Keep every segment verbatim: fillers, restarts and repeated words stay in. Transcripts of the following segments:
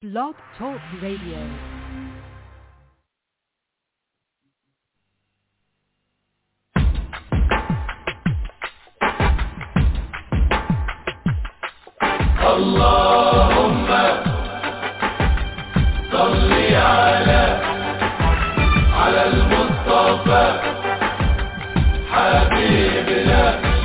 Blog Talk Radio. اللهم صل على على المصطفى حبيبنا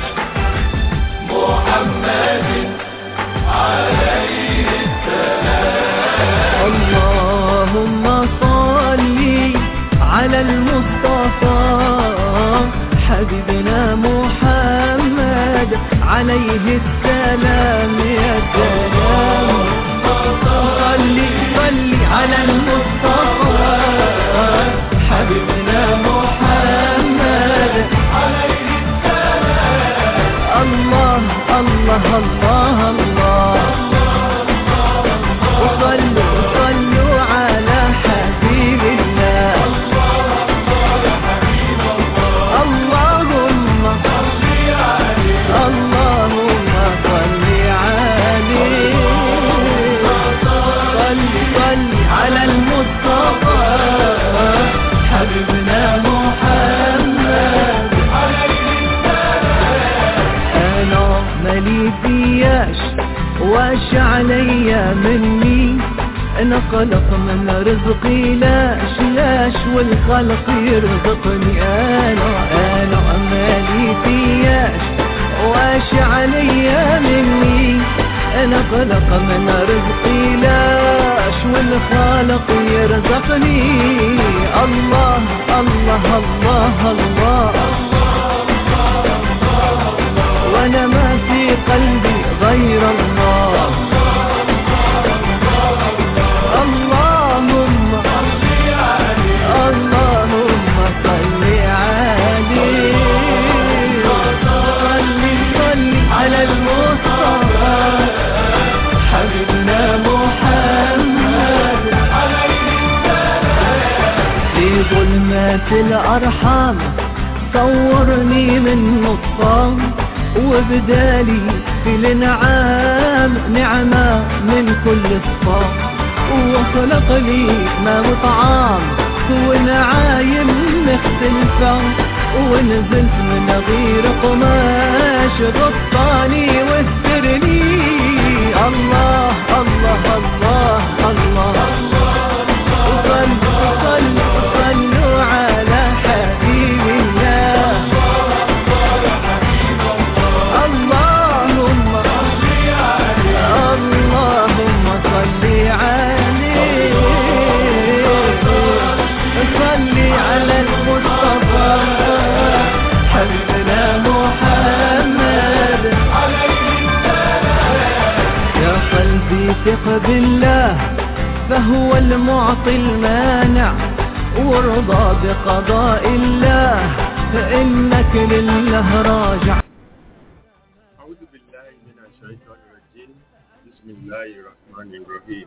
محمد عليه السلام. اللهم صل على المصطفى حبيبنا محمد عليه السلام. يا سلام صل صل على المصطفى حبيبنا محمد عليه السلام. الله الله الله الله وصلوا صلوا على حبيب الله. اللهم اللهم صل عليه صل صل على المصطفى حبيبنا محمد. انا مالي فياش واش عليا مني، انا خلق من رزقي لاش لاش والخلق يرزقني. انا انا مالي فياش واش عليا مني، انا خلق من رزقي لاش والخالق يرزقني. الله الله الله الله وانا ما في قلبي غير الله. اللهم اللهم صل عليه صل صل على المصطفى حبيبنا محمد. في ظلمات الأرحام صورني من نطفان، وبدالي في الانعام نعمة من كل صفاء، وخلق لي ما وطعام ونعايم مختلفة، ونزلت من غير قماش غطاني واسترني. الله الله الله الله صلوا صلوا صلوا على حبيب الله. اللهم اللهم صل عليه صل على المصطفى حبيبنا محمد. يا قلبي ثق بالله فهو المعطي المانع، وارضى بقضاء الله فإنك لله راجع. أعوذ بالله من الشيطان الرجيم. بسم الله الرحمن الرحيم.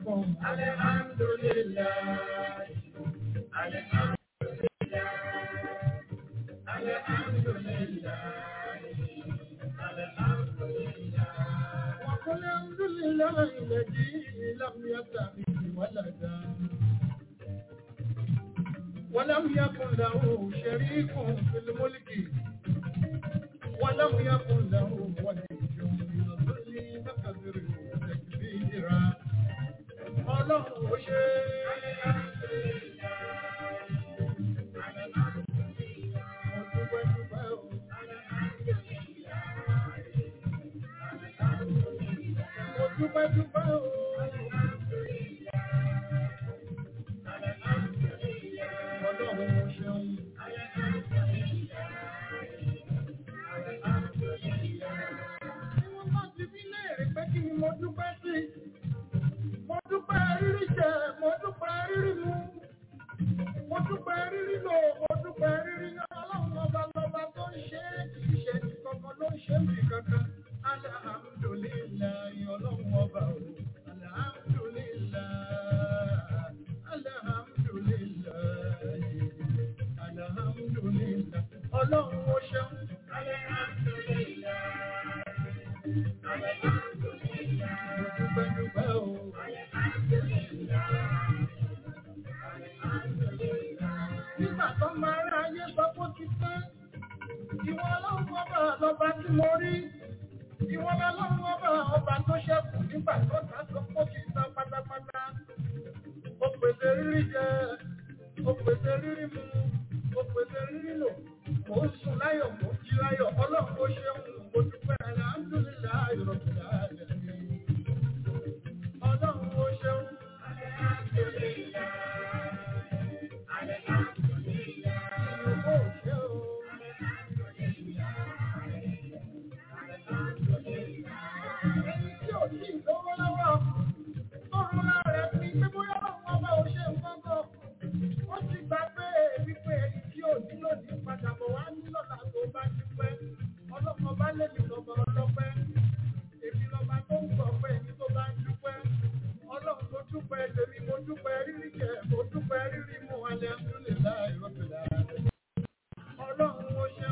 fún alhamdulillah alhamdulillah alhamdulillah alhamdulillah wa qul alhamdulillah alladhi lam yattakhidh waladan wa lam yakun lahu sharikun fil mulki wa lam yakun lahu waliyyun min dhilli fakabirhu takbira Ọlọ́run ó ṣe dúpẹ́ dúpẹ́ o. Ọlọ́run mo ṣeun. Tí wọ́n bá ti bí léèrè pé kí ni mo dúpẹ́ sí, mo dúpẹ́ rírí jẹ, mo dúpẹ́ rírí mu, mo dúpẹ́ rírí lò, mo dúpẹ́ rírí náà. Ọlọ́run ọba lọ́ba tó ń ṣe é, ìṣẹ́ ní kankan ló ń ṣe mí kankan. Alhamdulillah, Ọlọ́run ọba o. Alhamdulillah, alhamdulillah, alhamdulillah. Ọlọ́run ó ṣeun. Alhamdulillah, alhamdulillah. Mo dúpẹ́ dúpẹ́ o. Alhamdulillah, alhamdulillah. Nígbà tó máa rí ayé sọ pé ó ti pẹ́, ìwọ Ọlọ́run ọba lọ́ba tí mo rí. Ìwọ́n bá lọ́wọ́ ọba ọba tó ṣẹ́kù nígbà tó ta sọ pé kì í san pátápátá. Ó pèsè rírí jẹ, ó pèsè rírí mu, ó pèsè rírí lò. Mò ń sùn láyọ̀, mò ń jí láyọ̀. Ọlọ́run ó ṣeun, mo dúpẹ́ alhamdulillahi rabbil alamin. Ọlọ́run ó ṣeun. Alhamdulillah, alhamdulillah. Ìyókò ṣe o. Ẹni tí ò ní ìlówó lọ́wọ́, tó rọra rẹ̀ fi pé bóyá ọmọ ọba ò ṣe nǹkan kan. Ó ti gbàgbé wípé ẹni tí ò ní lòdì padà bọ̀ wá ní lọ́la tó bá dúpẹ́. Ọlọ́mọ bá lè mi lọ́mọ ọlọ́pẹ́. Èmi lọ́ba tó ń gbọ̀ pé ẹni tó bá ń dúpẹ́. Ọlọ́run mo dúpẹ́ tèmi, mo dúpẹ́ rírí jẹ, mo dúpẹ́ rírí mu, alhamdulillahi rabbil alamin. Ọlọ́run ó ṣeun.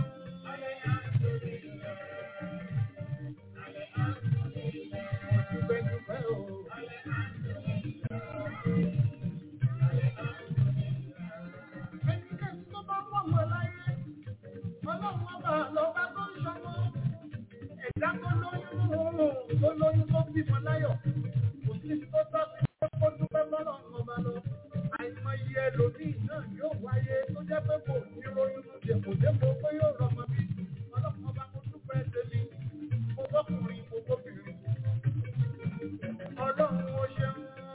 Ẹnikẹ́ni tó bá wọ̀ mọ́ láyé, Ọlọ́run ọba lọ́ba tó ń ṣọmọ. Ẹ̀dá tó lóyún oòrùn tó lóyún tó bímọ láyọ̀. Kò sí tó tọ́ sí kó dúpẹ́ bọ́lọ́run ọba lọ. Àìmọye ẹlòmíì náà yóò wáyé tó jẹ́ pé kò ní lóyún dèpòdépò pé yóò rọmọ bí. Ọlọ́run ọba mo dúpẹ́ tèmi, mo bọ́kùnrin, mo bóbìnrin. Ọlọ́run ó ṣeun.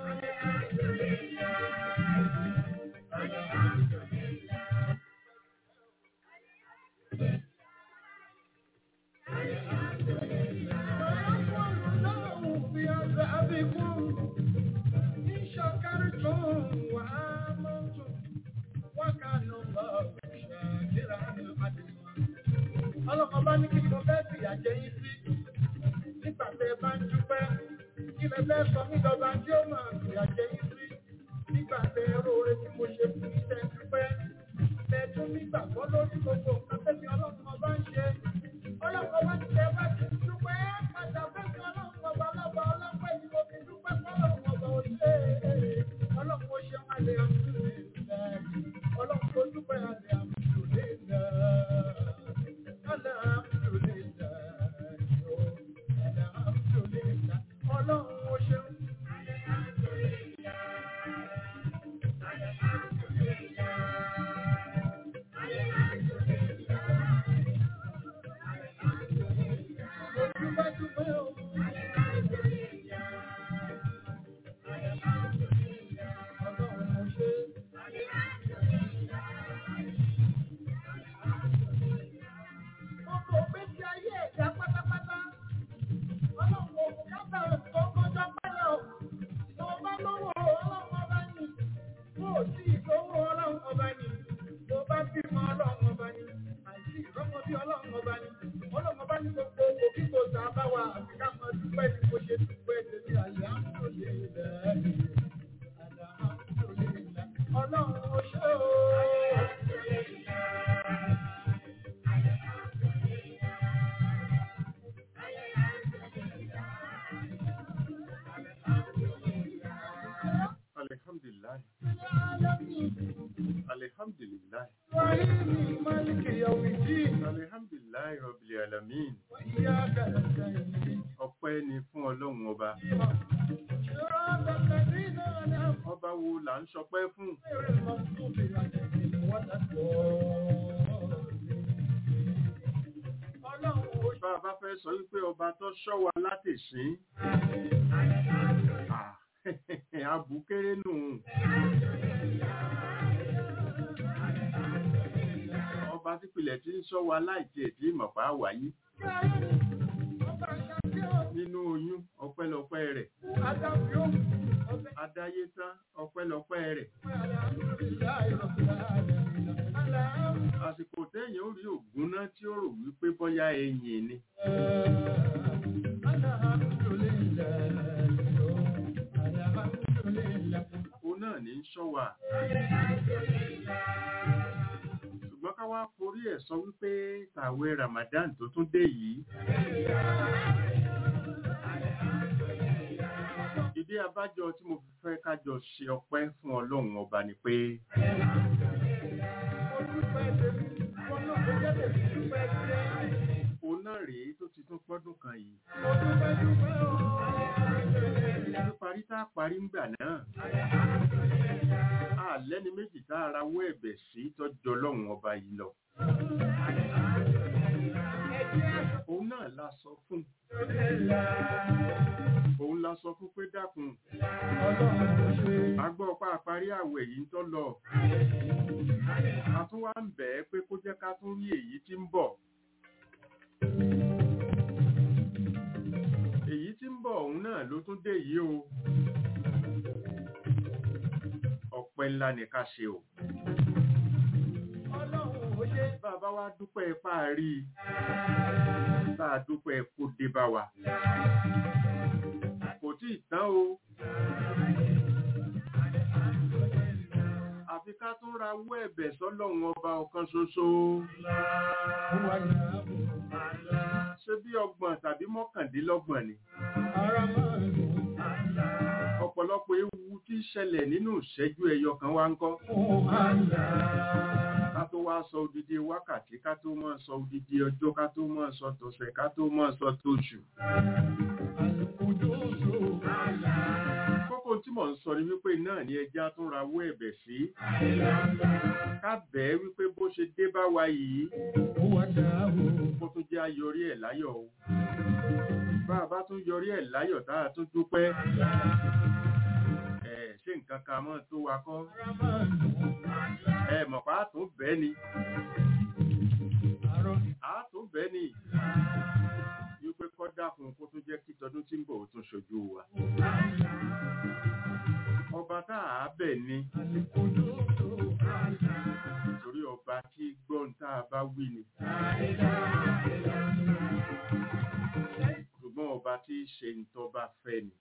Ọlọ́run bá ní kí ni mo fẹ́ fìyà jẹ yín sí nígbà tẹ́ ẹ bá ń dúpẹ́. Kí lẹ fẹ́ sọ mí lọ́ba tí ó máa fìyà jẹ yín sí nígbà tẹ́ ẹ róore tí mo ṣe fún yín tẹ́ ẹ dúpẹ́. Tẹ́ ẹ tún nígbàgbọ́ lórí gbogbo nǹkan tẹ́mi Ọlọ́run ọba ń ṣe. Ọlọ́run ọba ti tẹ́ ẹ bá ti dúpẹ́ padà fẹ́mi Ọlọ́run ọba lọ́ba ọlọ́pẹ́ ni mo fi dúpẹ́ fọ́lọ́run ọba òṣè. Ọlọ́run ó ṣe wọn lè àmúlẹ̀ Ọlọ́run tó dúpẹ́ àlẹ́ àmúlẹ̀ Alhamdulillah, alhamdulillah, Ọlọ́run ó ṣeun. rabbil alamin. وإياك نستعين Ọpẹ́ ni fún Ọlọ́run ọba. صراط الذين أنعمت Ọba wo là ń ṣọpẹ́ fún? غير المغضوب عليهم ولا الضالين. Ọlọ́run ó Bá a bá fẹ́ sọ wípé ọba tó ṣọ́ wa látìsín. Ah, abùkéré nù. Ọba tí pilẹ̀ tí ń ṣọ́ wa láìtí ẹ̀tí ìmọ̀pá wáyé. Nínú oyún ọpẹ́lọpẹ́ rẹ̀. Adáyé tán ọpẹ́lọpẹ́ rẹ̀. Àsìkò téèyàn ó rí ògùn náà tí ó rò wípé bọ́yá ẹ̀yìn ni. Òun náà ní ń ṣọ́ wa. Ṣùgbọ́n ká wá forí ẹ̀ sọ wípé tàwẹ̀ Ramadan tó tún dé yìí. Ìdí abájọ tí mo fi fẹ́ kájọ ṣe ọpẹ́ fún Ọlọ́run ọba ni pé òun náà rèé tó ti tún pọ́dún kan yìí. Tó parí tá a parí ńgbà náà. A lẹ́ni méjì tá a rawọ́ ẹ̀bẹ̀ sí tọ́jú Ọlọ́run ọba yìí lọ. Òun náà la sọ fún. Òun la sọ fún pé dákun. A gbọ́ pa àparí àwẹ̀ yìí tó lọ. A tún wá ń bẹ̀ ẹ́ pé kó jẹ́ ká tún rí èyí tí ń bọ̀. Èyí tí ń bọ̀ òun náà ló tún dé yìí o. Ọpẹ́ ńlá ni ká ṣe o. Bàbá wa dúpẹ́ páàrí. Bá a dúpẹ́ kó dé bá wa. Kò tí ì tán o. Àfi ká tún rawọ́ ẹ̀bẹ̀ sọ́lọ́run ọba ọ̀kan ṣoṣo. Ṣé bí ọgbọ̀n tàbí mọ́kàndínlọ́gbọ̀n ni? Ọ̀pọ̀lọpọ̀ ewu tí ṣẹlẹ̀ nínú ìṣẹ́jú ẹyọ kan wá ń kọ́. Ká tó wá sọ odidi wákàtí, ká tó máa sọ odidi ọjọ́, ká tó máa sọ tọ̀sẹ̀, ká tó máa sọ tóṣù. Kókó tí mò ń sọ ni wípé náà ni ẹja tún rawọ́ ẹ̀bẹ̀ sí. Ká bẹ̀ẹ́ wípé bó ṣe dé bá wa yìí, kó tún jẹ́ ayọrí ẹ̀ láyọ̀ o. Bá a bá tún yọrí ẹ̀ láyọ̀ tá a tún dúpẹ́. Ẹ̀ ṣé nǹkan kan mọ́ tó wa kọ́? Ẹ mọ̀ pa á tún bẹ́ẹ̀ ni. Á tún bẹ́ẹ̀ ni. Wípé kọ́ dákun kó tún jẹ́ kí tọdún tí ń bọ̀ ó tún ṣojú wa. Ọba tá a bẹ̀ ni. Torí ọba tí gbọ́n tá a bá wí ni. Ṣùgbọ́n ọba tí ṣe ń tọ́ bá fẹ́ ni.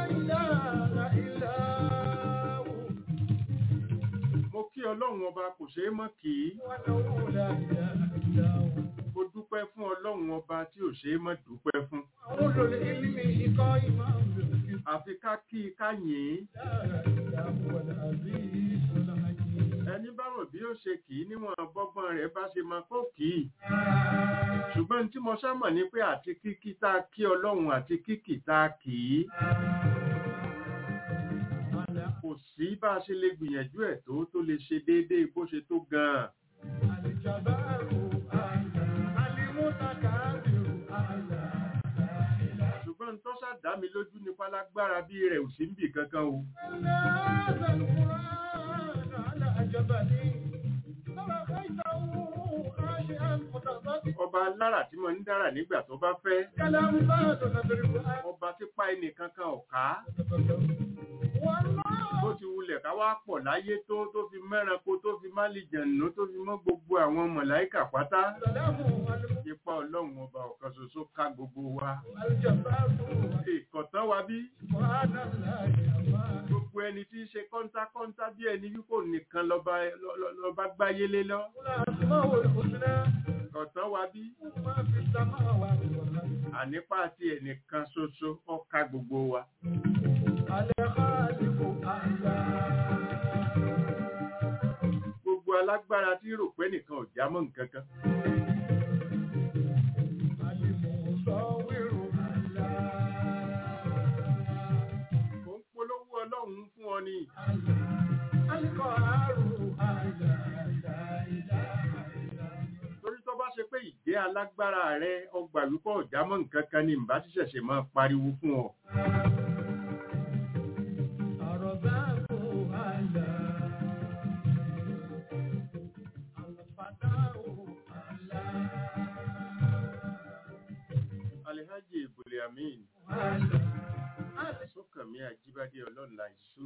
Mo kí Ọlọ́run ọba kò ṣeé mọ́ kì í. Mo dúpẹ́ fún Ọlọ́run ọba tí ò ṣeé mọ́ dúpẹ́ fún. Àfi ká kí i ká yìn ín. Ẹni bá rò bí ó ṣe kì í níwọ̀n bọ́gbọ́n rẹ̀ bá ṣe máa kó kì í. Ṣùgbọ́n tí mo sámọ̀ ni pé àti kíkí tá a kí Ọlọ́run àti kíkì tá a kì í. Kò sí bá a ṣe lè gbìyànjú ẹ̀ tó tó lè ṣe déédéé bó ṣe tó gan-an. Ṣùgbọ́n tó ṣàdá mi lójú nípa lágbára bí rẹ̀ ò sí níbì kankan o. Ọba alára tí mo ń dára nígbà tó bá fẹ́. Ọba tí pa ẹnì kankan ò ká. Bó ti wulẹ̀ ká wá pọ̀ láyé tó tó fi mẹ́ranko tó fi má lè jẹ̀nù tó fi mọ́ gbogbo àwọn mọ̀láíkà pátá. Ipa Ọlọ́run ọba ọ̀kan ṣoṣo ká gbogbo wa. Ìkọ̀tán wa bí. Gbogbo ẹni tí ń ṣe kọ́ńtákọ́ńtá bí ẹni wípò nìkan lọ́ba gbáyé lé lọ. Ìkọ̀tán wa bí. Ànípa àti ẹnìkan ṣoṣo ó ká gbogbo wa. Gbogbo alágbára tí rò pé nìkan ò já mọ́ nǹkan kan. torí tó bá ṣe pé ìdí alágbára rẹ ọgbà wípé ọjà mọ́ nǹkan kan ní ìbá tí ṣẹ̀ṣẹ̀ máa pariwo fún ọ. Alhaji Buliamin Sókànmí Ajíbádé ọlọ́nà ìṣú.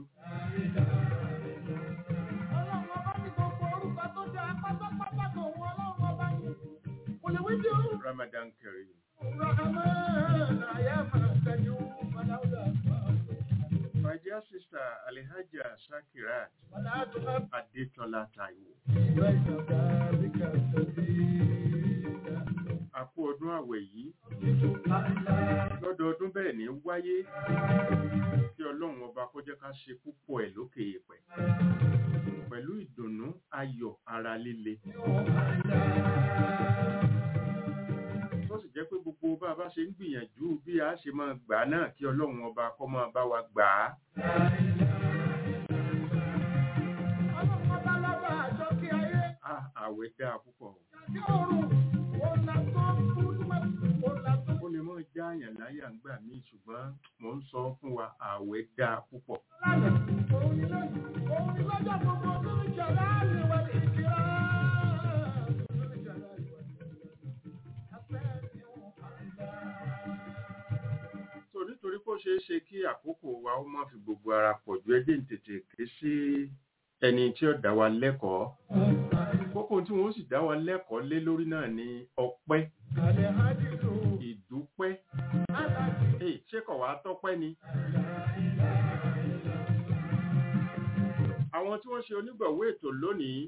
Ọlọ́run ọba ní gbogbo orúkọ tó jẹ́ apátápátá tó wọ́n ọlọ́run ọba ní. Kò lè wí jù. Ramadan Kareem. Rahman ayama tẹ̀lé Fọláwùdà. My dear sister Alhaja Shakirat Adétọ́lá Táíwò. A kú ọdún àwẹ̀ yìí. Lọ́dọọdún bẹ́ẹ̀ ní wáyé kí Ọlọ́run ọba kó jẹ́ ká ṣe púpọ̀ ẹ̀ lókè èèpẹ̀. Pẹ̀lú ìdùnnú, ayọ̀, ara líle. Tó sì jẹ́ pé gbogbo bá a bá ṣe ń gbìyànjú bí a ṣe máa gbà náà kí Ọlọ́run ọba kó máa bá wa gbà á. Ọlọ́run ọba lọ́ba àjọ kí ayé. Ah, àwẹ̀ dáa púpọ̀. Kí òòrùn òun là tó kú òun là tó. Ó lè mọ́ já àyàn láyà ń gbà mí ṣùgbọ́n mò ń sọ fún wa àwẹ̀ dáa púpọ̀. Lánàá, òun ni lọ́jọ́ òun ni lọ́jọ́ gbogbo tó ń jẹ láàrin wa ìkírá. So nítorí kó ṣeé ṣe kí àkókò wa ó má fi gbogbo ara pọ̀ ju ẹdín tètè ké sí ẹni tí ó dá wa lẹ́kọ̀ọ́. Kókó tí wọ́n sì dá wa lẹ́kọ̀ọ́ lé lórí náà ni ọpẹ́, ìdúpẹ́. Èyí ṣé kò wá tọ́pẹ́ ni? Àwọn tí wọ́n ṣe onígbọ̀wọ́ ètò lónìí,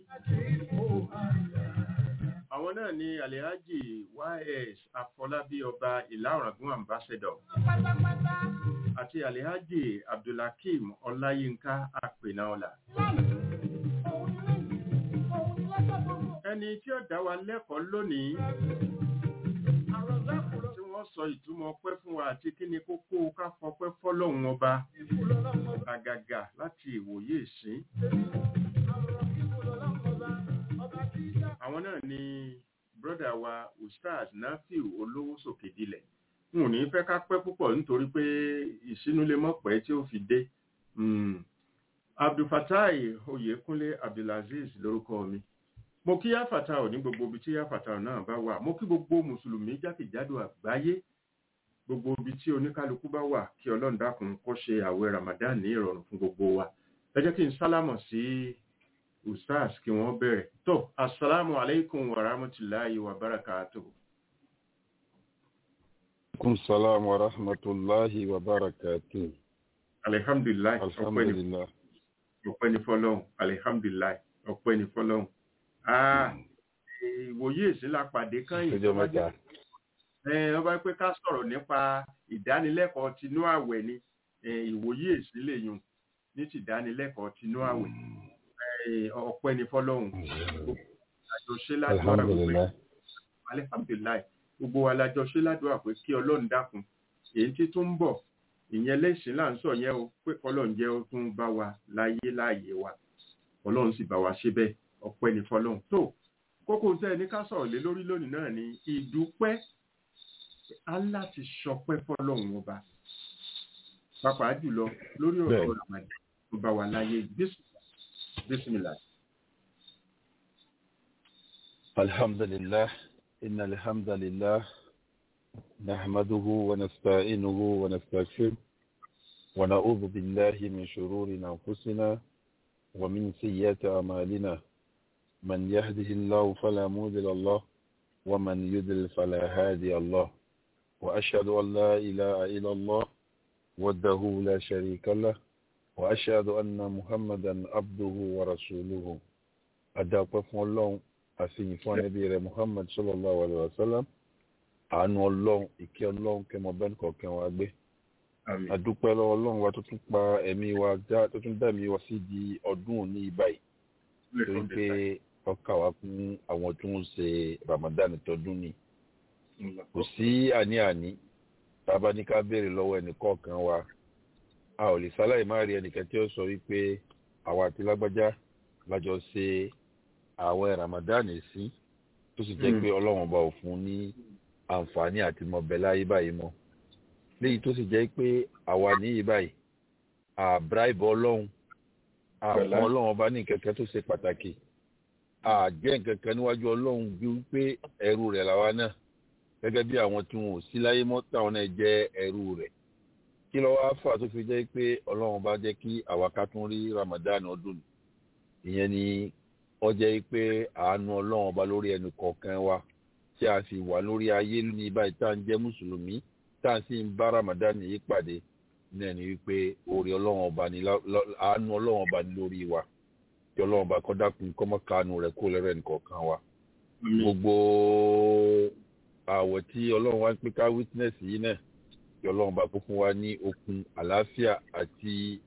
àwọn náà ni Alhaji Y S Afọlábí Ọba Ìlá-Ọ̀ràngún Ambassador àti Alhaji Abdulhakeem Ọláyínká Apènaọlá. Ẹni tí ó dá wa lẹ́kọ̀ọ́ lónìí tí wọ́n sọ ìtumọ̀ ọpẹ́ fún wa àti kí ni kókó ká fọpẹ́ fọ́lọ́run ọba àgàgà láti ìwòye ìsín. Àwọn náà ni brọ́dà wa Ustaz Nafiu Olówó Sòkèdílẹ̀. N ò ní fẹ́ ká pẹ́ púpọ̀ nítorí pé ìṣínú lè mọ̀ pẹ́ tí ó fi dé. Abdulfatai Oyèkúnlé Abdulaziz lórúkọ mi. Mo kí Yáfàtà ní gbogbo ibi tí Yáfàtà náà bá wà. Mo kí gbogbo Mùsùlùmí jákèjádò àgbáyé. Gbogbo ibi tí oníkálukú bá wà kí Ọlọ́run dákun kó ṣe àwẹ̀ Ramadan ní ìrọ̀rùn fún gbogbo wa. Ẹ jẹ́ kí n sálámọ̀ sí Ustaz kí wọ́n bẹ̀rẹ̀. Tó, assalamu alaikum wa rahmatullahi wa barakatuhu. Alaikum salam wa rahmatullahi wa barakatuhu. Alhamdulillah. Alhamdulillah. Ọpẹ́ ni fọ́lọ́run. Alhamdulillah. Ọpẹ́ ni fọ́lọ́run. Ah, ìwòye ìsìnlá pàdé kan yìí. Ọjọ́ mẹ́ta. Ẹ ọba pé ká sọ̀rọ̀ nípa ìdánilẹ́kọ̀ọ́ tinú àwẹ̀ ni. Ìwòye ìsìnlẹ̀ yùn ní ti ìdánilẹ́kọ̀ọ́ tinú àwẹ̀. Ọpẹ́ ni fọ́lọ́run. Àjọṣe ládùúgbò àwẹ̀. Alhamdulillah. Gbogbo wa lájọṣe ládùúgbò pé kí Ọlọ́run dákun. Èyí tí tún ń bọ̀. Ìyẹn lẹ́sìn là ń sọ yẹn o pé Ọlọ́run jẹ́ ó tún bá wa láyé láàyè wa. Ọlọ́run sì bá wa ṣe bẹ́ẹ̀. Ọpẹ́ ni fọ́lọ́run. Tó kókó tẹ́ ní ká sọ̀rọ̀ lé lórí lónìí náà ni ìdúpẹ́. Allah ti ṣọpẹ́ fọ́lọ́run ọba. Pàápàá jùlọ lórí ọ̀rọ̀ Ramadan tó bá wa láyé. Bismillah. Alhamdulillah. Inna alhamdulillah. نحمده ونستعينه ونستغفره ونعوذ بالله من شرور أنفسنا ومن سيئات أعمالنا من يهده الله فلا مضل له ومن يضلل فلا هادي له وأشهد أن لا إله إلا الله وحده لا شريك له وأشهد أن محمدا عبده ورسوله أدعو الله أسيني نبي محمد صلى الله عليه وسلم àánú Ọlọ́run ìkẹ́ Ọlọ́run kẹmọ bẹ́ẹ̀ kọ̀ọ̀kan wa gbé. Àdúpẹ́ lọ́wọ́ Ọlọ́run wa tó tún pa ẹ̀mí wa já tó tún dẹ̀mí wa sí di ọdún òní báyìí. Torí pé ọkà wa fún àwọn tó ń ṣe Ramadan tọdún ni. Kò sí àní-àní tábà ní ká béèrè lọ́wọ́ ẹnì kọ̀ọ̀kan wa. A ò lè sáláì má rí ẹnìkan tí ó sọ wípé àwa àti lágbájá lájọ ṣe àwẹ̀ Ramadan sí tó sì jẹ́ pé ọlọ́run ọba ò fún ní àǹfààní àti mọ̀bẹ̀ láyé báyìí mọ́ léyìí tó sì jẹ́ pé àwa níyì báyìí àbráìbù ọlọ́run àwọn ọlọ́run ọba ní kẹ̀kẹ́ tó ṣe pàtàkì àjẹ́ kẹ̀kẹ́ níwájú ọlọ́run bí wípé ẹrú rẹ̀ làwa náà gẹ́gẹ́ bí àwọn tí wọn ò sí láyé mọ́ táwọn náà jẹ́ ẹrú rẹ̀ kí ló wá fà tó fi jẹ́ pé ọlọ́run bá jẹ́ kí àwa ká tún rí Ramadan ọdún ìyẹn ni ó jẹ́ pé àánú ọlọ́run ọba lórí ẹnì kọ̀ọ̀kan wa tí a sì wà lórí ayé ní báyìí tá à ń jẹ́ mùsùlùmí tá à ń sì ń bá Ramadan yìí pàdé náà ni wípé orí ọlọ́run ọba ni àánú ọlọ́run ọba ni lórí wa kí ọlọ́run ọba kó dákun kó má kánú rẹ̀ kó lẹ́rẹ̀ nìkọ̀ọ̀kan wa gbogbo àwẹ̀ tí ọlọ́run wá ń pín ká witness yìí náà kí ọlọ́run bá kó fún wa ní okun àlàáfíà àti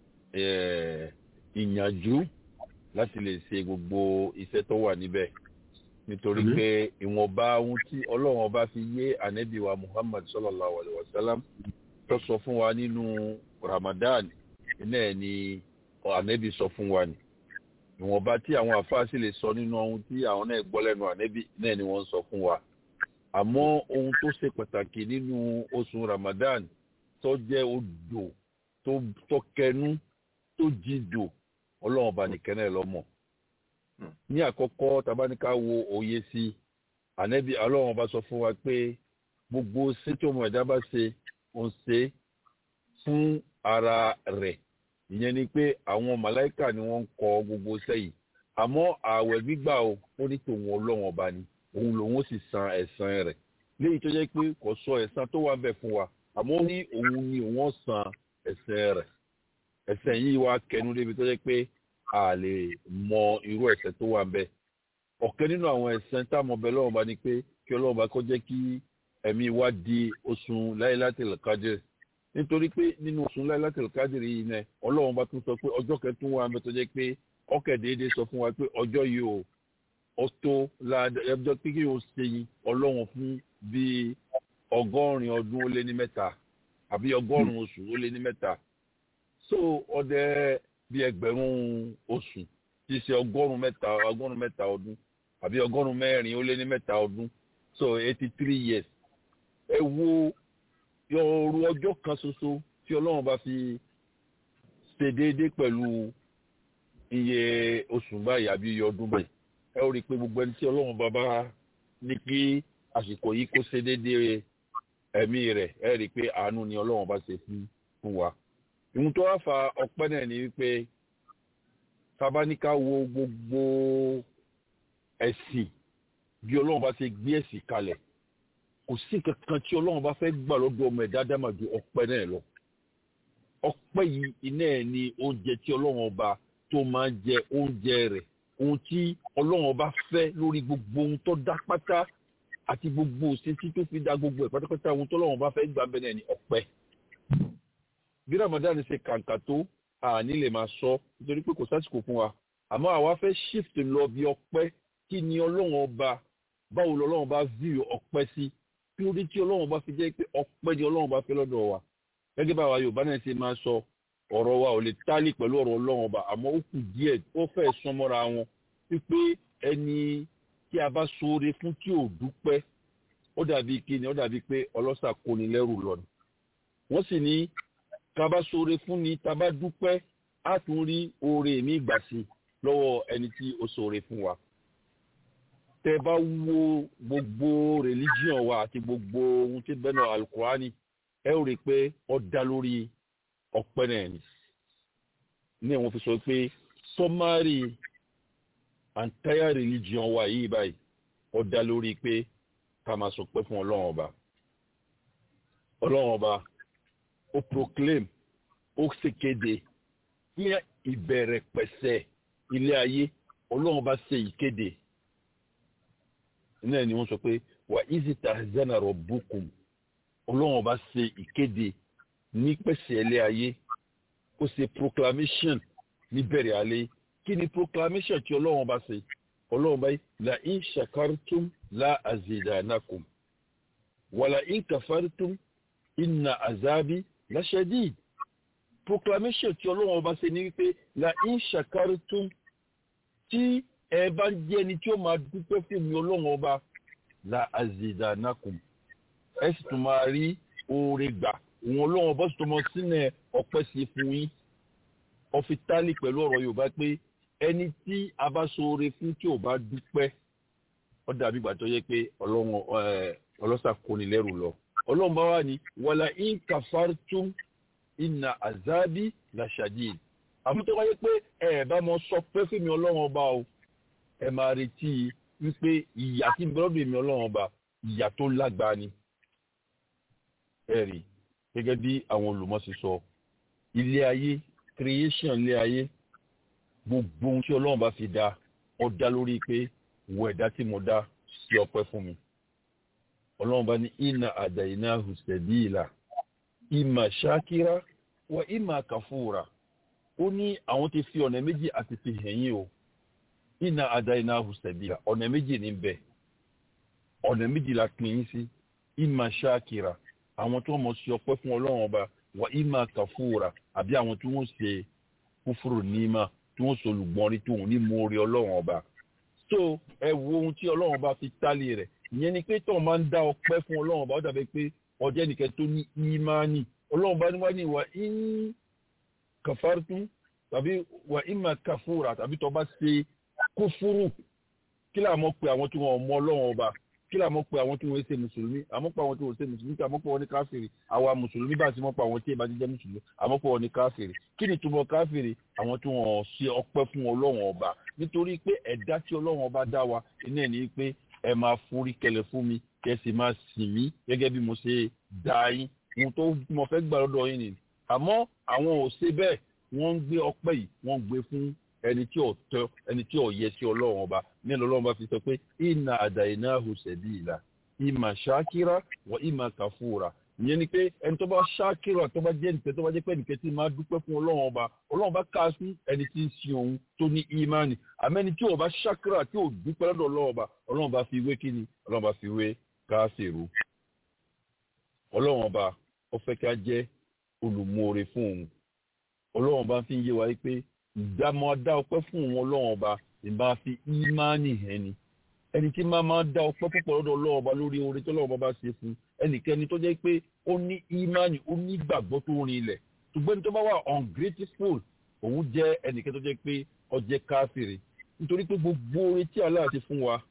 ìyànjú láti lè ṣe gbogbo iṣẹ́ tó wà níbẹ̀ nítorí pé ìwọ̀nba ohun tí ọlọ́run ọba fi yé ànábì wa Muhammad sallallahu alayhi wa sallam tó sọ fún wa nínú Ramadan náà ni ànábì sọ fún wa ni ìwọ̀nba tí àwọn àfáà sì lè sọ nínú ohun tí àwọn náà gbọ́ lẹ́nu ànábì náà ni wọ́n sọ fún wa àmọ́ ohun tó ṣe pàtàkì nínú oṣù Ramadan tó jẹ́ odò tó kẹnu tó jìdò ọlọ́run ọba nìkan náà ló mọ̀. ní àkọ́kọ́ tabaníká wo òye sí ànábì ọlọ́run ọba sọ fún wa pé gbogbo sétòmọ̀ ẹ̀dá bá ṣe ó ń ṣe fún ara rẹ̀ ìyẹn ni pé àwọn màláìkà ni wọ́n ń kọ gbogbo sẹ́yìn àmọ́ ààwẹ̀ gbígbà ó ní tòun ọlọ́run ọba ni òun lòun ó sì san ẹ̀san rẹ̀ léyìí tó jẹ́ pé kò sọ ẹ̀san tó wà ń bẹ̀ fún wa àmọ́ ní òun ni òun ó san ẹ̀san rẹ̀ ẹ̀san yìí wá kẹnu débi tó jẹ́ pé a lè mọ irú ẹ̀san tó wà ń bẹ̀ ọ̀kan nínú àwọn ẹ̀san tá a mọ̀ bẹ́ẹ̀ lọ́wọ́ bá ní pé kí ọlọ́run bá kó jẹ́ kí ẹ̀mí wa di oṣù Laylatul Qadr nítorí pé nínú oṣù Laylatul Qadr yìí náà ọlọ́run bá tún sọ pé ọjọ́ kẹtùn wà ń bẹ̀ tó jẹ́ pé ọkẹ̀déédé sọ fún wa pé ọjọ́ yìí o ọ̀tọ̀ láàdọ́ pé kí o ṣe ọlọ́run fún bíi ọgọ́rin ọdún ó lé ní mẹ́ta àbí ọgọ́rùn-ún oṣù ó lé ní mẹ́ta so ọdẹ bíi ẹgbẹ̀rún oṣù tí í ṣe ọgọ́rùn-ún mẹ́ta ọgọ́rùn-ún mẹ́ta ọdún àbí ọgọ́rùn-ún mẹ́rin ó lé ní mẹ́ta ọdún so eighty three years ẹ wo yọrù ọjọ́ kan ṣoṣo tí ọlọ́run bá fi ṣe déédéé pẹ̀lú iye oṣù báyìí àbí iye ọdún báyìí ẹ ó rí i pé gbogbo ẹni tí ọlọ́run bàbá ní kí àsìkò yìí kó ṣe déédéé ẹ̀mí rẹ̀ ẹ rí i pé àánú ni ọlọ́run bá ṣe fún fún wa. ìhun tó wá fa ọpẹ́ náà ni wípé tábáníká wo gbogbo ẹ̀sìn bí ọlọ́run bá ṣe gbé ẹ̀sìn kalẹ̀ kò sí kankan tí ọlọ́run bá fẹ́ gbà lọ́dọ̀ ọmọ ẹ̀dá dámà ju ọpẹ́ náà lọ. ọpẹ́ yìí iná ẹ̀ ni oúnjẹ tí ọlọ́run ọba tó máa ń jẹ oúnjẹ rẹ̀ ohun tí ọlọ́run ọba fẹ́ lórí gbogbo ohun tó dá pátá àti gbogbo òṣèṣì tó fi dá gbogbo ẹ̀ pátápátá ohun tó ọlọ́run ọba fẹ́ gbà bẹ́ẹ̀ ní ọpẹ́. bí Ramadan ṣe kàǹkà tó àní lè máa sọ nítorí pé kò sásìkò fún wa àmọ́ àwa fẹ́ shift lọ bí ọpẹ́ kí ni ọlọ́run ọba báwo lọ́lọ́run ọba view ọpẹ́ sí kí ló dé tí ọlọ́run ọba fi jẹ́ pé ọpẹ́ ni ọlọ́run ọba fẹ́ lọ́dọ̀ wa gẹ́gẹ́ bá wa Yorùbá náà ṣe máa sọ ọ̀rọ̀ wa ò lè tálì pẹ̀lú ọ̀rọ̀ ọlọ́run ọba àmọ́ ó kù díẹ̀ ó fẹ́ sọmọ́ra wọn wípé ẹni tí a bá ṣoore fún tí ò dúpẹ́ ó dàbí kíni ó dàbí pé ọlọ́ṣà kó ni lẹ́rù lọ ni wọ́n sì ní tá a bá ṣoore fún ni tá a bá dúpẹ́ á tún rí oore mi gbà sí lọ́wọ́ ẹni tí ó ṣoore fún wa. tẹ́ bá wo gbogbo religion wa àti gbogbo ohun tí bẹ́ẹ̀ náà alukurani ẹ ó rí i pé ó dá lórí ọpẹ́ náà ni ní àwọn fi sọ pé sọmárì entire religion wa yìí báyìí ó dá lórí pé ká máa sọ pé fún ọlọ́run ọba ọlọ́run ọba ó proclaim ó ṣèkéde ní ìbẹ̀rẹ̀ pẹ̀sẹ̀ ilé ayé ọlọ́run ọba ṣe ìkéde náà ni wọ́n sọ pé wà ízì tahzana rabbukum ọlọ́run ọba ṣe ìkéde ní pẹ̀sẹ̀ ilé ayé ó ṣe proclamation níbẹ̀rẹ̀ alẹ́ kí ni proclamation tí ọlọ́run ọba ṣe ọlọ́run báyìí la in shakartum la azidanakum wala in kafartum inna azabi la shadid proclamation tí ọlọ́run ọba ṣe ní wípé la in shakartum tí ẹ bá jẹ́ ẹni tí ó máa dúpẹ́ fún mi ọlọ́run ọba la azidanakum ẹ sì tún máa rí oore gbà òun ọlọ́run ọba sì tún mọ sínú ọpẹ́ sí fún yín ọfitálì pẹ̀lú ọ̀rọ̀ Yorùbá pé ẹni tí a bá ṣoore fún tí ò bá dúpẹ́ ó dàbí ìgbà tó yẹ pé ọlọ́run ọlọ́sà kò ní lẹ́rù lọ ọlọ́run bá wà ní wàlà in kafartum inna azabi la shadid àmọ́ tó wáyé pé ẹ bá mọ sọ pé fún mi ọlọ́run ọba o ẹ máa retí wípé ìyà tí ń bẹ lọ́dọ̀ mi ọlọ́run ọba ìyà tó lágbára ni ẹ̀rí gẹ́gẹ́ bí àwọn olùmọ̀ ṣe sọ ilé ayé creation ilé ayé gbogbo ohun tí ọlọ́run bá fi dá ọ dá lórí pé wọ ẹ̀dá tí mo dá sí ọpẹ́ fún mi ọlọ́run bá ní inna adaynahu sabila ìmà ṣákírá wọ ìmà kàfúrà ó ní àwọn ti fi ọ̀nà méjì àti fi hẹ̀yìn o inna adaynahu sabila ọ̀nà méjì ní bẹ̀ ọ̀nà méjì la pín in sí ìmà ṣákírá àwọn tó mọ̀ sí ọpẹ́ fún ọlọ́run ọba wọ ìmà kàfúrà àbí àwọn tí wọ́n ṣe kúfúrò níma tí wọ́n ṣe olùgbọ́nrí tí wọ́n ní mú orí ọlọ́run ọba so ẹ wo ohun tí ọlọ́run ọba fi tálé rẹ̀ ìyẹn ni pé tó máa ń dá ọpẹ́ fún ọlọ́run ọba ó dàbí pé ọjọ́ nìkan tó ní ìmánì ọlọ́run bá ní wá ní wà ń kàfártún tàbí wà ń máa kàfúrà tàbí tó bá ṣe kúfúrú kí là mọ̀ pé àwọn tí wọ́n mọ ọlọ́run ọba kí là mọ̀ pé àwọn tí wọ́n ṣe mùsùlùmí àmọ́ pé àwọn tí wọ́n ṣe mùsùlùmí àmọ́ pé wọ́n ní káfíìrì àwa mùsùlùmí bá ti mọ̀ pé àwọn tí ì bá ti jẹ́ mùsùlùmí àmọ́ pé wọ́n ní káfíìrì kí ni túbọ̀ káfíìrì àwọn tí wọ́n ṣe ọpẹ́ fún ọlọ́run ọba nítorí pé ẹ̀dá tí ọlọ́run ọba dá wa iná ẹ̀ ní pé ẹ máa forí kẹlẹ̀ fún mi kẹ́ ẹ sì máa sìn mí gẹ́gẹ́ bí mo ṣe dá yín ohun tó mo fẹ́ gbà lọ́dọ̀ yín ni àmọ́ àwọn ò ṣe bẹ́ẹ̀ wọ́n ń gbé ọpẹ́ yìí wọ́n ń gbé fún ẹni tí ò tọ́ ẹni tí ò yẹ sí ọlọ́run ọba nílò ọlọ́run ọba fi sọ pé inna adaynahu sabila ìmà ṣákírà wọ ìmà kàfúrà ìyẹn ni pé ẹni tó bá ṣákírà tó bá jẹ́ nìkẹ́ tó bá jẹ́ pé nìkẹ́ tí máa dúpẹ́ fún ọlọ́run ọba ọlọ́run bá ká sí ẹni tí ń sin òun tó ní ìmánì àmẹ́ni tí ò bá ṣákírà tí ò dúpẹ́ lọ́dọ̀ ọlọ́run ọba ọlọ́run bá fi wé kíni ọlọ́run bá fi wé káfíìrù ọlọ́run ọba ó fẹ́ ká jẹ́ olùmọ̀ọ́re fún òun ọlọ́run ọba fi ń yé wa pé ìdámọ́ dá ọpẹ́ fún òun ọlọ́run ọba ìbá fi ìmánì hàn ni ẹni tí máa máa dá ọpẹ́ púpọ̀ lọ́dọ̀ ọlọ́run ọba lórí oore tó ọlọ́run ọba bá ṣe fún ẹnikẹ́ni tó jẹ́ pé ó ní ìmánì ó ní ìgbàgbọ́ tó rin ilẹ̀ ṣùgbọ́n tó bá wà ungrateful òun jẹ́ ẹnikẹ́ni tó jẹ́ pé ó jẹ́ káfíìrì nítorí pé gbogbo oore tí Allah ti fún wa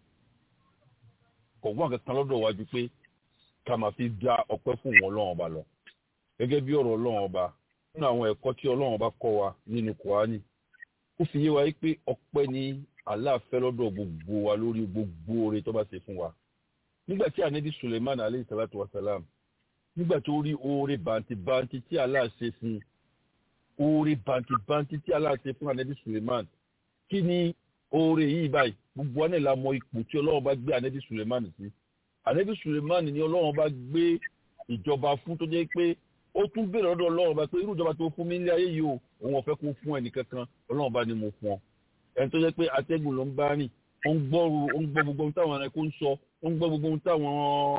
kò wọ́n kankan lọ́dọ̀ wa ju pé ká máa fi dá ọpẹ́ fún wọn ọlọ́run ọba lọ gẹ́gẹ́ bí ọ̀rọ̀ ọlọ́run ọba nínú àwọn ẹ̀kọ́ tí ọlọ́run ọba kọ́ wa nínú Kùránì ó fi yé wa pé ọpẹ́ ni Allah fẹ́ lọ́dọ̀ gbogbo wa lórí gbogbo oore tó bá ṣe fún wa nígbà tí anabi Suleiman alayhi salatu wa salam nígbà tó rí oore bàǹtìbàǹtì tí Allah ṣe fún oore bàǹtìbàǹtì tí Allah ṣe fún anabi Suleiman kí ni oore yìí báyìí gbogbo wa náà la mọ ipò tí ọlọ́run bá gbé anabi Suleiman sí anabi Suleiman ni ọlọ́run bá gbé ìjọba fún tó jẹ́ pé ó tún bèèrè lọ́dọ̀ ọlọ́run bá pé irú ìjọba tó fún mi nílé ayé yìí o òun ò fẹ́ kó fún ẹnì kankan ọlọ́run bá ní mo fún ọ ẹni tó jẹ́ pé atẹ́gùn ló ń bá rìn ó ń gbọ́ ó ń gbọ́ gbogbo ohun táwọn ẹranko ń sọ ó ń gbọ́ gbogbo ohun táwọn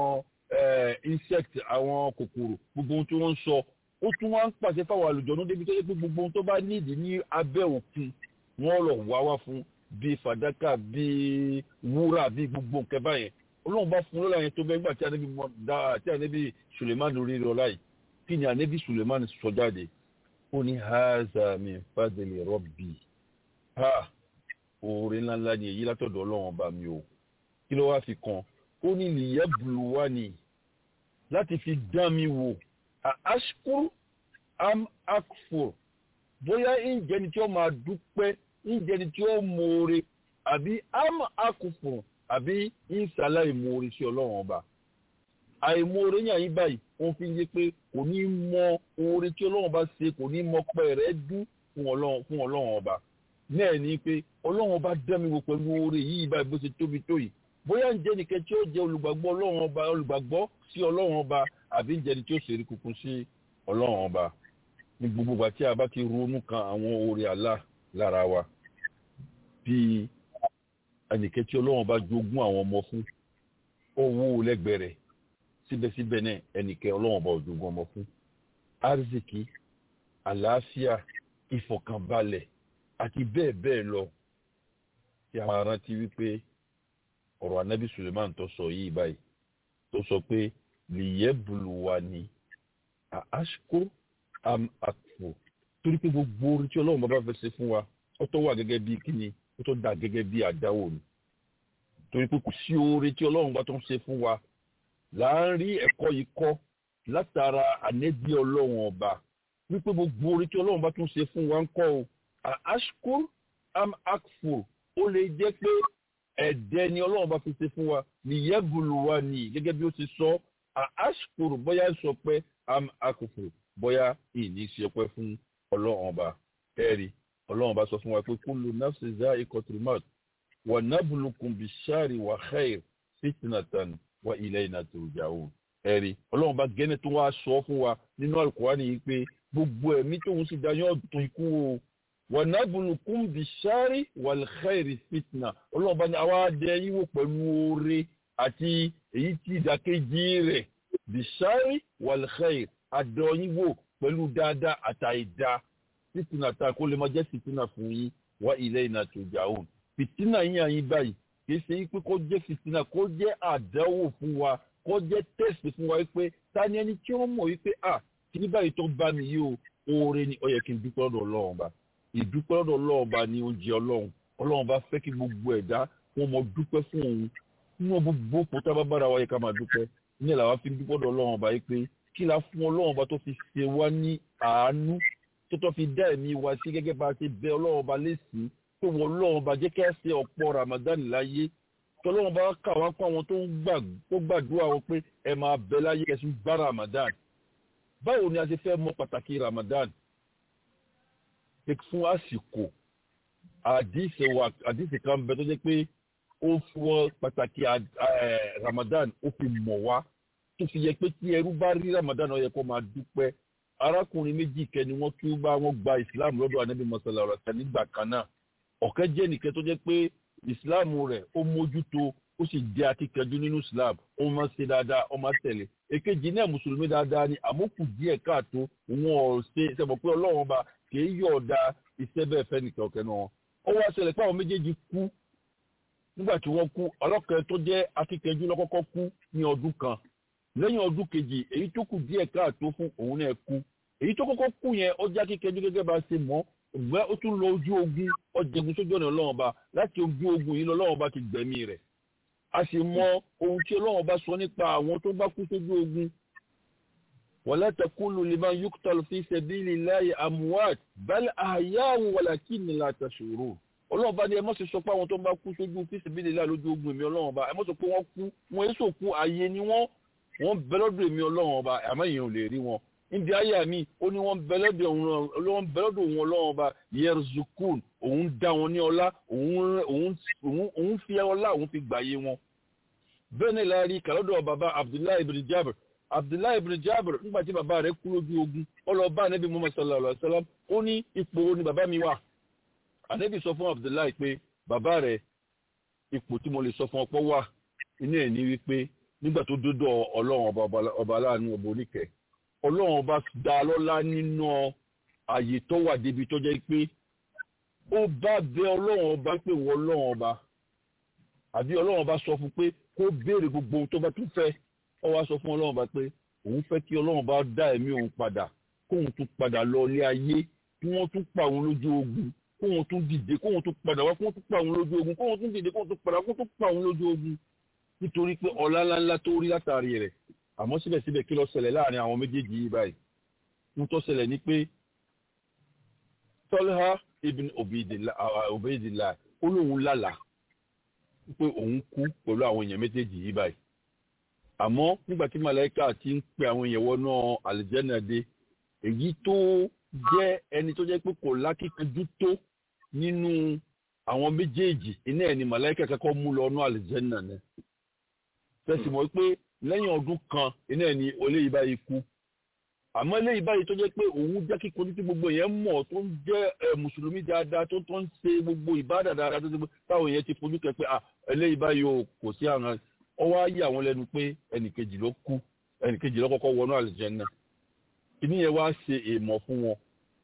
insect àwọn kòkòrò gbogbo ohun tí wọ́n ń sọ ó tún wá ń pàṣẹ fáwọn àlùjọ̀nú débi tó jẹ́ pé gbogbo ohun tó bá nídìí ní abẹ́ òkun wọ́n lọ wá wá fún bíi fàdákà bíi wúrà bíi gbogbo nǹkan báyẹn ọlọ́run bá fún lọ́la yẹn tó bẹ́ẹ̀ gbà tí ànábì dá tí ànábì Suleiman rí rọ láì kí ni ànábì Suleiman sọ jáde ó ní haza min fadli rabbi ha oore ńláńlá ni èyí látọ̀dọ̀ ọlọ́run ọba mi o kí ló wá fi kan ó ní liyabluwani láti fi dán mi wò a ashkur am akfur bóyá ìjẹni tí ó máa dúpẹ́ ìjẹni tí ó mọ̀ọ́re àbí am akfur àbí ìsàlá ìmọ̀ọ́re sí ọlọ́run ọba àìmọ̀ọ́re yàn yín báyìí wọ́n fi ń yé pé kò ní mọ oore tí ọlọ́run bá ṣe kò ní mọ pẹ́ rẹ̀ dú fún ọlọ́run ọba náà ní pé ọlọ́run ọba dá mi wò pẹ̀lú oore yìí báyìí bó ṣe tóbi tó yìí bóyá ń jẹ́ nìkan tí ó jẹ́ olùgbàgbọ́ ọlọ́run ọba olùgbàgbọ́ sí ọlọ́run ọba àbí ń jẹ́ ni tí ó ṣèrí kunkun sí ọlọ́run ọba ní gbogbo ìgbà tí a bá ti ronú kan àwọn oore Allah lára wa bí ẹnìkan tí ọlọ́run ọba jogún àwọn ọmọ fún owó lẹ́gbẹ̀ẹ́ rẹ̀ síbẹ̀síbẹ̀ náà ẹnìkan ọlọ́run ọba ò jogún ọmọ fún arziki àlàáfíà ìfọ̀kànbalẹ̀ àti bẹ́ẹ̀ bẹ́ẹ̀ lọ tí a máa rántí wípé ọ̀rọ̀ anábì Suleiman tó sọ yìí báyìí tó sọ pé liyebluwani àásìkò am akfur torí pé gbogbo orí tí ọlọ́run bá bá fẹ́ ṣe fún wa ó tó wà gẹ́gẹ́ bí kíni ó tó dà gẹ́gẹ́ bí àdáwò ni torí pé kò sí oore tí ọlọ́run bá tó ń ṣe fún wa láàárín ẹ̀kọ́ yìí kọ́ látara ànẹ́bí ọlọ́run ọba wípé gbogbo oore tí ọlọ́run bá tó ń ṣe fún wa ń kọ́ o àásìkò am akfur ó lè jẹ́ pé ẹ̀dẹ́ ni ọlọ́run bá fi ṣe fún wa liyebluwani gẹ́gẹ́ bí ó ti sọ àásìkò bóyá sọ pé am akfur bóyá ìní ṣe pẹ́ fún ọlọ́run ọba ẹ̀rí ọlọ́run ọba sọ fún wa pé kullu nafsin za'iqatul maut wa nabluukum bish-sharri wa khair fitnatan wa ilayna turja'un ẹ̀rí ọlọ́run ọba gẹ́nẹ́ tó wá sọ fún wa nínú Al-Qur'ani yìí pé gbogbo ẹ̀mí tóun sì dá yóò tó ikú o wa nabluukum bish-sharri wal khair fitna ọlọ́run ọba ní àwa dẹ yín wò pẹ̀lú oore àti èyí tí ìdàkejì rẹ̀ bish-sharri wal khair àdọ̀yìn wò pẹ̀lú dáadáa àtàìdá fìtínà ta kó lè máa jẹ́ fìtínà fún yín wá ilayna turja'un fìtínà yín àyín báyìí kìí ṣe pé kó jẹ́ fìtínà kó jẹ́ àdánwò fún wa kó jẹ́ tẹ́sì fún wa pé ta ni ẹni tí ó mọ̀ wípé à kí ní báyìí tó bá mi yìí o oore ni ó yẹ kí n dúpẹ́ lọ́dọ̀ ọlọ́run bá ìdúpẹ́ lọ́dọ̀ ọlọ́run bá ní oúnjẹ ọlọ́run ọlọ́run bá fẹ́ kí gbogbo ẹ̀dá wọn mọ dúpẹ́ fún òun nínú gbogbo pọ̀tà bá bára wa yẹ ká máa dúpẹ́ ní ẹ̀ làwa fi dúpẹ́ lọ́dọ̀ ọlọ́run bá yìí pé kí la fún ọlọ́run ọba tó fi ṣe wá ní àánú tó tó fi dá ẹ̀mí wa sí gẹ́gẹ́ bá a ṣe bẹ ọlọ́run ọba lẹ́sìn tó wọ ọlọ́run ọba jẹ́ kí a ṣe ọ̀pọ̀ Ramadan láyé tó ọlọ́run ọba kà wá fún àwọn tó ń gbàdúrà wọn pé ẹ máa bẹ láyé kẹsùn bá Ramadan báwo ni a ṣe fẹ́ mọ pàtàkì Ramadan fún àsìkò àdìsí kan bẹ tó jẹ́ pé ó fún pàtàkì Ramadan ó fi mọ̀ wá tó fi yẹ pé tí ẹrú bá rí Ramadan ó yẹ kó máa dúpẹ́ arákùnrin méjì kẹni wọ́n tún bá wọn gba Islam lọ́dọ̀ Ànábì mọ́sálà ọ̀rọ̀ ṣẹ́ nígbà kan náà ọ̀kẹ́ jẹ́ nìkẹ́ tó jẹ́ pé Islam rẹ̀ ó mójútó ó sì jẹ́ akíkanjú nínú Islam ó máa ṣe dáadáa ó máa tẹ̀lé èkejì náà mùsùlùmí dáadáa ni àmókù díẹ̀ káàtó wọn ò ṣe ṣẹ̀bọ̀ pé Ọlọ́run ọba kì í yọ̀ọ̀da iṣẹ́ bẹ́ẹ̀ fẹ́ nìkan ọ̀kẹ́ náà ó wá ṣẹlẹ̀ pé àwọn méjèèjì kú nígbà tí wọ́n kú ọlọ́kẹ́ tó jẹ́ akíkanjú lọ́kọ́kọ́ kú ní ọdún kan lẹ́yìn ọdún kejì èyí tó kù díẹ̀ káàtó fún òun náà kú èyí tó kọ́kọ́ kú yẹn ó já kíkẹ́jú gẹ́gẹ́ bá ṣe mọ́ ògbẹ́ ó tún lọ ojú ogun ọjẹ́gun sójú ọ̀nà Ọlọ́run ọba láti ojú ogun yìí lọ́wọ́ ọba ti gbẹ̀mí rẹ̀ a sì mọ ohun tí Ọlọ́run ọba sọ nípa àwọn tó bá kú sójú ogun wala taqulu liman yuqtalu fi sabilillahi amwat bal ahya'un walakinna la tash'urun Ọlọ́run ọba ni ẹ má ṣe sọ pé àwọn tó bá kú sójú fi sabilillahi lójú ogun mi Ọlọ́run ọba ẹ má sọ pé wọ́n kú wọn èso kú ayé ni wọ́n wọ́n bẹ lọ́dọ̀ èmi Ọlọ́run ọba àmọ́ èèyàn ò lè rí wọn níbi ayé mi ó ní wọ́n bẹ lọ́dọ̀ òun Ọlọ́run ọba yerzukun òun dá wọn ní ọlá òun fi ọlá òun fi gbàyé wọn. bẹ́ẹ̀ ni láàrin kàlọ́dọ̀ bàbá Abdullahi ibn Jabir Abdullahi ibn Jabir nígbà tí bàbá rẹ̀ kú lójú ogun ọlọ́ọ̀bá Ànábì Muhammad sallallahu alaihi wasallam ó ní ipò ni bàbá mi wà. Ànábì sọ fún Abdullahi pé bàbá rẹ̀ ipò tí mo lè sọ fún ọpọ́ wà inú ẹ̀ ní wípé nígbà tó dọ́dọ̀ Ọlọ́run ọba aláàánú ọba oníkẹ́ Ọlọ́run ọba dá lọ́lá nínú ààyè tó wà débi tó jẹ́ pé ó bá bẹ Ọlọ́run ọba pé wọ Ọlọ́run ọba àbí Ọlọ́run ọba sọ fún pé kó béèrè gbogbo ohun tó bá tún fẹ́ ó wá sọ fún Ọlọ́run ọba pé òun fẹ́ kí Ọlọ́run ọba dá ẹ̀mí òun padà kóun tún padà lọ ilé ayé kí wọ́n tún pa òun lójú ogun kóun tún dìde kóun tún padà wá kóun tún pa òun lójú ogun kóun tún dìde kóun tún padà kóun tún pa òun lójú ogun nítorí pé ọlá ńláńlá tó rí látàrí rẹ̀ àmọ́ síbẹ̀síbẹ̀ kí ló ṣẹlẹ̀ láàrin àwọn méjèèjì yìí báyìí ń tó ṣẹlẹ̀ ní pé Talha ibn Ubaydillah ó lóun lálàá pé òun kú pẹ̀lú àwọn èèyàn méjèèjì yìí báyìí àmọ́ nígbà tí màláíkà ti ń pe àwọn èèyàn wọnú àlìjẹ́nà dé èyí tó jẹ́ ẹni tó jẹ́ pé kò lákìkanjú tó nínú àwọn méjèèjì iná ẹ̀ ni màláíkà kẹ́kọ̀ọ́ mú lọ nú àlìjẹ́nà náà tẹ̀sí mọ́ pé lẹ́yìn ọdún kan iná ẹ̀ ni eléyìí báyìí kú àmọ́ eléyìí báyìí tó jẹ́ pé òun jẹ́ kíkọ́ títí gbogbo èèyàn mọ̀ tó ń jẹ́ mùsùlùmí dáadáa tó tó ń ṣe gbogbo ìbádà dáadáa tó ti táwọn èèyàn ti fojú kẹ pé à eléyìí báyìí o kò sí àrùn ọwọ́ ayé àwọn lẹ́nu pé ẹnìkejì ló kú ẹnìkejì ló kọ́kọ́ wọnú àlùjánnà kíní yẹn wá ṣe èèmọ̀ fún wọn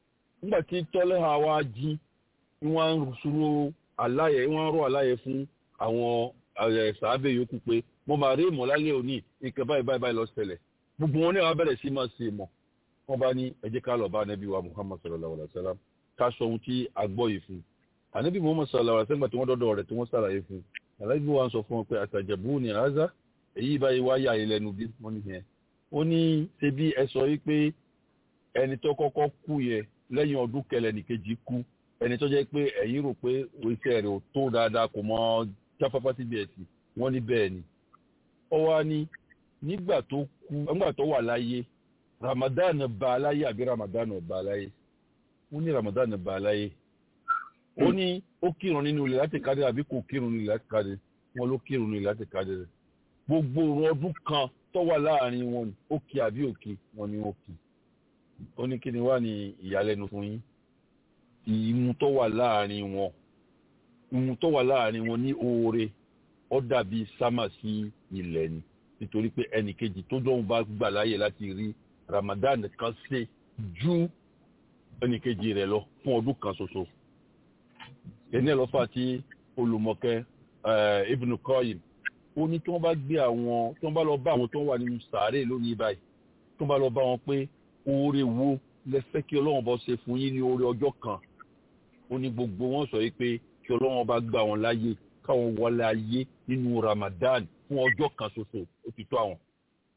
nígbà tí Tọ́lẹ́hà wá jí wọ́n ń sùúrù aláyẹ wọ́n ń rọ aláyẹ fún àwọn sàábẹ̀ yòókù pé mo máa rí ìmọ̀lálẹ́ òní ìkẹ́ báyìí báyìí báyìí lọ ṣẹlẹ̀ gbogbo wọn ní àwọn bẹ̀rẹ̀ sí máa ṣe mọ̀ wọ́n bá ní ẹ jẹ́ ká lọ bá ànábì wa Muhammad sallallahu alaihi wasallam ká sọ ohun tí a gbọ́ yìí fún ànábì Muhammad sallallahu alaihi wasallam tí wọ́n dọ́dọ̀ rẹ̀ tí wọ́n ṣàlàyé fún ànábì wa sọ fún wọn pé àtàjẹ̀bú ni àázá èyí báyìí wá yà ilẹ̀ nu bí wọ́n ní yẹn ó ní ṣe bí ẹ sọ yìí pé ẹni tó kọ́kọ́ kú yẹ lẹ́yìn ọdún kẹlẹ̀ nìkejì kú ẹni tó jẹ́ pé ẹ̀yin rò pé iṣẹ́ rẹ̀ ò tó dáadáa kò mọ jáfáfá síbi ẹ̀sìn wọ́n ní bẹ́ẹ̀ ni ó wá ní nígbà tó kú nígbà tó wà láyé Ramadan bá a láyé àbí Ramadan bá a láyé ó ní Ramadan bá a láyé ó ní ó kírun nínú ilẹ̀ láti kádé àbí kò kírun nínú ilẹ̀ láti kádé wọn ló kírun nínú ilẹ̀ láti kádé rẹ̀ gbogbo ọdún kan tó wà láàrin wọn ó kí àbí òkè wọn ni ó kí ó ní kí ni wá ní ìyàlẹ́nu fún yín ìmú tó wà láàrin wọn ìmú tó wà láàrin wọn ní oore ó dàbí sámà sí ilẹ̀ ni nítorí pé ẹnìkejì tó dóhun bá gbà láyè láti rí Ramadan kan ṣe ju ẹnìkejì rẹ̀ lọ fún ọdún kan ṣoṣo ẹni ẹ̀ lọ́fà tí olùmọ̀kẹ́ Ibn Qayyim ó ní tí wọ́n bá gbé àwọn tí wọ́n bá lọ bá àwọn tó wà nínú sàárè lónìí báyìí tí wọ́n bá lọ bá wọn pé oore wo lẹ fẹ́ kí Ọlọ́run bá ṣe fún yín ní oore ọjọ́ kan ó ní gbogbo wọn sọ pé kí Ọlọ́run bá gbà wọn láyé káwọn wọlé ayé nínú Ramadan fún ọjọ́ kan ṣoṣo ó ti tó àwọn.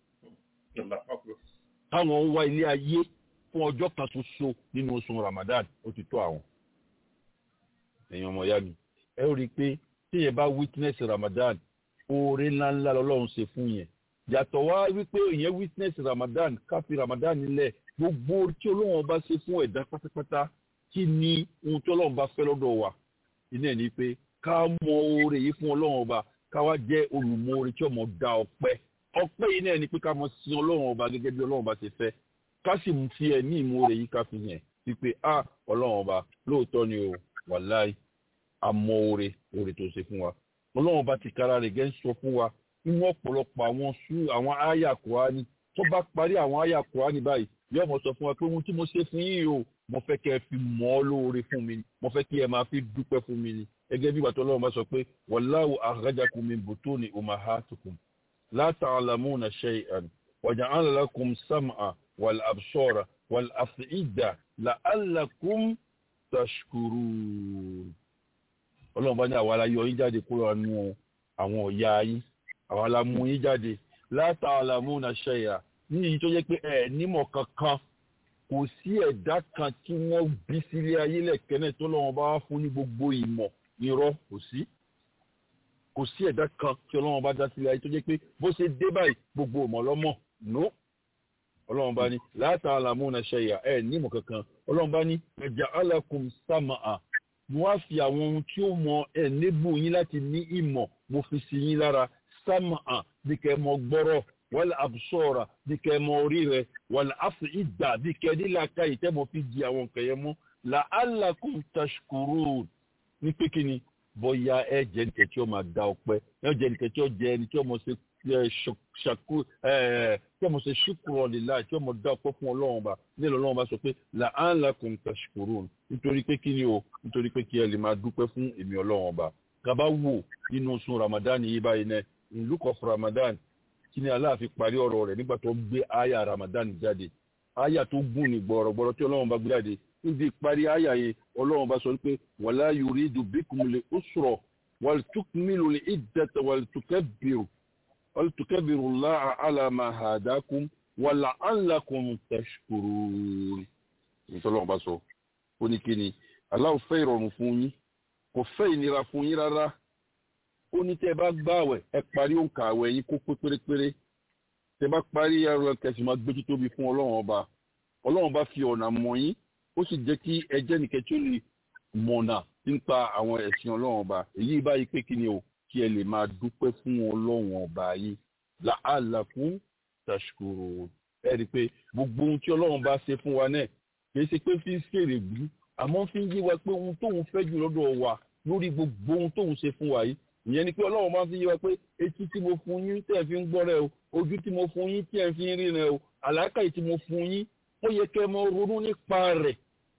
káwọn wá ilé ayé fún ọjọ́ kan ṣoṣo nínú oṣù Ramadan ó ti tó àwọn. ẹ̀yin ọmọ ìyá mi ẹ ó rí i pé tí yẹn bá witness Ramadan oore ńláńlá lọ́lọ́run ṣe fún yẹn yàtọ̀ wá wípé ìyẹn witness Ramadan ká fi Ramadan nílẹ̀ gbogbo tí Ọlọ́run bá ṣe fún ẹ̀dá pátápátá kí ni ohun tí Ọlọ́run bá fẹ́ lọ́dọ̀ wa iná ẹ̀ ní pé ká mọ oore yìí fún Ọlọ́run ọba ká wá jẹ́ olùmọ̀ọ́re tí ọmọ da ọpẹ́ ọpẹ́ yìí náà ni pé ká mọ sí Ọlọ́run ọba gẹ́gẹ́ bí Ọlọ́run ọba ṣe fẹ́ ká sì fi ẹ̀ ní ìmọ̀ọ́re yìí ká fi hàn wípé a Ọlọ́run ọba lóòótọ́ ni o wàláì àmọ́ oore oore tó ṣe fún wa Ọlọ́run ọba ti kára rẹ̀ gẹ́ ń sọ fún wa nínú ọ̀pọ̀lọpọ̀ àwọn sú àwọn àyà Kùránì tó bá parí àwọn àyà Kùránì báyìí yóò mọ̀ sọ fún wa pé ohun tí mo ṣe fún yín o mo fẹ́ kẹ́ ẹ fi mọ̀ ọ́ lóore fún mi mo fẹ́ kí ẹ máa fi dúpẹ́ fún mi ni gẹ́gẹ́ bí ìgbàtọ́ Ọlọ́run bá sọ pé wallahu akhrajakum min butuni ummahatikum la ta'lamuna shay'an wa ja'ala lakum sam'a wal absara wal af'ida la'allakum tashkurun. Ọlọ́run bá ní àwa la yọ yín jáde kúrò nínú àwọn ọ̀yà yín àwa la mú yín jáde la ta'lamuna shay'an ní èyí tó jẹ́ pé ẹ̀ nímọ̀ kankan kò sí ẹ̀dá kan tí wọ́n bí sílé ayé lẹ́kẹ́nẹ̀ tó lọ́wọ́ bá wá fún ní gbogbo ìmọ̀ irọ́ kò sí kò sí ẹ̀dá kan tí Ọlọ́run bá dá sílé ayé tó jẹ́ pé bó ṣe dé báyìí gbogbo ìmọ̀ lọ́mọ̀ no Ọlọ́run bá ní la ta'lamuna shay'an ẹ̀ nímọ̀ kankan Ọlọ́run bá ní ja'ala lakum sam'a mo wá fi àwọn ohun tí ó mọ ẹ̀ níbù yín láti ní ìmọ̀ mo fi sí yín lára sam'a bí kẹ́ mọ gbọ́rọ̀ wal absara bí kẹ́ mọ orí rẹ̀ wal af'ida bí kẹ́ nílà káyì tẹ́ mọ fi di àwọn nǹkan yẹn mọ́ la'allakum tashkurun ní pékinni bóyá ẹ jẹ́ nìkẹ́ tí ó máa da ọpẹ́ ẹ jẹ́ nìkẹ́ tí ó jẹ́ ẹni tí ó mọ̀ ṣe ṣàkó tí ó mọ̀ ṣe shukran lillah tí ó mọ̀ da ọpẹ́ fún Ọlọ́run bá nílò Ọlọ́run bá sọ pé la'allakum tashkurun nítorí pé kí ni o nítorí pé kí ẹ lè máa dúpẹ́ fún èmi Ọlọ́run bá kaba wò nínú oṣù Ramadan yìí báyìí náà in look of Ramadan kí ni Allah fi parí ọ̀rọ̀ rẹ̀ nígbà tó gbé aya Ramadan jáde aya tó gùn ní gbọ̀rọ̀gbọ̀rọ̀ tí Ọlọ́run bá gbé jáde níbi parí aya yẹn Ọlọ́run bá sọ pé wala yuridu bikumul usra wal tukmilu li iddata wal tukabbiru wal tukabbiru Allaha ala ma hadakum wa la'allakum tashkurun. Ọlọ́run bá sọ ó ní kí ni Allah fẹ́ ìrọ̀rùn fún yín kò fẹ́ ìnira fún yín rárá ó ní tẹ́ bá gbààwẹ̀ ẹ parí òǹkà àwẹ̀ yín kó pé pérépéré tẹ́ bá parí ẹrọ kẹsì máa gbé títóbi fún Ọlọ́run ọba Ọlọ́run bá fi ọ̀nà mọ̀ yín ó sì jẹ́ kí ẹjẹ́ nìkẹ́ tí ó lè mọ̀nà nípa àwọn ẹ̀sìn Ọlọ́run ọba èyí báyìí pé kí ni o kí ẹ lè máa dúpẹ́ fún Ọlọ́run ọba yìí la'allakum tashkurun ẹ rí i pé gbogbo ohun tí Ọlọ́run bá ṣe fún wa náà kì í ṣe pé fi ń ṣèrè gbú àmọ́ fi ń yé wa pé ohun tóun fẹ́ jù lọ́dọ̀ wa lórí gbogbo ohun tóun ṣe fún wa yìí ìyẹn ni pé Ọlọ́run máa fi yé wa pé etí tí mo fún yín tẹ́ ẹ fi ń gbọ́ rẹ o ojú tí mo fún yín tí ẹ fi ń rí rẹ o àlàkàyè tí mo fún yín ó yẹ kẹ́ ẹ mọ ronú nípa rẹ̀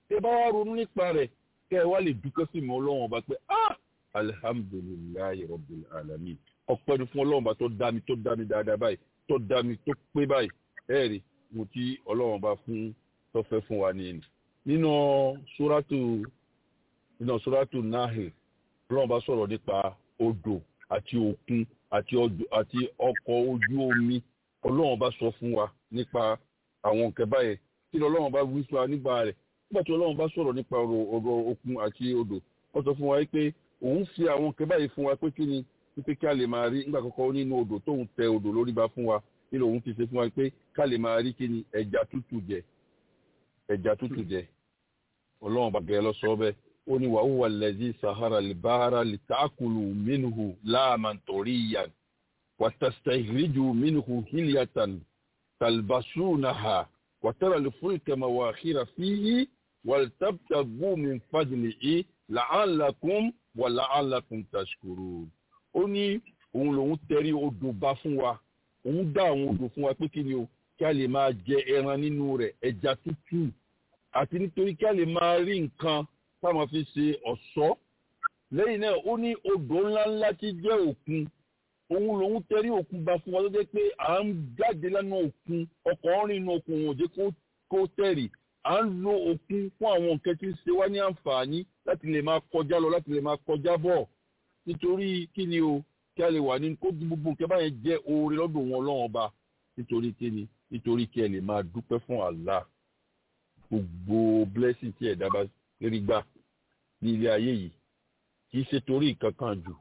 tẹ́ bá wá ronú nípa rẹ̀ kẹ́ ẹ wá lè dúpẹ́ sí mi ọlọ́run ọba pé ah alhamdulillahi rabbil alamin ọpẹ́ ni fún ọlọ́run ọba tó dá mi tó dá mi dáadáa báyìí tó dá mi tó pé báyìí ẹ rí mo tí ọlọ́run ọba fún tó fẹ́ fún wa nìyẹn nínú suratu nínú suratu Nahl ọlọ́run ọba sọ̀rọ̀ nípa odò àti òkun àti àti ọkọ̀ ojú omi ọlọ́run ọba sọ fún wa nípa àwọn nǹkan báyẹn kí ọlọ́run bá wí fún wa nígbà rẹ̀ nígbà tí ọlọ́run bá sọ̀rọ̀ nípa ọ̀rọ̀ òkun àti odò wọ́n sọ fún wa pé òun fi àwọn nǹkan báyìí fún wa pé kí ni wípé kí a lè máa rí nígbà kọ́kọ́ nínú odò tóun tẹ odò lórí bá fún wa nínú òun fi ṣe fún wa pé ká lè máa rí kí ni ẹja tútù jẹ ẹja tútù jẹ ọlọ́run bá gẹ̀ẹ́ lọ sọ bẹ́ẹ̀ ó ní wa huwa allazi sahara al-bahra litakulu minhu laman tariyan wa tastahriju minhu hilyatan talbasunaha وترى الفلك مواخر فيه ولتبتغوا من فضله لعلكم ولعلكم تشكرون ó ní òun lòun tẹrí odò bá fún wa òun dá àwọn odò fún wa pé kí ni o kí a lè máa jẹ ẹran nínú rẹ̀ ẹja tútù àti nítorí kí a lè máa rí nǹkan táwọn fi ṣe ọ̀ṣọ́ lẹ́yìn náà ó ní odò ńláńlá tí jẹ́ òkun òun lòun tẹrí òkun bá fún wa tó jẹ́ pé à ń jáde lánà òkun ọkọ̀ ọ̀rìn inú òkun òun ò jẹ́ kó tẹ̀rì à ń lo òkun fún àwọn nǹkan tí ń ṣe wá ní àǹfààní láti lè máa kọjá lọ láti lè máa kọjá bọ̀ nítorí kí ni o kí a lè wà ní kó gbogbo nǹkan báyẹn jẹ́ oore lọ́dọ̀ wọn Ọlọ́run ọba nítorí kí ni nítorí kí ẹ lè máa dúpẹ́ fún Allah gbogbo blessing tí ẹ̀dá bá rí gbà ní ilé ayé yìí kì í ṣe torí nǹkan kan jù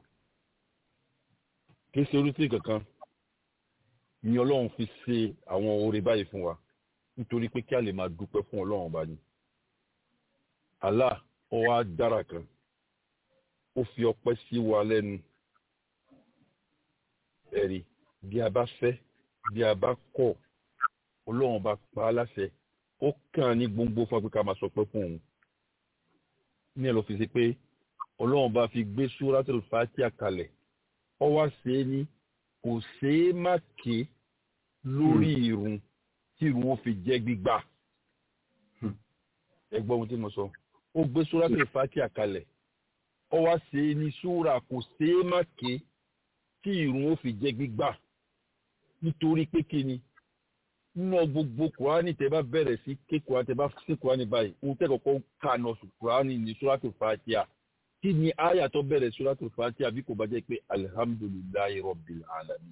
kí ṣe orí kankan ni ọlọ́run fi ṣe àwọn oore báyìí fún wa nítorí pé kí a lè máa dúpẹ́ fún ọlọ́run ọba ni Allah ó wá dára kan ó fi ọpẹ́ sí wa lẹ́nu ẹ̀rí bí a bá fẹ́ bí a bá kọ̀ ọlọ́run bá pa á láṣẹ ó kàn ní gbogbo fún pé ká máa sọ pé fún òun ní ẹ̀ ló fi ṣe pé ọlọ́run bá fi gbé Suratul Fatiha kalẹ̀ ó wá ṣe é ní kò ṣe é má ké lórí ìrun tí ìrun ó fi jẹ́ gbígbà ẹ gbọ́ ohun tí mo sọ ó gbé Suratul Fatiha kalẹ̀ ó wá ṣe é ní súra kò ṣe é má ké tí ìrun ó fi jẹ́ gbígbà nítorí pé kí ni nínú gbogbo kùránì tẹ́ bá bẹ̀rẹ̀ sí ké kùránì tẹ́ bá ṣe kùránì báyìí ohun tẹ́ kọ́kọ́ kà náà kùránì ní Suratul Fatiha kí ni àyà tó bẹ̀rẹ̀ Suratul Fatiha bí kò bá jẹ́ pé alhamdulillahi rabbil alamin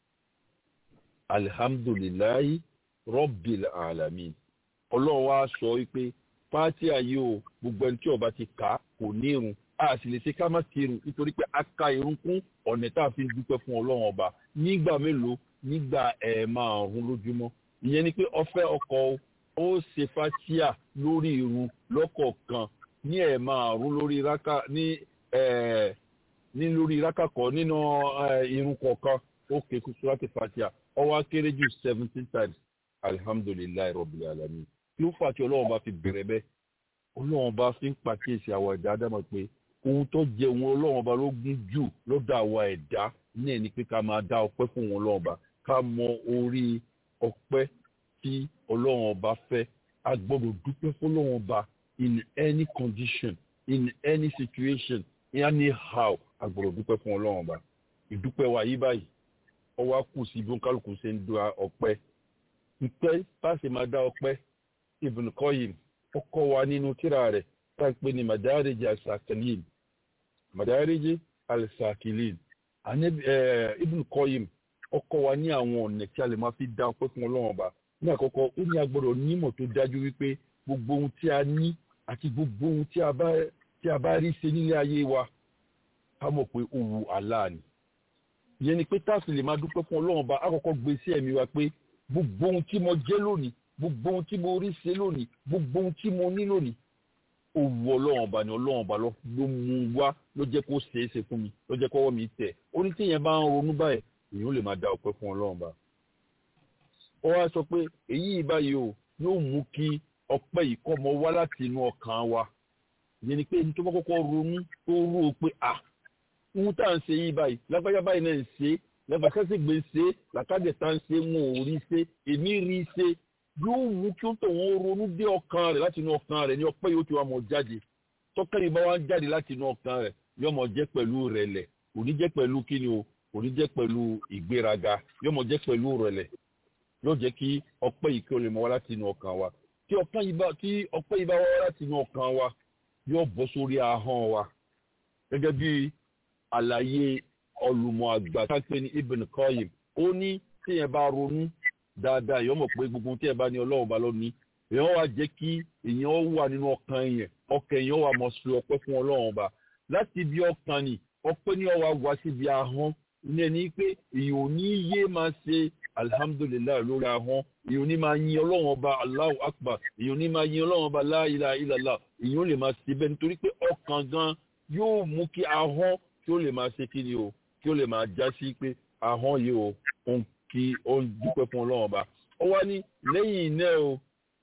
alhamdulillahi rabbil alamin ọlọ́run wá sọ wípé Fatiha yìí o gbogbo ẹni tí ó bá ti kà kò ní irun a sì lè ṣe ká má ti irun nítorí pé a ka irun kún ọ̀nà tá a fi dúpẹ́ fún ọlọ́run ọba nígbà mélòó nígbà ẹ̀ márùn lójúmọ́ ìyẹn ni pé ọfẹ́ ọkọ̀ ó ṣe Fatiha lórí irun lọ́kọ̀ọ̀kan ní ẹ̀ márùn lórí rákà ní ẹ̀ ní lórí rákà kọ̀ nínú irun kọ̀ọ̀kan ó ké Suratul Fatiha ó wá kéré jù seventeen times alhamdulillahi rabbil alamin tí ó fà tí ọlọ́run bá fi bẹ̀rẹ̀ bẹ́ẹ̀ ọlọ́run bá fi ń pàkíyèsí àwọn ẹ̀dá ádámọ̀ pé ohun tó jẹ òun ọlọ́run ọba ló gún jù lọ́dọ̀ àwa ẹ̀dá ní ẹni pé ká máa dá ọpẹ́ fún òun ọlọ́run ọba ká mọ orí ọpẹ́ tí ọlọ́run ọba fẹ́ a gbọ́dọ̀ dúpẹ́ fún ọlọ́run ọba in any condition in any situation in anyhow a gbọ́dọ̀ dúpẹ́ fún ọlọ́run ọba ìdúpẹ́ wa yí báyìí ọwọ́ kù sí bí kálukú ṣe ń dá ọpẹ́ ìpẹ́ pàṣẹ máa dá ọpẹ́ Ibn Qayyim ọkọ wa nínú tírà rẹ̀ tá a pè ní Madarij al-Sakilin Madarij al-Sakilin Ibn Qayyim ọkọ wa ní àwọn ọ̀nà tí a lè máa fi dá ọpẹ́ fún ọlọ́run ọba ní àkọ́kọ́ ó ní a gbọ́dọ̀ nímọ̀ tó dájú wípé gbogbo ohun tí a ní àti gbogbo ohun tí a bá tí a bá rí ṣe nílé ayé wa ká mọ̀ pé ó wu Allah ni ìyẹn ni pé táàsì lè máa dúpẹ́ fún ọlọ́run ọba àkọ́kọ́ gbé sí ẹ̀mí wa pé gbogbo ohun tí mo jẹ́ lónìí gbogbo ohun tí mo rí ṣe lónìí gbogbo ohun tí mo ní lónìí ó wu ọlọ́run ọba ni ọlọ́run ọba ló mú wá ló jẹ́ kó ṣeé ṣe fún mi ló jẹ́ kọ́wọ́ mi tẹ̀ ó ní tíyẹn bá ń ronú báyìí èyí ó lè máa dá ọpẹ́ fún ọlọ́run ọba ó wá sọ pé èyí báyìí o yóò mú kí ọpẹ́ yìí kó mọ wá láti inú ọkàn wa ìyẹn ni pé ẹni tó bá kọ́kọ́ ronú tó rú o pé à ohun tá à ń ṣe yìí báyìí lágbájá báyìí náà ń ṣe lágbàkẹ́sì gbé ṣe làkàdé tá ń ṣe wọn ò rí ṣe èmi rí ṣe yóò mú kí ó tọ̀ wọ́n ronú dé ọkàn rẹ̀ láti inú ọkàn rẹ̀ ní ọpẹ́ yóò ti wá mọ̀ jáde tọ́kàn yìí bá wá ń jáde láti inú ọkàn rẹ̀ yóò mọ̀ jẹ́ pẹ̀lú rẹ̀lẹ̀ kò ní jẹ́ pẹ̀lú kíni o kò ní jẹ́ pẹ̀lú ìgbéraga yóò mọ̀ jẹ́ pẹ̀lú rẹ̀lẹ̀ yóò jẹ́ kí ọpẹ́ yìí kí ó lè mọ̀ wá láti inú ọkàn wa tí ọpẹ́ yìí bá tí ọpẹ́ yìí bá wá láti inú ọkàn wa yóò bọ́ sórí ahọ́n wa gẹ́gẹ́ bí àlàyé olùmọ̀ àgbà kápẹ́ ní Ibn Qayyim ó ní tí yẹn bá ronú dáadáa èèyàn mọ̀ pé gbogbo tí ẹ bá ní Ọlọ́run bá lónìí èèyàn wá jẹ́ kí èèyàn wà nínú ọkàn yẹn ọkàn èèyàn wà mọ̀ sí ọpẹ́ fún Ọlọ́run bá láti ibi ọkàn ni ọpẹ́ ní ọwà wá síbi ahọ́n ní ẹni pé èèyàn ò ní yé máa ṣe alhamdulilayi lórí ahọ́n èèyàn ò ní máa yin Ọlọ́run ọba Allahu Akbar èèyàn ò ní máa yin Ọlọ́run ọba la ilaha illallah èèyàn ò lè máa ṣe bẹ́ẹ̀ nítorí pé ọkàn gan yóò mú kí ahọ́n kí ó lè máa ṣe kí ni o kí ó lè máa já sí pé ahọ́n yìí o òun kí ó ń dúpẹ́ fún Ọlọ́run ọba ó wá ní lẹ́yìn iná o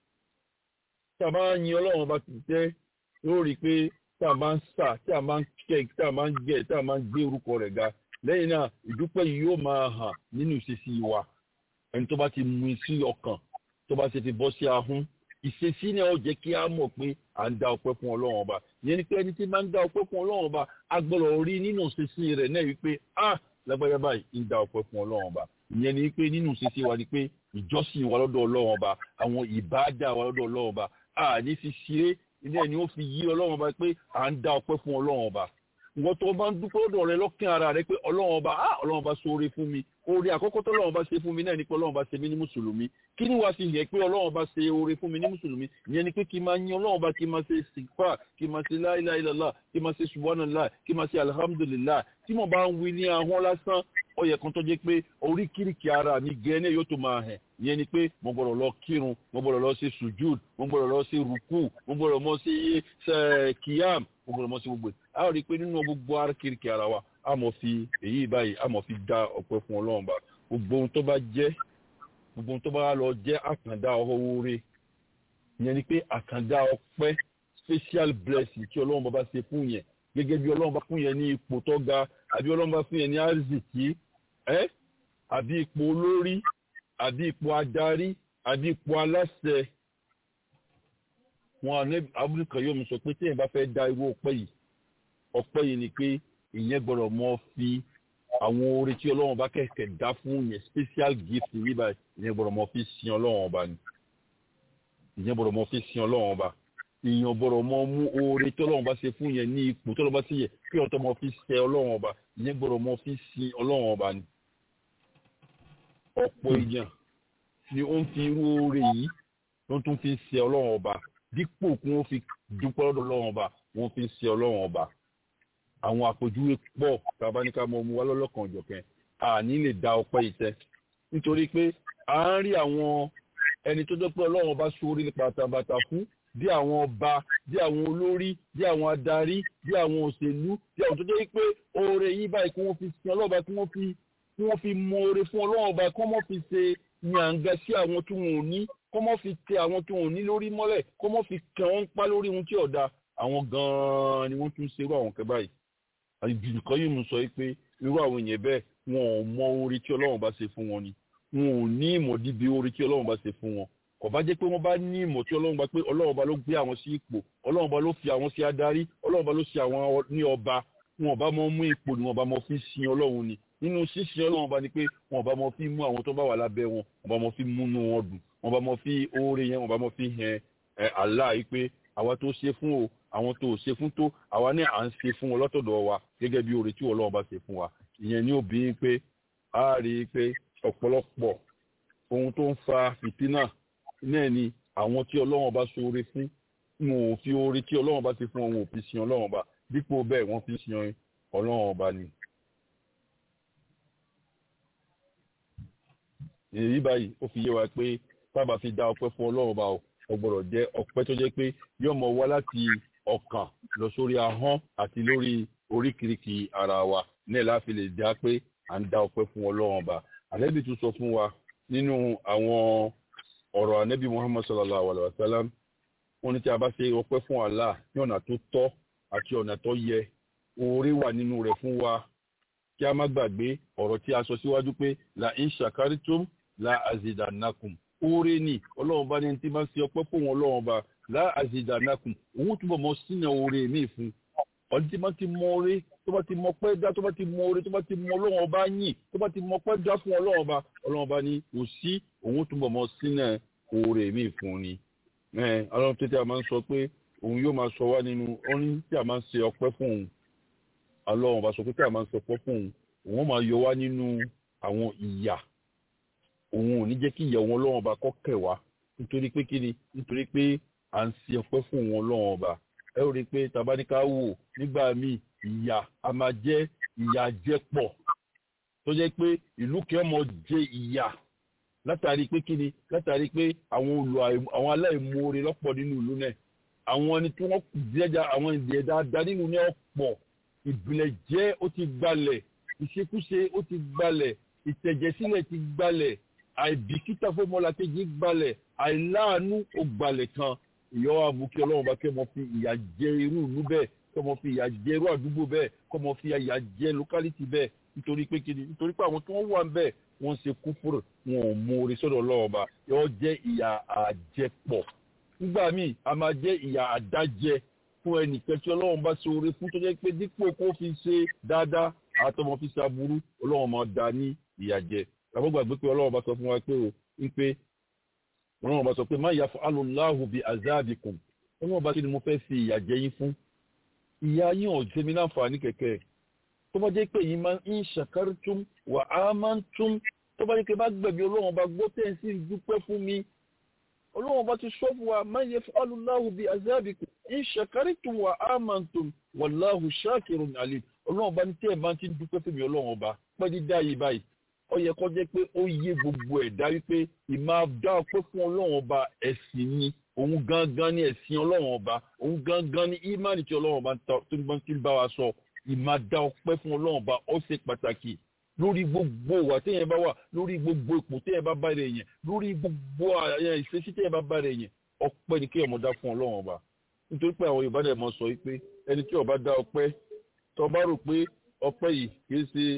tá a bá ń yin Ọlọ́run ọba ti tẹ́ yóò rí i pé tá a bá ń sà tí a bá ń kẹ́ tá a bá ń gẹ̀ tá a bá ń gbé orúkọ rẹ̀ ga lẹ́yìn náà ìdúpẹ́ yìí yóò máa hàn nínú ìṣesí wa ẹni tó bá ti mú sí ọkàn tó bá ti fi bọ́ sí ahọ́n ìṣesí náà ó jẹ́ kí a mọ̀ pé à ń dá ọpẹ́ fún Ọlọ́run ọba ìyẹn ni pé ẹni tí máa ń dá ọpẹ́ fún Ọlọ́run ọba a gbọ́dọ̀ rí nínú ìṣesí rẹ̀ náà wípé ah lágbájá báyìí ń dá ọpẹ́ fún Ọlọ́run ọba ìyẹn ni pé nínú ìṣesí wa ni pé ìjọsìn wa lọ́dọ̀ Ọlọ́run ọba àwọn ìbádà wa lọ́dọ̀ Ọlọ́run ọba a ní fi ṣeré ilé ẹni ó fi yí Ọlọ́run ọba pé à ń dá ọpẹ́ fún Ọlọ́run ọba ìwọ́n tó bá ń dúpẹ́ lọ́dọ̀ rẹ lọ́kàn ara rẹ pé Ọlọ́run ọba ah Ọlọ́run ọba ṣoore fún mi oore àkọ́kọ́ tó Ọlọ́run ọba ṣe fún mi náà ni pé Ọlọ́run ọba ṣe mí ní mùsùlùmí kí ni wàá fi yẹ pé Ọlọ́run ọba ṣe oore fún mi ní mùsùlùmí ìyẹn ni pé kí n máa yin Ọlọ́run ọba kí n máa ṣe sìkfà kí n máa ṣe la ilaha illallah kí n máa ṣe subhanallah kí n máa ṣe alhamdulillah tí mo bá ń wí ní ahọ́n lásán ó yẹ kan tó jẹ́ pé oríkìríkì ara mi gẹ́ẹ́nẹ́ yóò tó máa hẹ̀ ìyẹn ni pé mo gbọ́dọ̀ lọ kírun mo gbọ́dọ̀ lọ ṣe sùjúd mo gbọ́dọ̀ lọ ṣe rùkú mo gbọ́dọ̀ mọ sí kíyàm mo gbọ́dọ̀ mọ sí gbogbo a rí i pé nínú gbogbo oríkìríkì ara wa a mọ̀ fi èyí báyìí a mọ̀ fi dá ọpẹ́ fún Ọlọ́run bá gbogbo ohun tó bá jẹ́ gbogbo ohun tó bá lọ jẹ́ àkàndá oore ìyẹn ni pé àkàndá ọpẹ́ special blessing tí Ọlọ́run bá ṣe fún yẹn gẹ́gẹ́ bí Ọlọ́run bá fún yẹn ní ipò tó ga àbí Ọlọ́run bá fún yẹn ní àrísìkí ẹ́ àbí ipò olórí àbí ipò adarí àbí ipò aláṣẹ wọn àná abúlùkọ yóò mú sọ pé tí èèyàn bá fẹ́ dá irú ọpẹ́ yìí ọpẹ́ yìí ni pé ìyẹn gbọ́dọ̀ mọ́ fi àwọn oore tí Ọlọ́run bá kẹ̀kẹ́ dá fún yẹn special gift yìí báyìí ìyẹn gbọ́dọ̀ mọ́ fi sin Ọlọ́run ọba ni ìyẹn gbọ́dọ̀ mọ́ fi sin Ọlọ́run ọba ìyẹn gbọ́dọ̀ mọ́ mú oore tí Ọlọ́run bá ṣe fún yẹn ní ipò tí Ọlọ́run bá ṣe yẹ kí ọ̀tọ̀ mọ́ fi ṣe Ọlọ́run ọba ìyẹn gbọ́dọ̀ mọ́ fi sin Ọlọ́run ọba ni ọ̀pọ̀ èèyàn ni ó ń fi irú oore yìí ló tún fi ṣe Ọlọ́run ọba dípò kí wọ́n fi dúpẹ́ lọ́dọ̀ Ọlọ́run ọba wọ́n fi ṣe Ọlọ́run ọba àwọn àpèjúwe pọ̀ tàbá ní ká mọ ọmọ wa lọ́lọ́kan ọ̀jọ̀kẹ́ àní lè dá ọpẹ́ yìí tẹ́ nítorí pé à ń rí àwọn ẹni tó jẹ́ pé Ọlọ́run ọba ṣoore pátápátá fún bí àwọn ọba bí àwọn olórí bí àwọn adarí bí àwọn òṣèlú bí àwọn tó jẹ́ pé oore yìí báyìí kí wọ́n fi sin Ọlọ́run ọba kí wọ́n fi kí wọ́n fi mọ oore fún Ọlọ́run ọba kí wọ́n fi ṣe yàǹgà sí àwọn tí wọn ò ní kí wọ́n fi tẹ àwọn tí wọn ò ní lórí mọ́lẹ̀ kí wọ́n fi kàn wọ́n pa lórí ohun tí ọ̀dà àwọn gan-an ni wọ́n tún ṣe irú àwọn kẹ́ báyìí àbíkọ́ yìí mú sọ pé irú àwọn èèyàn bẹ́ẹ̀ wọn ò mọ oore tí Ọlọ́run bá ṣe fún wọn ni wọn ò ní ìmọ̀ díbi oore tí Ọlọ́run bá ṣe fún wọn kò bá jẹ́ pé wọ́n bá ní ìmọ̀ tí Ọlọ́run bá pé Ọlọ́run bá ló gbé àwọn sí ipò Ọlọ́run bá ló fi àwọn sí adarí Ọlọ́run bá ló ṣe àwọn ní ọba wọn bá mọ mú ipò ni wọn bá mọ fi sin Ọlọ́run ni nínú ṣíṣin Ọlọ́run bá ní pé wọn bá mọ fi mú àwọn tó bá wà lábẹ́ wọn wọn bá mọ fi múnú wọn dùn wọn bá mọ fi oore yẹn wọn bá mọ fi hàn ẹ Allah yìí pé àwa tó ṣe fún o àwọn tó ṣe fún tó àwa ní à ń ṣe fún wọn lọ́tọ̀dọ̀ wa gẹ́gẹ́ bí oore tí Ọlọ́run bá ṣe fún wa ìyẹn ní òbí pé a rí i pé ọ̀pọ̀lọpọ̀ ohun tó ń fa fìtínà náà ni àwọn tí Ọlọ́run bá ṣoore fún wọn ò fi oore tí Ọlọ́run bá ṣe fún wọn wọn ò fi sin Ọlọ́run bá dípò bẹ́ẹ̀ wọ́n fi sin Ọlọ́run ọba ni. èyí báyìí ó fi yé wa pé sábà fi dá ọpẹ́ fún Ọlọ́run ọba ó gbọ́dọ̀ jẹ́ ọpẹ́ tó jẹ́ pé yóò mọ wá láti ọkàn lọ sórí ahọ́n àti lórí oríkìríkì ara wa náà láfi lè dá pé à ń dá ọpẹ́ fún Ọlọ́run ọba. Ànábì tún sọ fún wa nínú àwọn ọ̀rọ̀ Ànábì Muhammad sallallahu alaihi wa sallam wọ́n ní tí a bá ṣe ọpẹ́ fún Allah ní ọ̀nà tó tọ́ àti ọ̀nà tó yẹ oore wà nínú rẹ̀ fún wa kí a má gbàgbé ọ̀rọ̀ tí a sọ síwájú pé la in shakaritum la azidannakum oore ni ọlọ́run bá ní ẹni tí máa ń ṣe ọpẹ́ fún wọn ọlọ́run bá lá àzìdànàkùn òun túbọ̀ mọ́ sínú oore mi fún ọdún tí máa ti mọ oore tó bá ti mọ pẹ́ dá tó bá ti mọ oore tó bá ti mọ ọlọ́run ọba yìn tó bá ti mọ pẹ́ dá fún ọlọ́run ọba ọlọ́run ọba ní kò sí òun túbọ̀ mọ́ sínú oore mi fún ni ọlọ́run tó tí a máa ń sọ pé òun yóò máa sọ wá nínú orin tí a máa ń ṣe ọpẹ́ fún òun ọlọ́run ọba sọ pé tí a máa ń sọ ọpẹ́ fún òun òun máa yọ wá nínú àwọn ìyà òun ò ní jẹ́ kí ìyà òun ọlọ́run ọba kó kẹ̀ wá nítorí pé kí ni nítorí pé à ń ṣe ọpẹ́ fún òun ọlọ́run ọba ẹ ó rí i pé tabaníká wò nígbà míì ìyà a máa jẹ́ ìyà jẹ́pọ̀ tó jẹ́ pé ìlú kẹ́mọ̀ jẹ́ ìyà látàrí pé kí ni látàrí pé àwọn olù àwọn aláìmoore lọ́pọ̀ nínú ìlú náà àwọn ẹni tí wọ́n jẹ́jà àwọn ìdíyẹ dáadáa nínú ní ọ̀pọ̀ ìbílẹ̀ jẹ́ ó ti gbalẹ̀ ìṣekúṣe ó ti gbalẹ̀ ìtẹ̀jẹ̀sílẹ̀ ti gbalẹ̀ àìbìkítà fọmọlàkejì gbalẹ̀ àìláàánú ó gbalẹ̀ kan ìyọ́ àbùkí ọlọ́run bá kẹ́ mọ́ fi ìyà jẹ irú ìlú bẹ́ẹ̀ kọ́ mọ́ fi ìyà jẹ irú àdúgbò bẹ́ẹ̀ kọ́ mọ́ fi ìyà jẹ lókálítì bẹ́ẹ̀ nítorí pé kí ni nítorí pé àwọn tí wọ́n wà ń bẹ́ẹ̀ wọ́n ṣe kúfùrù wọn ò mú orí sọ́dọ̀ ọlọ́run bá yọ jẹ́ ìyà àjẹpọ̀ nígbà míì a máa jẹ́ ìyà àdájẹ fún ẹnìkan tí ọlọ́run bá ṣe oore fún tó jẹ́ pé dípò kó fi ṣe dáadáa àtọmọ fi ṣe aburú ọlọ́run máa dá ní ìyà jẹ àbúgbàgbé pé ọlọ́run bá sọ fún wa pé o wípé ọlọ́run bá sọ pé má yaf'alu Allahu bi azabikum ọlọ́run bá kí ni mo fẹ́ fi ìyà jẹ yín fún ìyà yín ò jẹ́ mi láǹfààní kẹ̀kẹ́ tó bá jẹ́ pé yín máa ń shakartum wa amantum tó bá jẹ́ pé bá gbẹ̀bí ọlọ́run bá gbọ́ tẹ̀ sí dúpẹ́ fún mi ọlọ́run bá ti sọ fún wa má yaf'alu Allahu bi azabikum in shakartum wa amantum wallahu shakirun alim ọlọ́run bá ní tẹ́ ẹ̀ máa ti dúpẹ́ fún mi ọlọ́run bá pẹ́ dídá yìí báyìí ó yẹ kó jẹ́ pé ó yé gbogbo ẹ̀dá wípé ìmáa dá ọpẹ́ fún ọlọ́run ọba ẹ̀sìn ni òun gangan ní ẹ̀sìn ọlọ́run ọba òun gangan ní ìmánì tí ọlọ́run ọba tó ń ti bá wa sọ ìmáa dá ọpẹ́ fún ọlọ́run ọba ó ṣe pàtàkì lórí gbogbo ìwà téèyàn bá wà lórí gbogbo ipò téèyàn bá bá rẹ̀ yẹn lórí gbogbo ìṣesí téèyàn bá bá rẹ̀ yẹn ọpẹ́ ni kéèyàn mọ̀ dá fún ọlọ́run ọba nítorí pé àwọn Yorùbá dẹ̀ mọ̀ sọ wípé ẹni tí ó bá dá ọpẹ́ tó bá rò pé ọpẹ́ yìí kì í ṣe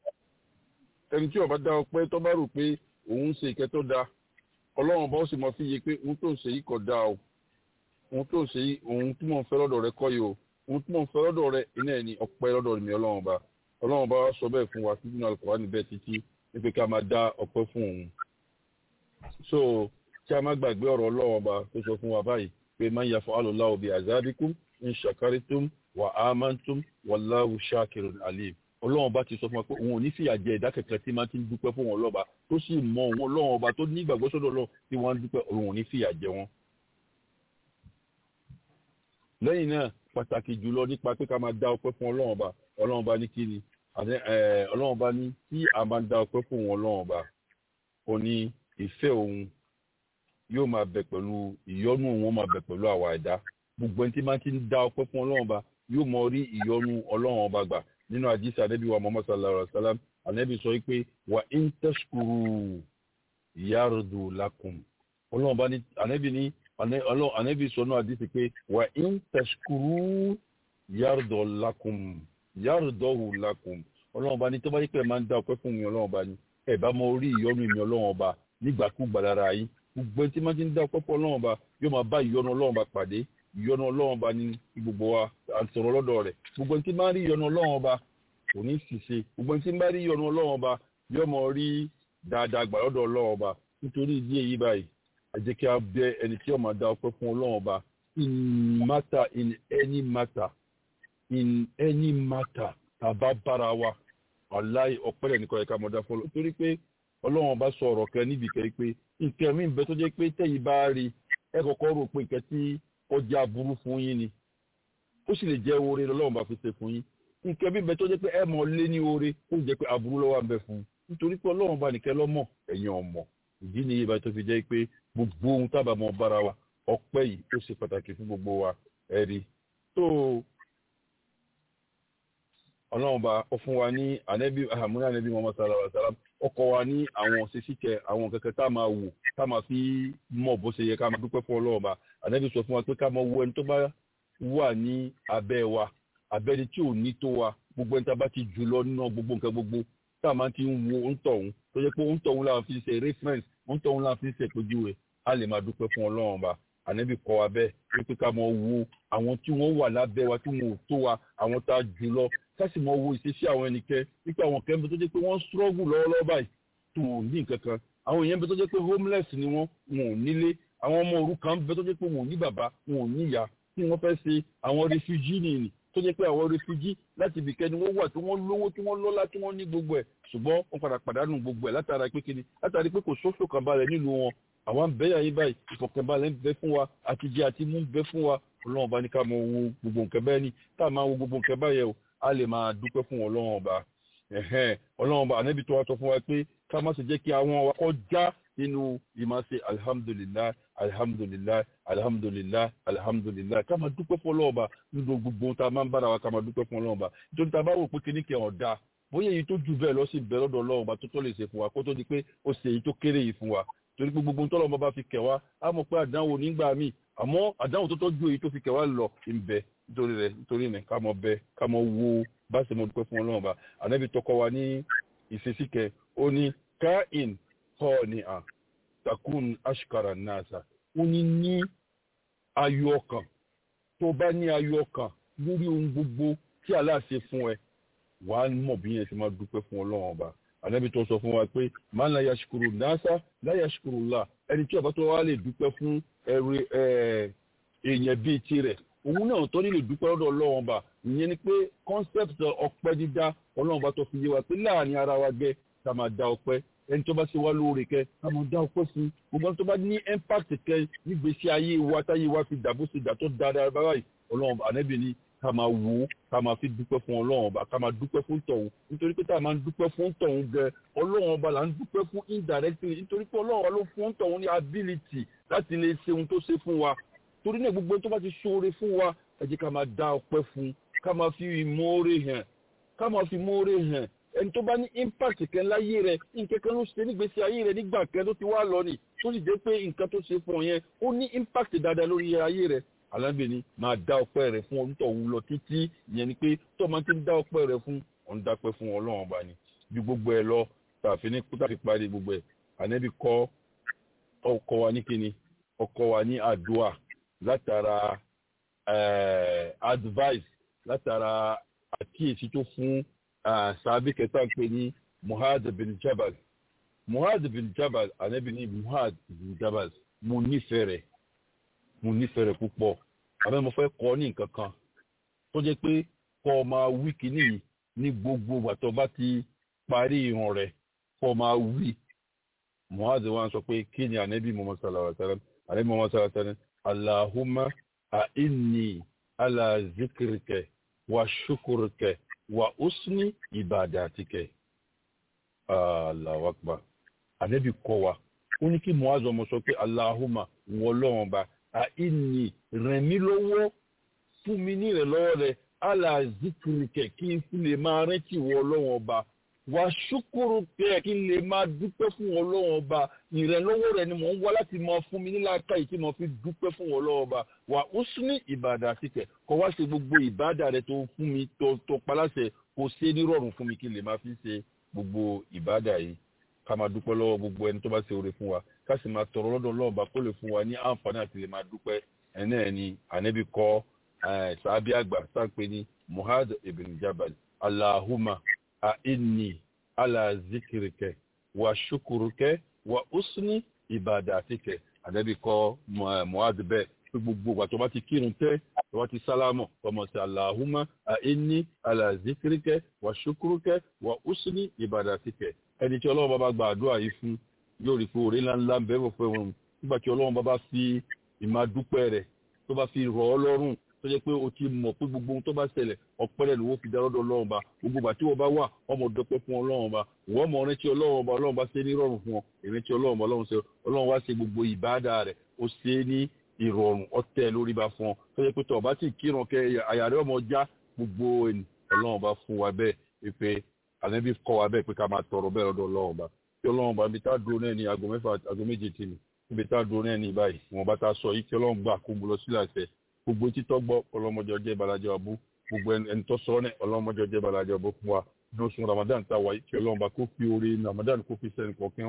ẹni tí ó bá dá ọpẹ́ tó bá rò pé òun ṣe ìkẹ́ tó dáa ọlọ́run bá ó sì mọ̀ fi yé pé òun tó ń ṣe yìí kò dáa o òun tó ń ṣe yìí òun tí mò ń fẹ́ lọ́dọ̀ rẹ kọ́ yìí o òun tí mò ń fẹ́ lọ́dọ̀ rẹ iná ẹ̀ ní ọpẹ́ lọ́dọ̀ mi ọlọ́run bá ọlọ́run bá sọ bẹ́ẹ̀ fún wa títí náà Al-Qur'ani níbẹ̀ títí wípé ká máa dá ọpẹ́ fún òun. so kí a má gbàgbé ọ̀rọ̀ ọlọ́run bá tó sọ fún wa báyìí pé man yaf'alu Allahu bi azabikum in shakartum wa amantum wallahu shakirun alim ọlọ́run ọba ti sọ fún wa pé òun ò ní fìyà jẹ ẹ̀dá kẹ̀kẹ́ tí máa ti ń dúpẹ́ fún wọn lọ́ba tó sì mọ òun ọlọ́run ọba tó ní ìgbàgbọ́ sọ́dọ̀ ọlọ́run tí wọ́n ń dúpẹ́ òun ò ní fìyà jẹ wọn. lẹ́yìn náà pàtàkì jùlọ nípa pé ká máa dá ọpẹ́ fún ọlọ́run ọba ọlọ́run ọba ní kíni ọlọ́run ọba ní tí a máa ń dá ọpẹ́ fún òun ọlọ́run ọba ó ní ìfẹ́ òun yóò máa bẹ pẹ̀lú ìyọ́nú òun máa bẹ pẹ̀lú àwa ẹ̀dá gbogbo ẹni tí máa ti ń dá ọpẹ́ fún ọlọ́run ọba yóò mọ rí ìyọ́nú ọlọ́run ọba gbà nínú àdìsí ànábì wa Muhammad sallallahu alaihi wa sallam ànábì sọ pé wà in tashkuru yardu lakum ọlọ́run bá ní ànábì ní ànábì sọ náà àdìsí pé wà in tashkuru yardu lakum yardu lakum ọlọ́run bá ní tó bá yí pé máa ń dá ọpẹ́ fún mi ọlọ́run bá ní ẹ̀ bá mọ orí ìyọ́nú mi ọlọ́run ọba nígbàkúgbà lára yín gbogbo ẹni tí máa ti ń dá ọpẹ́ fún ọlọ́run ọba yóò máa bá ìyọ́nú ọlọ́run ọba pàdé ìyọ́nú ọlọ́run bá ní gbogbo wa àtọ̀rọ̀ lọ́dọ̀ rẹ̀ gbogbo ẹni tí máa rí ìyọ́nú ọlọ́run ọba kò ní ṣìṣe gbogbo ẹni tí máa rí ìyọ́nú ọlọ́run ọba yóò mọ rí dáadáa gbà lọ́dọ̀ ọlọ́run ọba nítorí ìdí èyí báyìí ẹ jẹ́ kí a bẹ ẹni tí ó máa dá ọpẹ́ fún ọlọ́run ọba in matter in any matter in any matter tàbá bára wa ọ̀láì ọpẹ́ rẹ̀ nìkan ẹ̀ka mọ̀dá fọlọ́ torí pé ọlọ́run ọba sọ ọ̀rọ̀ kan níbi kẹ́ pé nǹkan mi bẹ tó jẹ́ pé tẹ́yìn bá rí ẹ kọ́kọ́ rò pé nǹkan tí ọjà aburú fún yín ni ó sì lè jẹ́ oore lọ́wọ́n bá fi ṣe fún yín nǹkan bí bẹ́ẹ̀ tó jẹ́ pé ẹ mọ̀ lé ní oore ó jẹ́ pé aburú lọ́wọ́ ń bẹ fún un nítorí pé ọlọ́run bá nìkẹ́ lọ́mọ̀ ẹ̀yin ọmọ ìdí ni ìbá tó fi jẹ́ pé gbogbo ohun tábà mọ́ bára wa ọpẹ́ yìí ó ṣe pàtàkì fún gbogbo wa ẹ̀rí tó ọlọ́run bá ọ fún wa ní ànẹ́bí àmúná ànẹ́bí Muhammad sallallahu alaihi wasallam ọkọ̀ wa ní àwọn ṣíṣíkẹ àwọn kẹ̀kẹ́ tá máa wò tá máa fi mọ̀ bó ṣe yẹ ká máa dúpẹ́ fún ọlọ́run bá ànẹ́bí sọ fún wa pé ká máa wo ẹni tó bá wà ní abẹ́ wa abẹ́ni tí ò ní tó wa gbogbo ẹni tá a bá ti jù lọ nínú gbogbo nǹkan gbogbo tá a máa ti ń wo òǹtọ̀hún tó jẹ́ pé òǹtọ̀hún làwọn fi ṣe reference ń tọ́ òun láti fi ṣèpéjúwe a lè máa dúpẹ́ fún ọlọ́run ọba ànábì kọ́ wa bẹ́ẹ̀ wípé ká mọ wo àwọn tí wọ́n wà lábẹ́ wa tí wọn ò tó wa àwọn tá a jù lọ ká sì mọ wo ìṣesí àwọn ẹnikẹ́ wípé àwọn kẹ́mi tó jẹ́ pé wọ́n struggle lọ́wọ́lọ́wọ́ báyìí tó wọn ò ní nǹkan kan àwọn èèyàn bẹ tó jẹ́ pé homeless ni wọ́n wọn ò nílé àwọn ọmọ òrukàn bẹ tó jẹ́ pé wọn ò ní bàbá wọn ò ní ìyá tí wọ́n fẹ́ ṣe àwọn refugee nìyí tó jẹ́ pé àwọn refugee láti ibìkẹ́ ni wọ́n wà tí wọ́n lówó tí wọ́n lọ́lá tí wọ́n ní gbogbo ẹ̀ ṣùgbọ́n wọ́n padà pàdánù gbogbo ẹ̀ látara pé kíni látàrí pé kò sóṣò kan balẹ̀ nílùú wọn àwọn àbẹ́yà yín báyìí ìfọ̀kànbalẹ̀ ń bẹ fún wa àti jẹ àti mú ń bẹ fún wa ọlọ́run bá ní ká mọ wo gbogbo nǹkan bẹ́ẹ̀ ni tá a máa wo gbogbo nǹkan báyẹn o a lè máa dúpẹ́ fún ọlọ́run ọba ọlọ́run ọba ànábì tó wá sọ fún wa pé ká má ṣe jẹ́ kí àwọn wa kọjá nínú ìmáṣe alhamdulilayi alhamdulilayi alhamdulilayi alhamdulilayi ká máa dúpẹ́ fún ọlọ́run ọba nínú gbogbo tá a máa ń bára wa ká máa dúpẹ́ fún ọlọ́run ọba nítorí tá a bá wò pé kíní kẹ́ ọ̀dà bóyá èyí tó ju bẹ́ẹ̀ lọ sí bẹ́ẹ̀ lọ́dọ̀ ọlọ́run ọba tó tó lè ṣe fún wa kó tó di pé ó ṣe èyí tó kéré yìí fún wa torí pé gbogbo tọ́lọ́ ọba bá fi kẹ̀ wá á mọ̀ pé àdánwò nígbà míì àmọ́ àdánwò tó tọ́jú èyí tó fi kẹ̀ wá lọ ń bẹ nítorí rẹ̀ nítorí rẹ̀ ká mọ̀ bẹ ká mọ̀ wo bá ṣe mọ̀ dúpẹ́ fún ọlọ́run ọba ànábì tọkọ wa ní ìṣesíkẹ ó ní káìn kọ́ ni à takun ashkara nasa ó ní ní ayọ̀ ọkàn tó bá ní ayọ̀ ọkàn lórí ohun gbogbo tí Allah ṣe fún ẹ wàá mọ̀ bí yẹn ti máa dúpẹ́ fún ọlọ́run ọba ànábì tó sọ fún wa pé man la yashkuru nasa la yashkuru Allah ẹni tí ọba tó wá lè dúpẹ́ fún èèyàn bíi tirẹ̀ òun náà tó nílò dúpẹ́ lọ́dọ̀ ọlọ́run ọba ìyẹn ni pé concept ọpẹ́ dídá ọlọ́run ọba tó fi yé wa pé láàrin ara wa gẹ́ ká máa dá ọpẹ́ ẹni tó bá ṣe wá lóore kẹ ká máa dá ọpẹ́ fún gbogbo tó bá ní impact kẹ nígbèésí ayé wa táyé wa fi dàbó sí ìdá tó dáadáa báyìí ọlọ́run ànábì ni ká máa wò ó ká máa fi dúpẹ́ fún ọlọ́run ọba ká máa dúpẹ́ fún tọ̀hún nítorí pé tá a máa ń dúpẹ́ fún tọ̀hún gẹ ọlọ́run ọba là ń dúpẹ́ fún indirectly nítorí pé ọlọ́run ọba ló fún tọ̀hún ní ability láti lè ṣe ohun tó ṣe fún wa torí náà gbogbo tó bá ti ṣoore fún wa ẹ jẹ́ ká máa dá ọpẹ́ fún ká máa fi ìmoore hàn ká máa fi ìmoore hàn ẹni tó bá ní impact kẹ láyé rẹ nǹkan kan ló ṣe nígbésí ayé rẹ nígbà kan tó ti wá lọ ni tó sì jẹ́ pé nǹkan tó ṣe fún ọ yẹn ó ní impact dáadáa lórí ayé rẹ alábìíní máa dá ọpẹ́ rẹ fún onítọ̀ òun lọ títí ìyẹn ni pé tó máa ti ń dá ọpẹ́ rẹ fún òun dápẹ́ fún ọlọ́run ọba ni bí gbogbo ẹ lọ tàfi ní kúta fi parí gbogbo ẹ ànábì kọ́ ọkọ wa ní kíni ọkọ wa ní àdúà látara advice látara àkíyèsí tó fún sàbí kẹta ń pè ní Mu'adh bin Jabal Mu'adh bin Jabal ànábì ní Mu'adh bin Jabal mo nífẹ̀ẹ́ rẹ̀ mo nífẹ̀ẹ́ rẹ̀ púpọ̀ àbẹ́ mo fẹ́ kọ́ ní nǹkan kan tó jẹ́ pé kọ́ máa wí kíní ní gbogbo ìgbà bá ti parí ìran rẹ̀ kọ́ máa wí Mu'adh wa sọ pé kí ni ànábì Muhammad sallallahu alaihi wasallam ànábì Muhammad sallallahu alaihi wasallam Allahumma a'inni ala zikrika wa shukrika wa usni ibadatika Allahu akbar ànábì kọ́ wa ó ní kí Mu'adh ọmọ sọ pé Allahumma wọlọ́wọ́n ba a'inni ràn mí lọ́wọ́ fún mi ní ìrànlọ́wọ́ rẹ̀ ala zikrika kí n fi lè máa rántí wọ ọlọ́wọ́n ba wà ṣúkúrú pé kí n lè máa dúpẹ́ fún ọlọ́run ọba ìrànlọ́wọ́ rẹ̀ ni mò ń wá láti máa fún mi nílá ká yìí tí mo fi dúpẹ́ fún ọlọ́run ọba wà ó sún ní ìbàdàn àtìkẹ́ kọ́ wá ṣe gbogbo ìbàdàn rẹ̀ tó fún mi tó tó paláṣẹ kó ṣe nírọ̀rùn fún mi kí n lè máa fi ṣe gbogbo ìbàdàn yìí ká máa dúpẹ́ lọ́wọ́ gbogbo ẹni tó bá ṣe oore fún wa ká sì máa tọrọ lọ́dọ̀ ọlọ́run ọba kó lè fún wa ní àǹfààní àti lè máa dúpẹ́ ẹni ẹni ànábì kọ́ sàábì àgbà sáńpé ní Mu'adh ibn Jabal Allahumma a'inni ala zikrika wa shukuruka wa usni ibadatika ànábì kọ́ Mu'adh bẹ́ẹ̀ pé gbogbo ìgbà tó bá ti kírun tẹ́ tó bá ti sálámọ̀ ọmọ sí Allahumma a'inni ala zikrika wa shukuruka wa usni ibadatika ẹni tí ọlọ́run bá bá gba àdúrà yìí fún yóò rí pé orí ńláńlá ń bẹ̀rẹ̀ fún wọn nígbà tí ọlọ́run bá bá fi ìmàdúpẹ́ rẹ̀ tó bá fi rọ̀ ọ́ lọ́rùn tó jẹ́ pé o ti mọ̀ pé gbogbo ohun tó bá ṣẹlẹ̀ ọpẹ́rẹ́ ló fi dá lọ́dọ̀ ọlọ́run ba gbogbo ìgbà tí wọ́n bá wà ọmọ dọ́pẹ́ fún ọlọ́run ba wọ́n mọ̀ rántí ọlọ́run ba ọlọ́run bá ṣe ní ìrọ̀rùn fún ọ ìrántí ọlọ́run ba ọlọ́run ṣe ọlọ́run wá ṣe gbogbo ìbáàdà rẹ̀ ó ṣe ní ìrọ̀rùn ọtẹ́ lórí ba fún ọ tó jẹ́ pé tó bá ti kírun kẹ àyàrá ọmọ já gbogbo ọlọ́run bá fún wa bẹ́ẹ̀ pé ànábì kọ́ wa bẹ́ẹ̀ pé ká máa tọrọ bẹ́ẹ̀ lọ́dọ̀ ọlọ́run ba tí ọlọ́run bá ibi tá a dúró náà ní aago mẹ́fà aago méje tì ní ibi tá a dúró náà ní báyìí wọn bá ta sọ yìí kí ọlọ́run gbà kó gbọ́ lọ sílẹ̀ àṣẹ gbogbo títọ́ gbọ́ ọlọ́mọdé ọjọ́ ìbàlájọ́ ọbú gbogbo ẹni tó sọ ní ọlọ́mọdé ọjọ́ ìbàlájọ́ ọbú fún wa ní oṣù Ramadan tá a wáyé kí ọlọ́run bá kó fi oore Ramadan kó fi sẹ́ni kọ̀ọ̀kan wa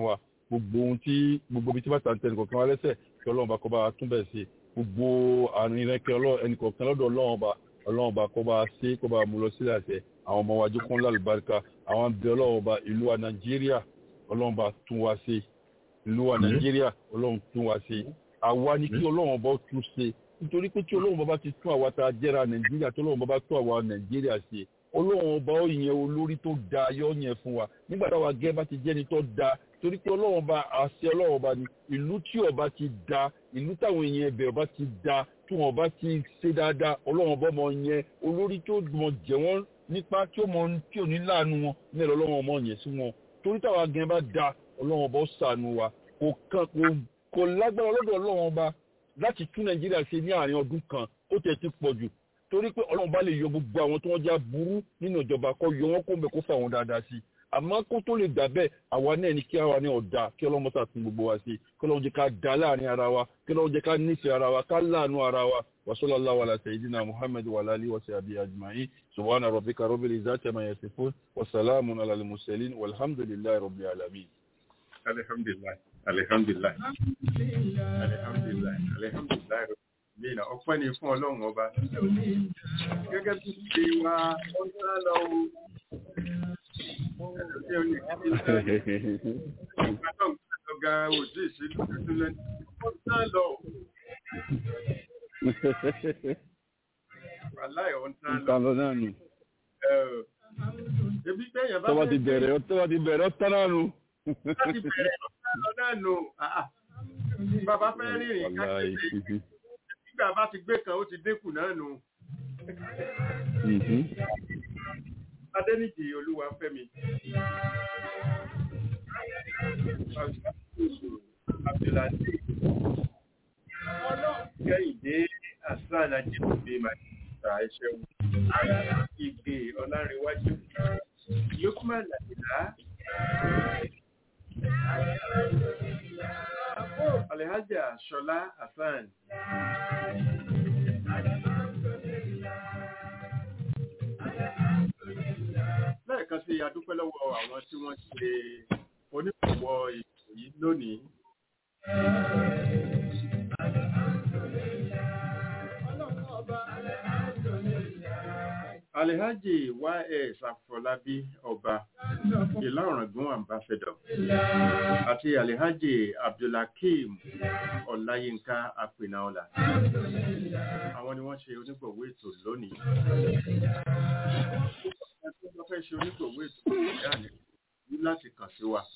gbogbo ohun tí gbogbo ibi tí bá tàǹtẹ̀ nìkọ̀ọ̀kan wá lẹ́sẹ̀ kí ọlọ́run bá kó bá tún bẹ̀ sí gbogbo àrùn rẹ̀ kí ẹnìkọ̀ọ̀kan lọ́dọ̀ ọlọ́run bá ọlọ́run bá kó bá ṣe kó bá mú lọ sílẹ̀ àṣẹ àwọn ọmọ wájú kún lálùbáríkà àwọn abẹ ọlọ́run bá ìlú wa nàìjíríà ọlọ́run bá tún wá ṣe ìlú wa nàìjíríà ọlọ́run tún wá ṣe àwa ni kí ọlọ́run bá tún ṣe nítorí pé tí ọlọ́run bá ti tún àwa tá a jẹ́ra nàìjíríà tí ọlọ́run bá tún àwa nàìjíríà ṣe ọlọ́run ọba ó yẹn olórí tó da yọ yẹn fún wa nígbà táwa gẹ́ bá ti jẹ́ni tó da torí pé ọlọ́run ọba àṣẹ ọlọ́run ọba ni ìlú tí ọba ti da ìlú táwọn èèyàn ẹbẹ̀ ọba ti da tí wọn ọba ti ṣe dáadáa ọlọ́run ọba mọ yẹn olórí tó mọ jẹ wọ́n nípa tí ó mọ tí ò ní láàánú wọn ní ẹ̀rọ ọlọ́run ọmọ yẹn sí wọn torí táwa gẹ́ bá da ọlọ́run ọba ó ṣàánú wa kò kan kò lágbára ọlọ́dọ̀ ọlọ́run ọba láti tún nàìjíríà ṣe ní àárín ọdún kan ó tẹ̀ ti pọ̀ jù torí pé ọlọ́run bá lè yọ gbogbo àwọn tí wọ́n já burú nínú ìjọba kó yọ wọ́n kó ń bẹ̀ kó fà wọ́n dáadáa sí i àmọ́ kó tó lè gbà bẹ́ẹ̀ àwa náà ní kí àwa ní ọ̀dà kí ọlọ́run mọ́tà tún gbogbo wa sí i kí ọlọ́run jẹ́ ká dá láàrin ara wa kí ọlọ́run jẹ́ ká nífẹ̀ẹ́ ara wa ká láàánú ara wa wa sallallahu ala sayyidina muhammad wa alihi wa sahbihi ajma'in subhana rabbika rabbil izzati amma yasifun wa salamun ala al mursalin walhamdulillahi rabbil alamin. alhamdulillah alhamdulillah alhamdulillah alhamdulillah Mina ọpẹ́ ni fún ọlọ́run ọba. Gẹ́gẹ́ bí ṣe wá ọjọ́ lọ ọ̀gá òjì ìṣèlú tuntun lẹ́nu. Ọjọ́ lọ. Wàláì ọ̀ntán lọ náà nù. Ebi tẹ́yàn bá tọ́wọ́ ti bẹ̀rẹ̀ tọ́wọ́ ti bẹ̀rẹ̀ ọ̀tán náà nù. Tọ́wọ́ ti bẹ̀rẹ̀ ọ̀tán náà nù. Bàbá fẹ́ rìnrìn káàkiri. Nígbà bá ti gbé kan ó ti dínkù náà nù. Adéníjì Olúwafẹ́mi. Abdulaziz. Kẹ́hìndé Hasan Ajíbùgbé Màjíṣà Ẹ̀ṣẹ̀wò. Ìgbè Ọlárẹ̀wájú. Lukman Àdìlá. Alhaja Ṣọlá Hasan. Lẹ́ẹ̀kan sí adúpẹ́ lọ́wọ́ àwọn tí wọ́n ṣe onípòwọ́ ètò yìí lónìí. Alhaji Y S Afọlábí Ọba Ìlá Ọ̀ràngún Ambassador àti Alhaji Abdulhakeem Ọláyínká Apinaọlá. Àwọn ni wọ́n ṣe onígbọ̀wọ́ ètò lónìí. Wọ́n fẹ́ ṣe onígbọ̀wọ́ ètò lónìí ní láti kàn sí wa.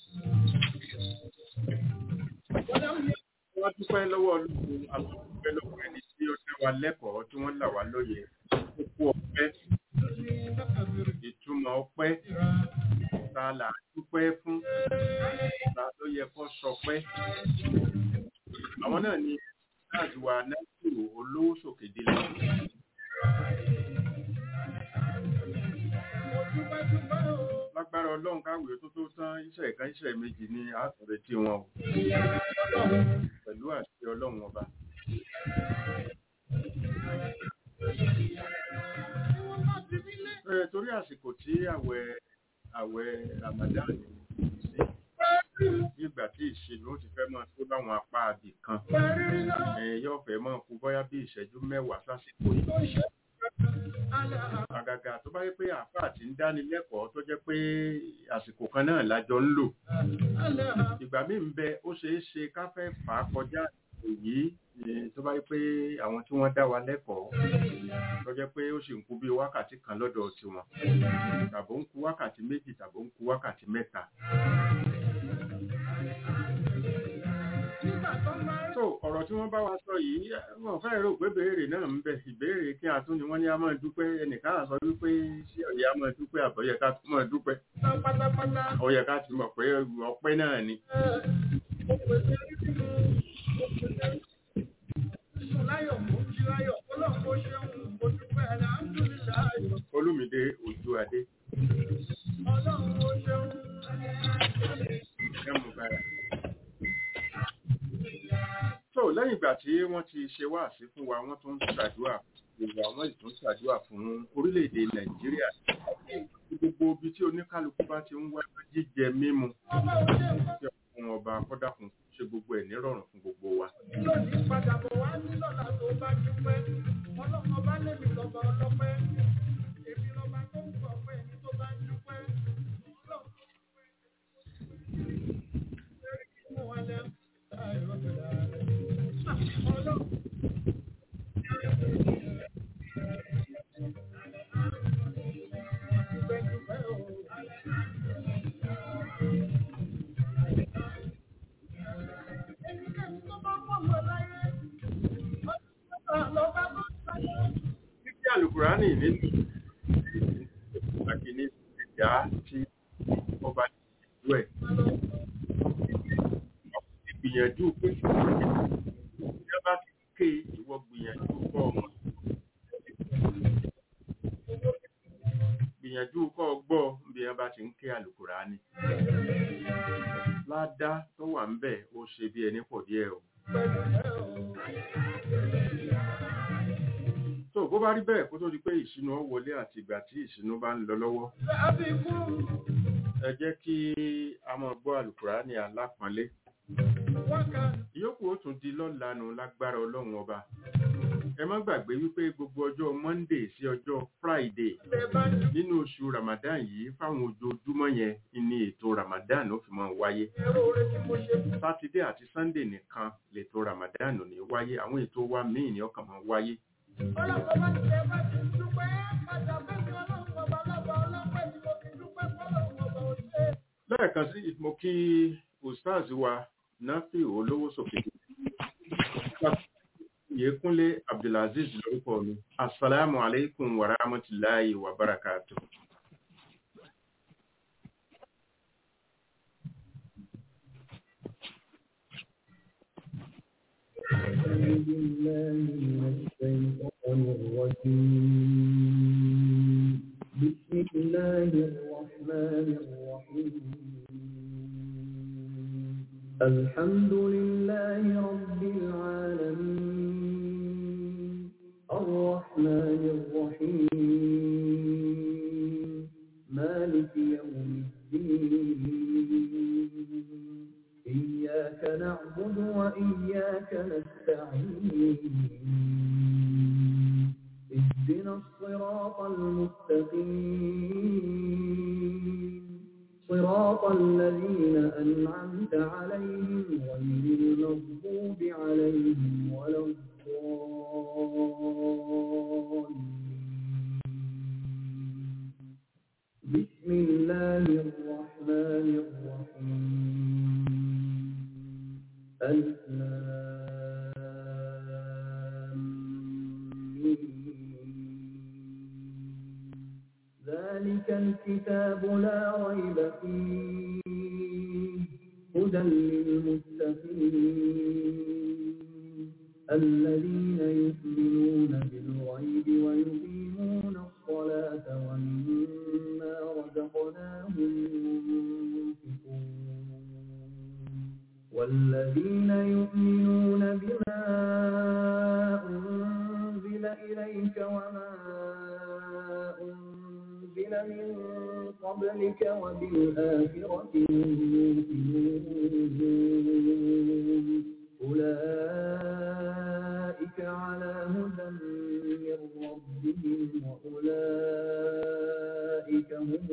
Wọ́n dúpẹ́ lọ́wọ́ Ọlọ́run àbúrúpẹ́ lọ́wọ́ ẹni tí ó dá wa lẹ́kọ̀ọ́ tí wọ́n là wá lóye. Kókó ọpẹ́, ìtumọ̀ ọpẹ́, ta là dúpẹ́ fún, ta ló yẹ kó sọpẹ́. Àwọn náà ni láti wà Násìrò Olówó Sòkè Délé. Lágbára Ọlọ́run káwé tó tó tán iṣẹ́ ìkan iṣẹ́ méjì ní àtúrẹ́tí wọn o. Pẹ̀lú àṣẹ Ọlọ́run ọba. Torí àsìkò tí àwẹ̀ àwẹ̀ Ramadan sí nígbà tí ìṣèlú ti fẹ́ máa tó láwọn apá àbì kan yóò fẹ́ máa kú bóyá bí ìṣẹ́jú mẹ́wàá sásìkò yìí. Àgàgà tó bá yẹ pé àfáà tí ń dáni lẹ́kọ̀ọ́ tó jẹ́ pé àsìkò kan náà lájọ ń lò. Ìgbà míì ń bẹ ó ṣeé ṣe ká fẹ́ fà á kọjá èyí tó bá yẹ pé àwọn tí wọ́n dá wa lẹ́kọ̀ọ́ tó jẹ́ pé ó sì ń kú bí wákàtí kan lọ́dọ̀ tiwọn tàbí ń kú wákàtí méjì tàbí ń kú wákàtí mẹ́ta. So ọ̀rọ̀ tí wọ́n bá wa sọ yìí wọ́n fẹ́ rò pé béèrè náà ń bẹ ìbéèrè kí a tún ni wọ́n ní a máa dúpẹ́ ẹnìkan àsọ wípé sí ọ̀yẹ́ a máa dúpẹ́ àbọ̀yẹ ká tún máa dúpẹ́ ọ̀yẹ́ ká ti mọ̀ pé ọpẹ́ náà ni. Olúmídé Ojú Adé. So lẹ́yìn ìgbà tí wọ́n ti ṣe wáàsí fún wa wọ́n tún ṣàdúrà gbogbo àwọn ìtún ṣàdúrà fún orílẹ̀-èdè Nàìjíríà gbogbo ibi tí oníkálukú bá ti ń wá jíjẹ mímu tí dákun ọba kọ́dákun ṣe gbogbo ẹ̀ nírọ̀rùn fún gbogbo wa. lónìí padà bọ̀ wá ní lọ́la tó bá dúpẹ́ ọlọ́run ọba lèmi lọ́ba ọlọ́pẹ́ èmi lọ́ba tó ń gbọ́ pé ẹni tó bá dúpẹ́ ọlọ́run mú wa lẹ́ ọlọ́run. Títí àlùkùránì ní àkíní ẹ̀dá tí ọba ìlú ẹ̀. Ìgbìyànjú pé ìjọba ti ké ìwọ gbìyànjú kọ́ ọmọ. Gbìyànjú kọ́ gbọ́ bí wọ́n bá ti ń ké àlùkùránì. Ládá tó wà ń bẹ̀ ó ṣe bí ẹni pọ̀ díẹ̀ o. tó bó bá rí bẹ́ẹ̀ kó tó di pé ìṣínú wọlé àti ìgbà tí ìṣínú bá ń lọ lọ́wọ́ ẹ jẹ́ kí a máa gbọ́ àlùkùránì alápọ̀nlé ìyókù ó tún di lọ́lanu lágbára ọlọ́run ọba ẹ má gbàgbé wípé gbogbo ọjọ́ Monday sí ọjọ́ Friday nínú oṣù Ramadan yìí fáwọn ojoojúmọ́ yẹn ní ètò Ramadan ó fi máa wáyé Sátidé àti Sunday nìkan lètò Ramadan ní wáyé àwọn ètò wa míì ní ọkàn máa wáyé. lẹ́ẹ̀kan sí mo kí ustaz wa Nafi olówó sókè Yékúnlé Abdulaziz lórúkọ mi. Assalamu alaikum wa rahmatullahi wa barakatuh. بسم الله الرحمن الرحيم الحمد لله رب العالمين الرحمن الرحيم مالك يوم الدين إياك نعبد وإياك نستعين اهدنا الصراط المستقيم صراط الذين أنعمت عليهم غير المغضوب عليهم ولا الضالين بسم الله الرحمن الرحيم ألف ذلك الكتاب لا ريب فيه هدى للمتقين الذين يؤمنون بالغيب ويقيمون الصلاة ومما رزقناهم ينفقون والذين يؤمنون بما أنزل إليك وما أنزل من قبلك وبالآخرة هم يوقنون أولئك على هدى من ربهم وأولئك هم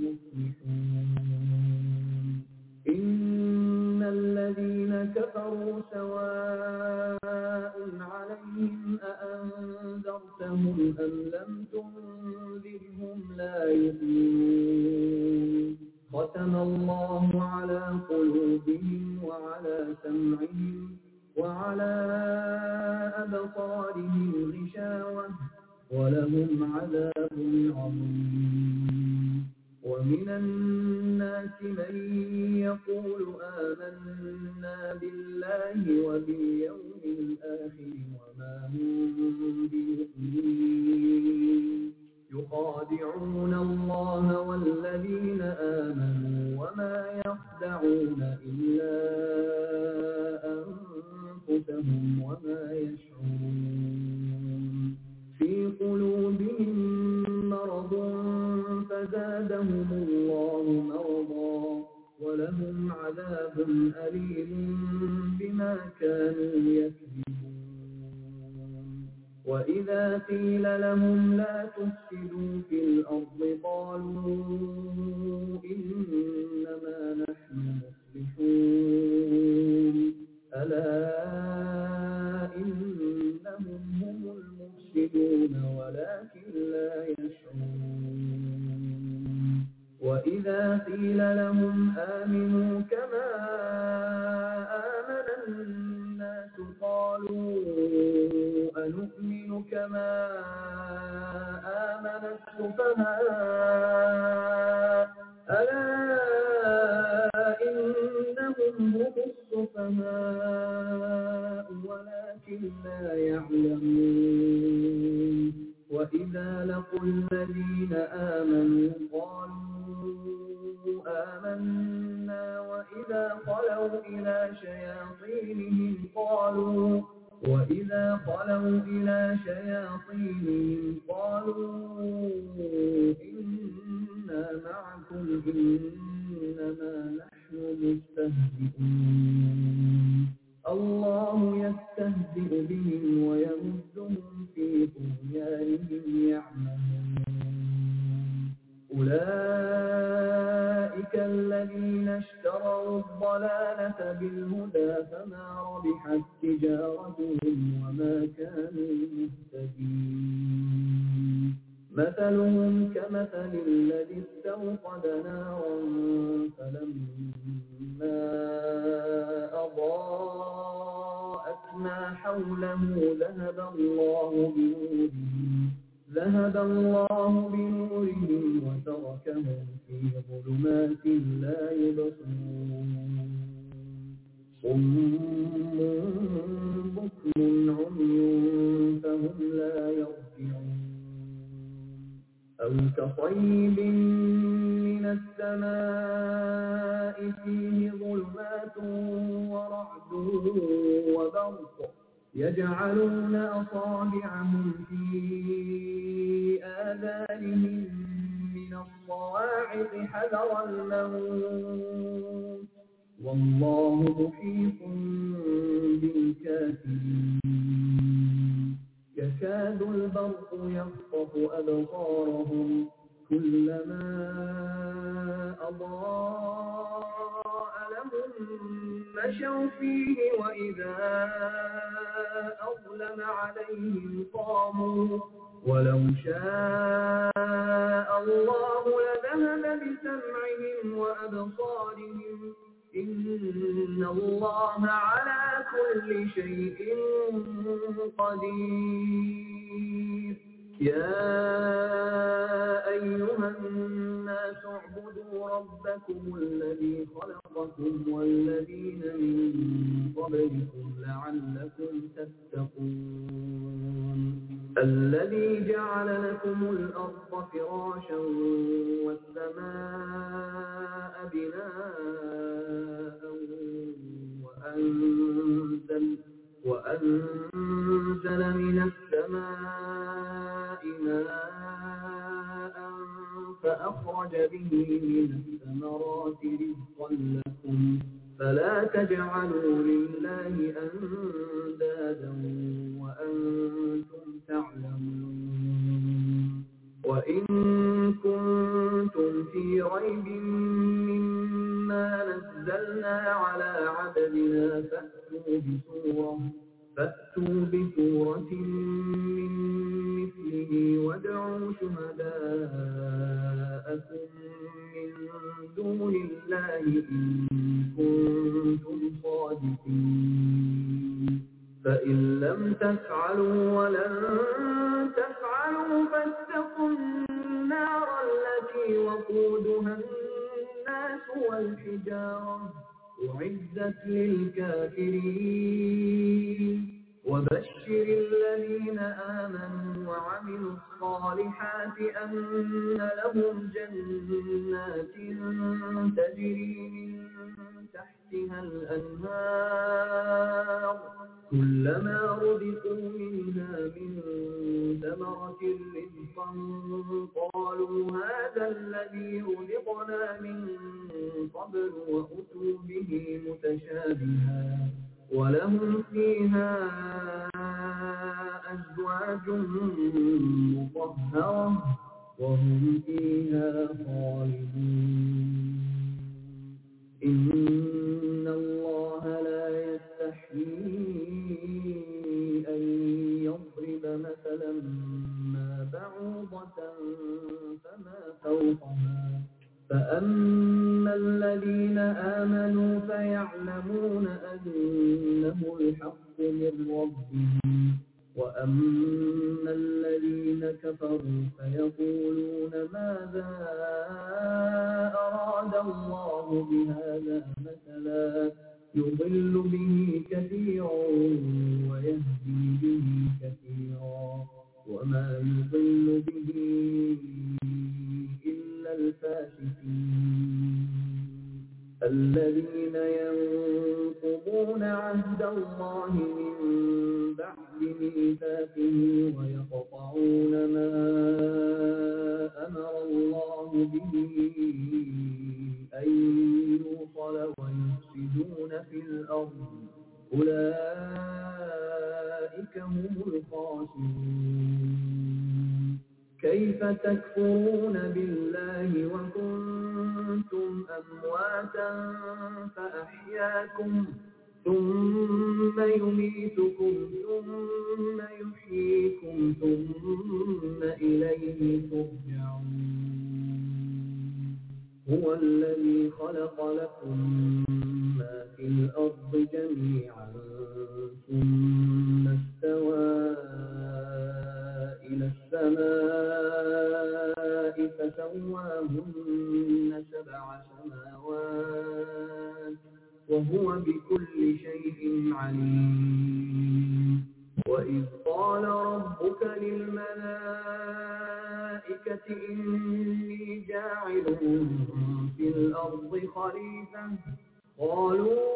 المفلحون إن الذين كفروا سواء عليهم أأنذرتهم أم لم تنذرهم لا يؤمنون ختم الله على قلوبهم وعلى سمعهم وعلى أبصارهم غشاوة ولهم عذاب عظيم ومن الناس من يقول آمنا بالله وباليوم الآخر وما هم بمؤمنين يخادعون الله والذين آمنوا وما يخدعون إلا أنفسهم وما يشعرون في قلوبهم مرض فزادهم الله مرضا ولهم عذاب أليم وإذا قيل لهم لا تفسدوا في الأرض قالوا إنما نحن مصلحون ألا إنهم هم المفسدون ولكن لا يشعرون وإذا قيل لهم آمنوا كما آمن الناس قالوا أنؤمن كما آمن السفهاء ألا إنهم هم السفهاء ولكن لا يعلمون وإذا لقوا الذين آمنوا قالوا آمنا وإذا خلوا إلى شياطينهم قالوا وإذا خلوا إلى شياطينهم قالوا إنا معكم إنما نحن مستهزئون الله يستهزئ بهم ويمدهم في طغيانهم يعمهون أولئك الذين اشتروا الضلالة بالهدى فما ربحت تجارتهم وما كانوا مهتدين مثلهم كمثل الذي استوقد نارا فلما أضاءت ما حوله ذهب الله بنورهم ذهب الله بنورهم وتركهم في ظلمات لا يبصرون صم بكم عمي فهم لا يرجعون أو كصيب من السماء فيه ظلمات ورعد وبرق يجعلون أصابعهم في آذانهم من الصواعق حذر الموت والله محيط بالكافرين يكاد البرق يخطف أبصارهم كلما أضاء لهم مشوا فيه وإذا أظلم عليهم قاموا ولو شاء الله لذهب بسمعهم وأبصارهم إن الله على كل شيء قدير يا أيها الناس اعبدوا ربكم الذي خلقكم والذين من قبلكم لعلكم تتقون الذي جعل لكم الأرض فراشا والسماء بناء وأنزل وأنزل من السماء ماء فأخرج به من الثمرات رزقا لكم فلا تجعلوا لله أندادا وأنتم تعلمون وإن كنتم في ريب مما نزلنا على عبدنا فأتوا بسورة فأتوا بسورة من مثله وادعوا شهداءكم من دون الله إن كنتم صادقين فإن لم تفعلوا ولن تفعلوا فاتقوا النار التي وقودها الناس والحجارة أعدت للكافرين وبشر الذين آمنوا وعملوا الصالحات أن لهم جنات تجري من تحتها الأنهار كلما رزقوا منها من ثمرة رزقا قالوا هذا الذي رزقنا من قبل وأتوا به متشابها ولهم فيها أزواج أزواج مطهرة وهم فيها خالدون إن الله لا يستحيي أن يضرب مثلا ما بعوضة فما فوقها فأما الذين آمنوا فيعلمون أنه الحق من ربهم وأما الذين كفروا فيقولون ماذا أراد الله بهذا مثلا يضل به كثيرا ويهدي به كثيرا وما يضل به إلا الفاسقين الذين ينقضون عهد الله من بعد ميثاقه ويقطعون ما أمر الله به أن يوصل ويفسدون في الأرض أولئك هم الخاسرون كيف تكفرون بالله وكنتم أمواتا فأحياكم ثم يميتكم ثم يحييكم ثم إليه ترجعون هو الذي خلق لكم ما في الأرض جميعا ثم استوى إلى السماء فسواهن سبع سماوات وهو بكل شيء عليم وإذ قال ربك للملائكة إني جاعل في الأرض خليفة قالوا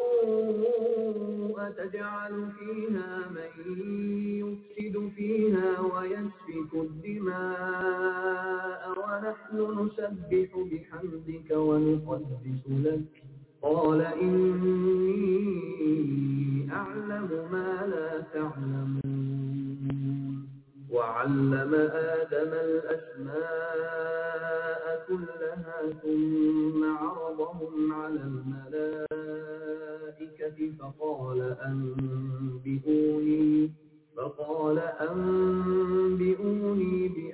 أتجعل فيها من يفسد فيها ويسفك الدماء ونحن نسبح بحمدك ونقدس لك قال إني أعلم ما لا تعلمون وعلم آدم الأسماء كلها ثم عرضهم على الملائكة فقال أنبئوني فقال أنبئوني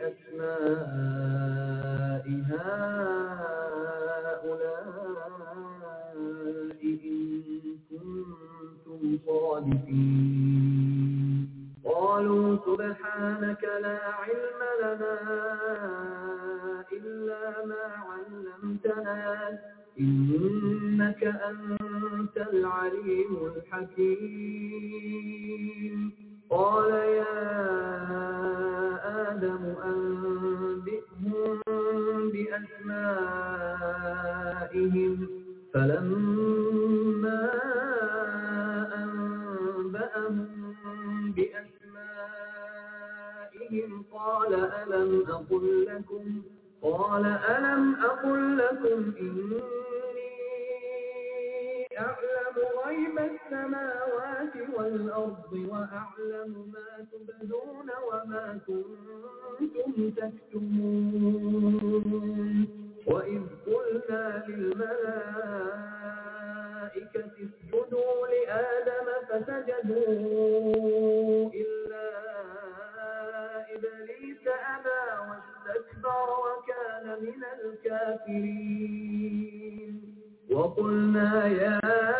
بأسماء هؤلاء إن كنتم صادقين قالوا سبحانك لا علم لنا إلا ما علمتنا إنك أنت العليم الحكيم قال يا آدم أنبئهم بأسمائهم فلما أنبأهم بأسمائهم قال ألم أقل لكم قال ألم أقل لكم إني أعلم غيب السماوات والأرض وأعلم ما تبدون وما كنتم تكتمون وإذ قلنا للملائكة اسجدوا لآدم فسجدوا إلا إبليس أبى واستكبر وكان من الكافرين وقلنا يا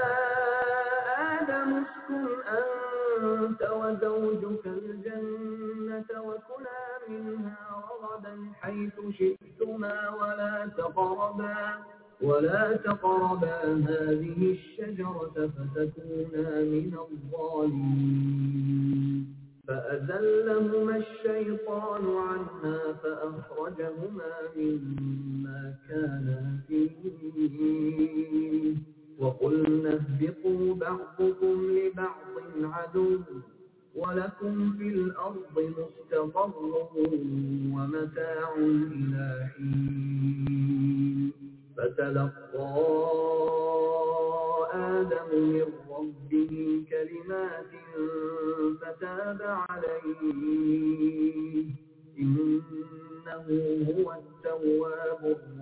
آدم اسكن أنت وزوجك الجنة وكلا منها رغدا حيث شئتما ولا تقربا ولا تقربا هذه الشجرة فتكونا من الظالمين فأزلهما الشيطان عنها فأخرجهما مما كانا فيه وقلنا اهبطوا بعضكم لبعض عدو ولكم في الأرض مستقر ومتاع إلى حين فتلقى آدم من ربه كلمات فتاب عليه إنه هو التواب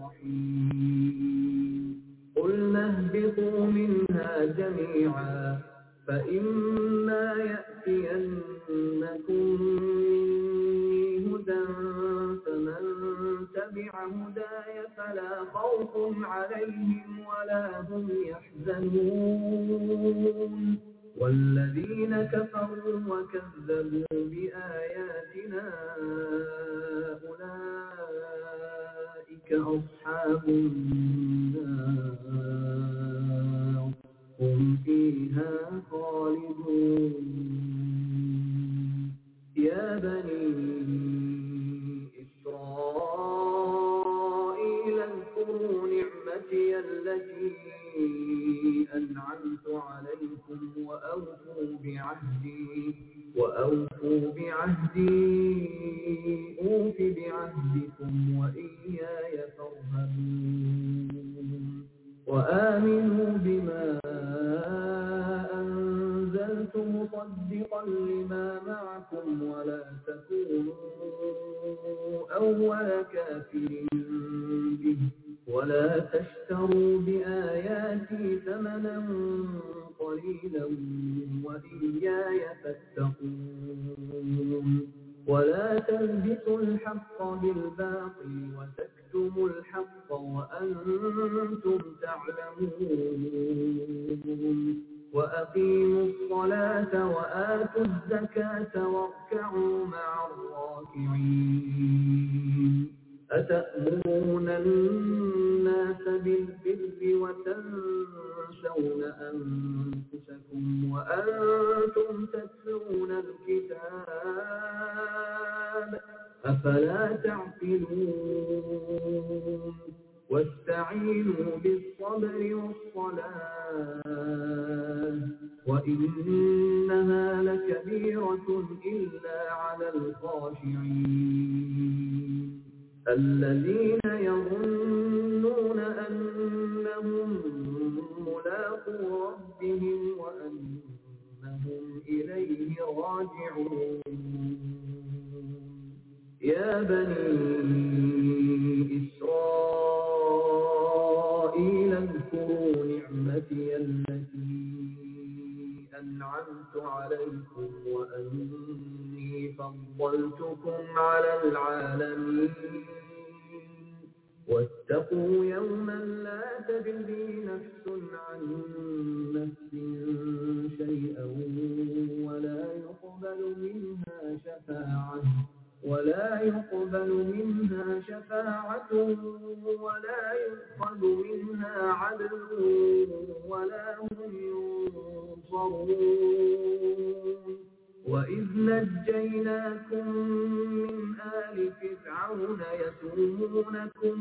الرحيم قلنا اهبطوا منها جميعا فإما يأتينكم مني هدى فمن تبع هداي فلا خوف عليهم ولا هم يحزنون والذين كفروا وكذبوا بآياتنا أولئك أصحاب النار هم فيها خالدون يا بني إسرائيل اذكروا نعمتي التي أنعمت عليكم وأوفوا بعهدي وأوفوا بعهدي أوف بعهدكم وإياي فارهبون وآمنوا بما أنزلت مصدقا لما معكم ولا تكونوا أول كافر به ولا تشتروا بآياتي ثمنا قليلا وإياي فاتقون ولا تلبسوا الحق بالباطل وتكتموا الحق وأنتم تعلمون وأقيموا الصلاة وآتوا الزكاة واركعوا مع الراكعين أتأمرون الناس بالبر وتنسون أنفسكم وأنتم تتلون الكتاب أفلا تعقلون واستعينوا بالصبر والصلاة وإنها لكبيرة إلا على الخاشعين الذين يظنون أنهم ملاقو ربهم وأنهم إليه راجعون يا بني إسرائيل اذكروا نعمتي التي أنعمت عليكم وأني فضلتكم على العالمين واتقوا يوما لا تجزي نفس عن نفس شيئا ولا يقبل منها شفاعة ولا يقبل منها شفاعة ولا يؤخذ منها عدل ولا هم ينصرون وإذ نجيناكم من آل فرعون يسومونكم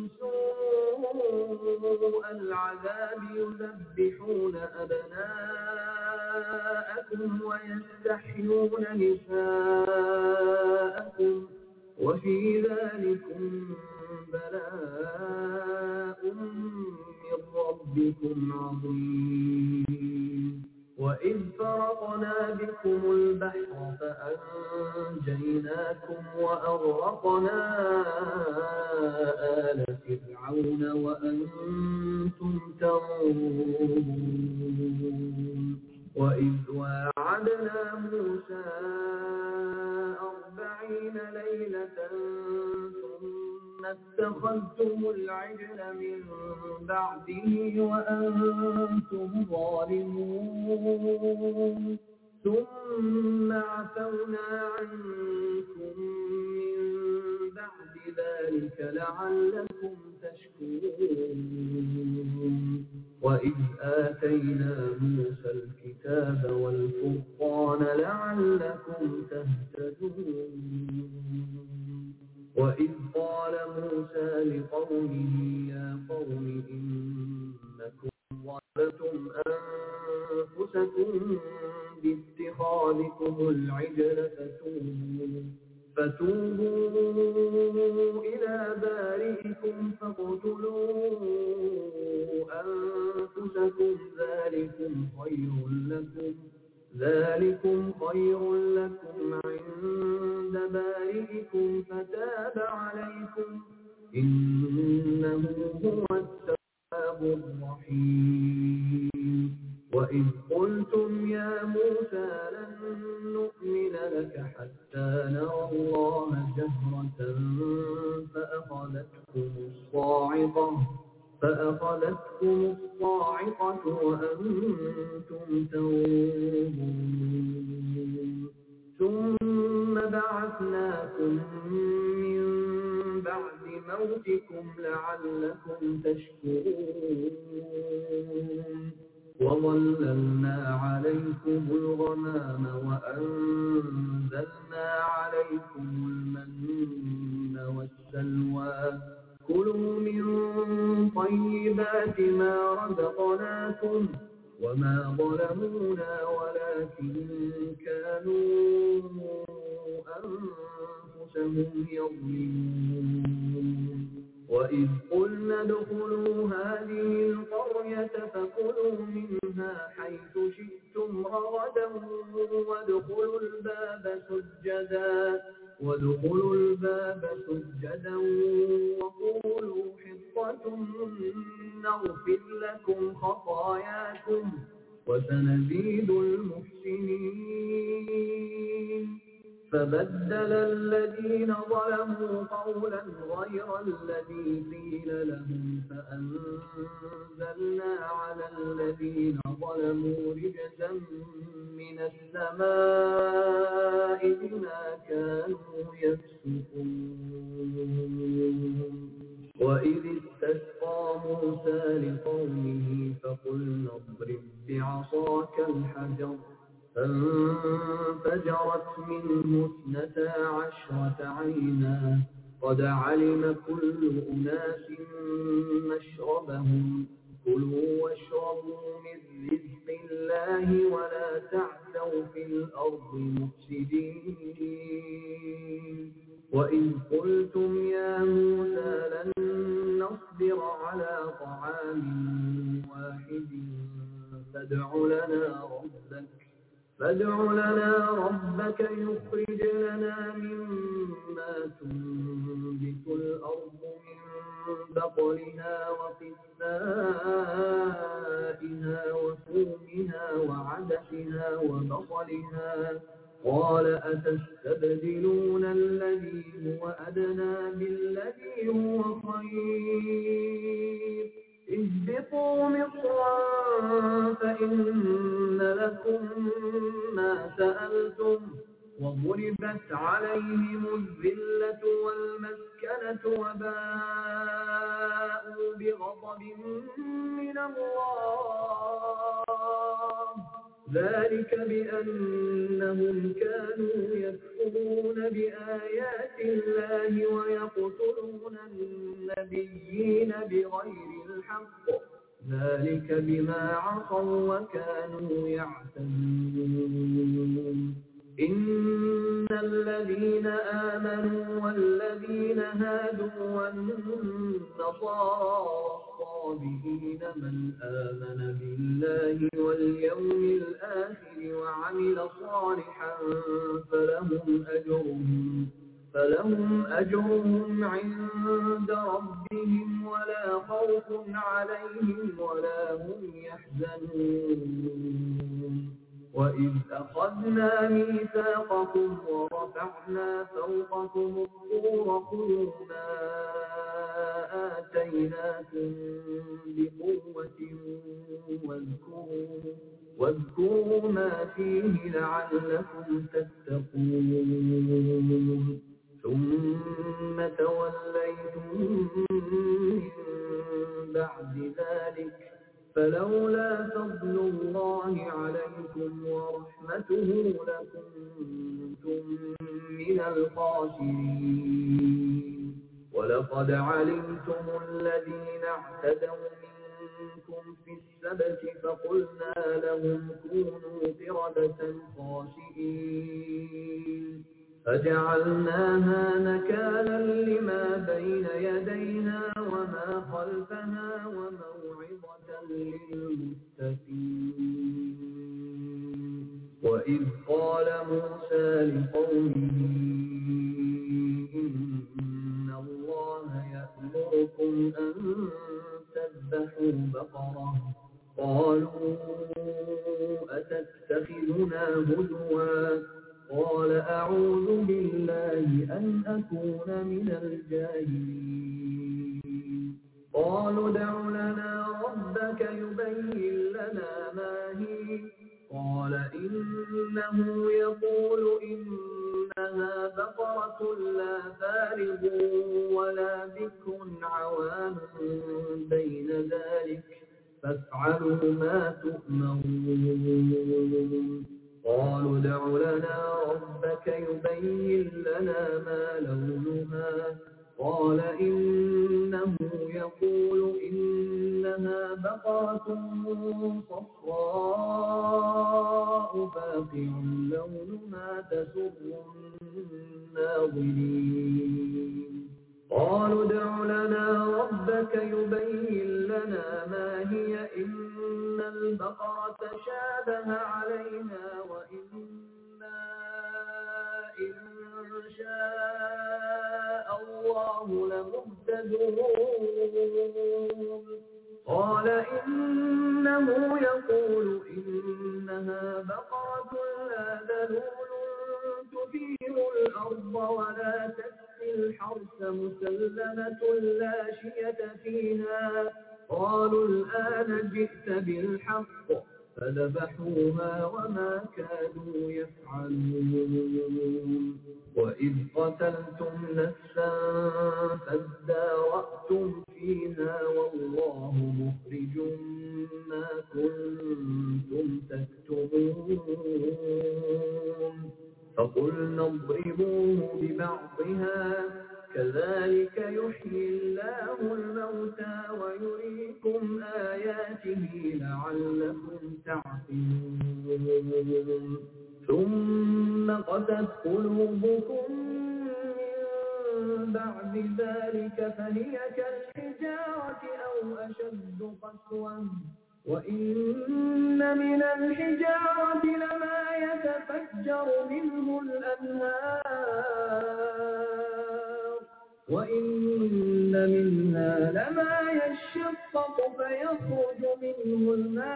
سوء العذاب يذبحون أبناءكم ويستحيون نساءكم وفي ذلكم بلاء من ربكم عظيم وإذ فرقنا بكم البحر فأنجيناكم وأغرقنا آل فرعون وأنتم تنظرون وإذ واعدنا موسى أربعين ليلة ثم اتخذتم العجل من بعده وأنتم ظالمون ثم عفونا عنكم من بعد ذلك لعلكم تشكرون وإذ آتينا موسى الكتاب والفرقان لعلكم تهتدون وإذ قال موسى لقومه يا قوم إنكم ظلمتم أنفسكم باتخاذكم العجل فتوبوا فتوبوا إلى بارئكم فاقتلوا أنفسكم ذلكم خير لكم ذلكم خير لكم عند بارئكم فتاب عليكم إنه هو التواب الرحيم وإذ قلتم يا موسى لن نؤمن لك حتى نرى الله جهرة فأخذتكم الصاعقة فأخذتكم الصاعقة وأنتم تنظرون ثم بعثناكم من بعد موتكم لعلكم تشكرون وظللنا عليكم الغمام وأنزلنا عليكم المن والسلوى كلوا من طيبات ما رزقناكم وما ظلمونا ولكن كانوا أنفسهم يظلمون وإذ قلنا ادخلوا هذه القرية فكلوا منها حيث شئتم رغدا وادخلوا الباب سجدا وادخلوا الباب سجدا وقولوا حطة نغفر لكم خطاياكم وسنزيد المحسنين فبدل الذين ظلموا قولا غير الذي قيل لهم فأنزلنا على الذين ظلموا رجزا من السماء بما كانوا يفسقون وإذ استسقى موسى لقومه فقلنا اضرب بعصاك الحجر فانفجرت منه اثنتا عشرة عينا قد علم كل أناس مشربهم كلوا واشربوا من رزق الله ولا تعثوا في الأرض مفسدين وإذ قلتم يا موسى لن نصبر على طعام واحد فادع لنا ربك فادع لنا ربك يخرج لنا مما تنبت الأرض من بقلها وقثائها وفومها وعدسها وبصلها قال أتستبدلون الذي هو أدنى بالذي هو خير اهبطوا مصرا فإن لكم ما سألتم وضربت عليهم الذلة والمسكنة وباءوا بغضب من الله ذلك بأنهم كانوا يكفرون بآيات الله ويقتلون النبيين بغير الحق ذلك بما عصوا وكانوا يعتدون إن الذين آمنوا والذين هادوا والنصارى والصابئين من آمن بالله واليوم الآخر وعمل صالحا فلهم أجرهم فلهم أجرهم عند ربهم ولا خوف عليهم ولا هم يحزنون وإذ أخذنا ميثاقكم ورفعنا فوقكم الطور خذوا ما آتيناكم بقوة واذكروا واذكروا ما فيه لعلكم تتقون ثم توليتم من بعد ذلك فلولا فضل الله عليكم ورحمته لكنتم من الخاسرين ولقد علمتم الذين اعتدوا منكم في السبت فقلنا لهم كونوا قردة خاسئين فجعلناها نكالا لما بين يديها وما خلفها وموعظة للمتقين. وإذ قال موسى لقومه إن الله يأمركم أن تذبحوا بقرة قالوا أتتخذنا هزوا قال أعوذ بالله أن أكون من الجاهلين. قالوا ادع لنا ربك يبين لنا ما هي قال إنه يقول إنها بقرة لا فارغ ولا بكر عوان بين ذلك فافعلوا ما تؤمرون. قالوا ادع لنا ربك يبين لنا ما لونها قال إنه يقول إنها بقرة صفراء فاقع لونها تسر الناظرين. قالوا ادع لنا ربك يبين لنا ما هي إن البقرة شابه علينا وإنا إن شاء الله لمهتدون. قال إنه يقول إنها بقرة لا ذلول تثير الأرض ولا تسقي الحرث مسلمة لا شية فيها. قالوا الآن جئت بالحق فذبحوها وما كادوا يفعلون. وإذ قتلتم نفسا فادارأتم فيها والله مخرج ما كنتم تكتمون. فقلنا اضربوه ببعضها كذلك يحيي الله الموتى ويريكم آياته لعلكم تعقلون. ثم قست قلوبكم من بعد ذلك فهي كالحجارة أو أشد قسوة وإن من الحجارة لما يتفجر منه الأنهار وإن منها لما يشقق فيخرج منه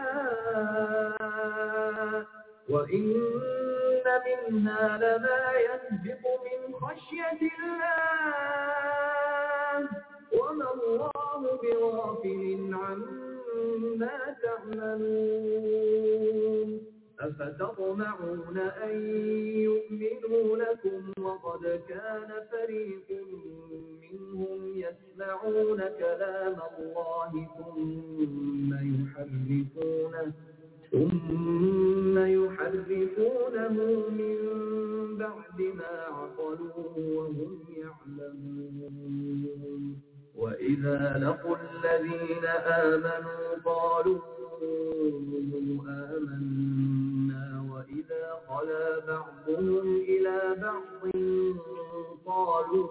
الماء وإن منها لما يهبط من خشية الله وما الله بغافل عما تعملون. أفتطمعون أن يؤمنوا لكم وقد كان فريق منهم يسمعون كلام الله ثم يحرفونه ثم يحرفونه من بعد ما عقلوه وهم يعلمون. وإذا لقوا الذين آمنوا قالوا آمنا وإذا خلا بعضهم إلى بعض قالوا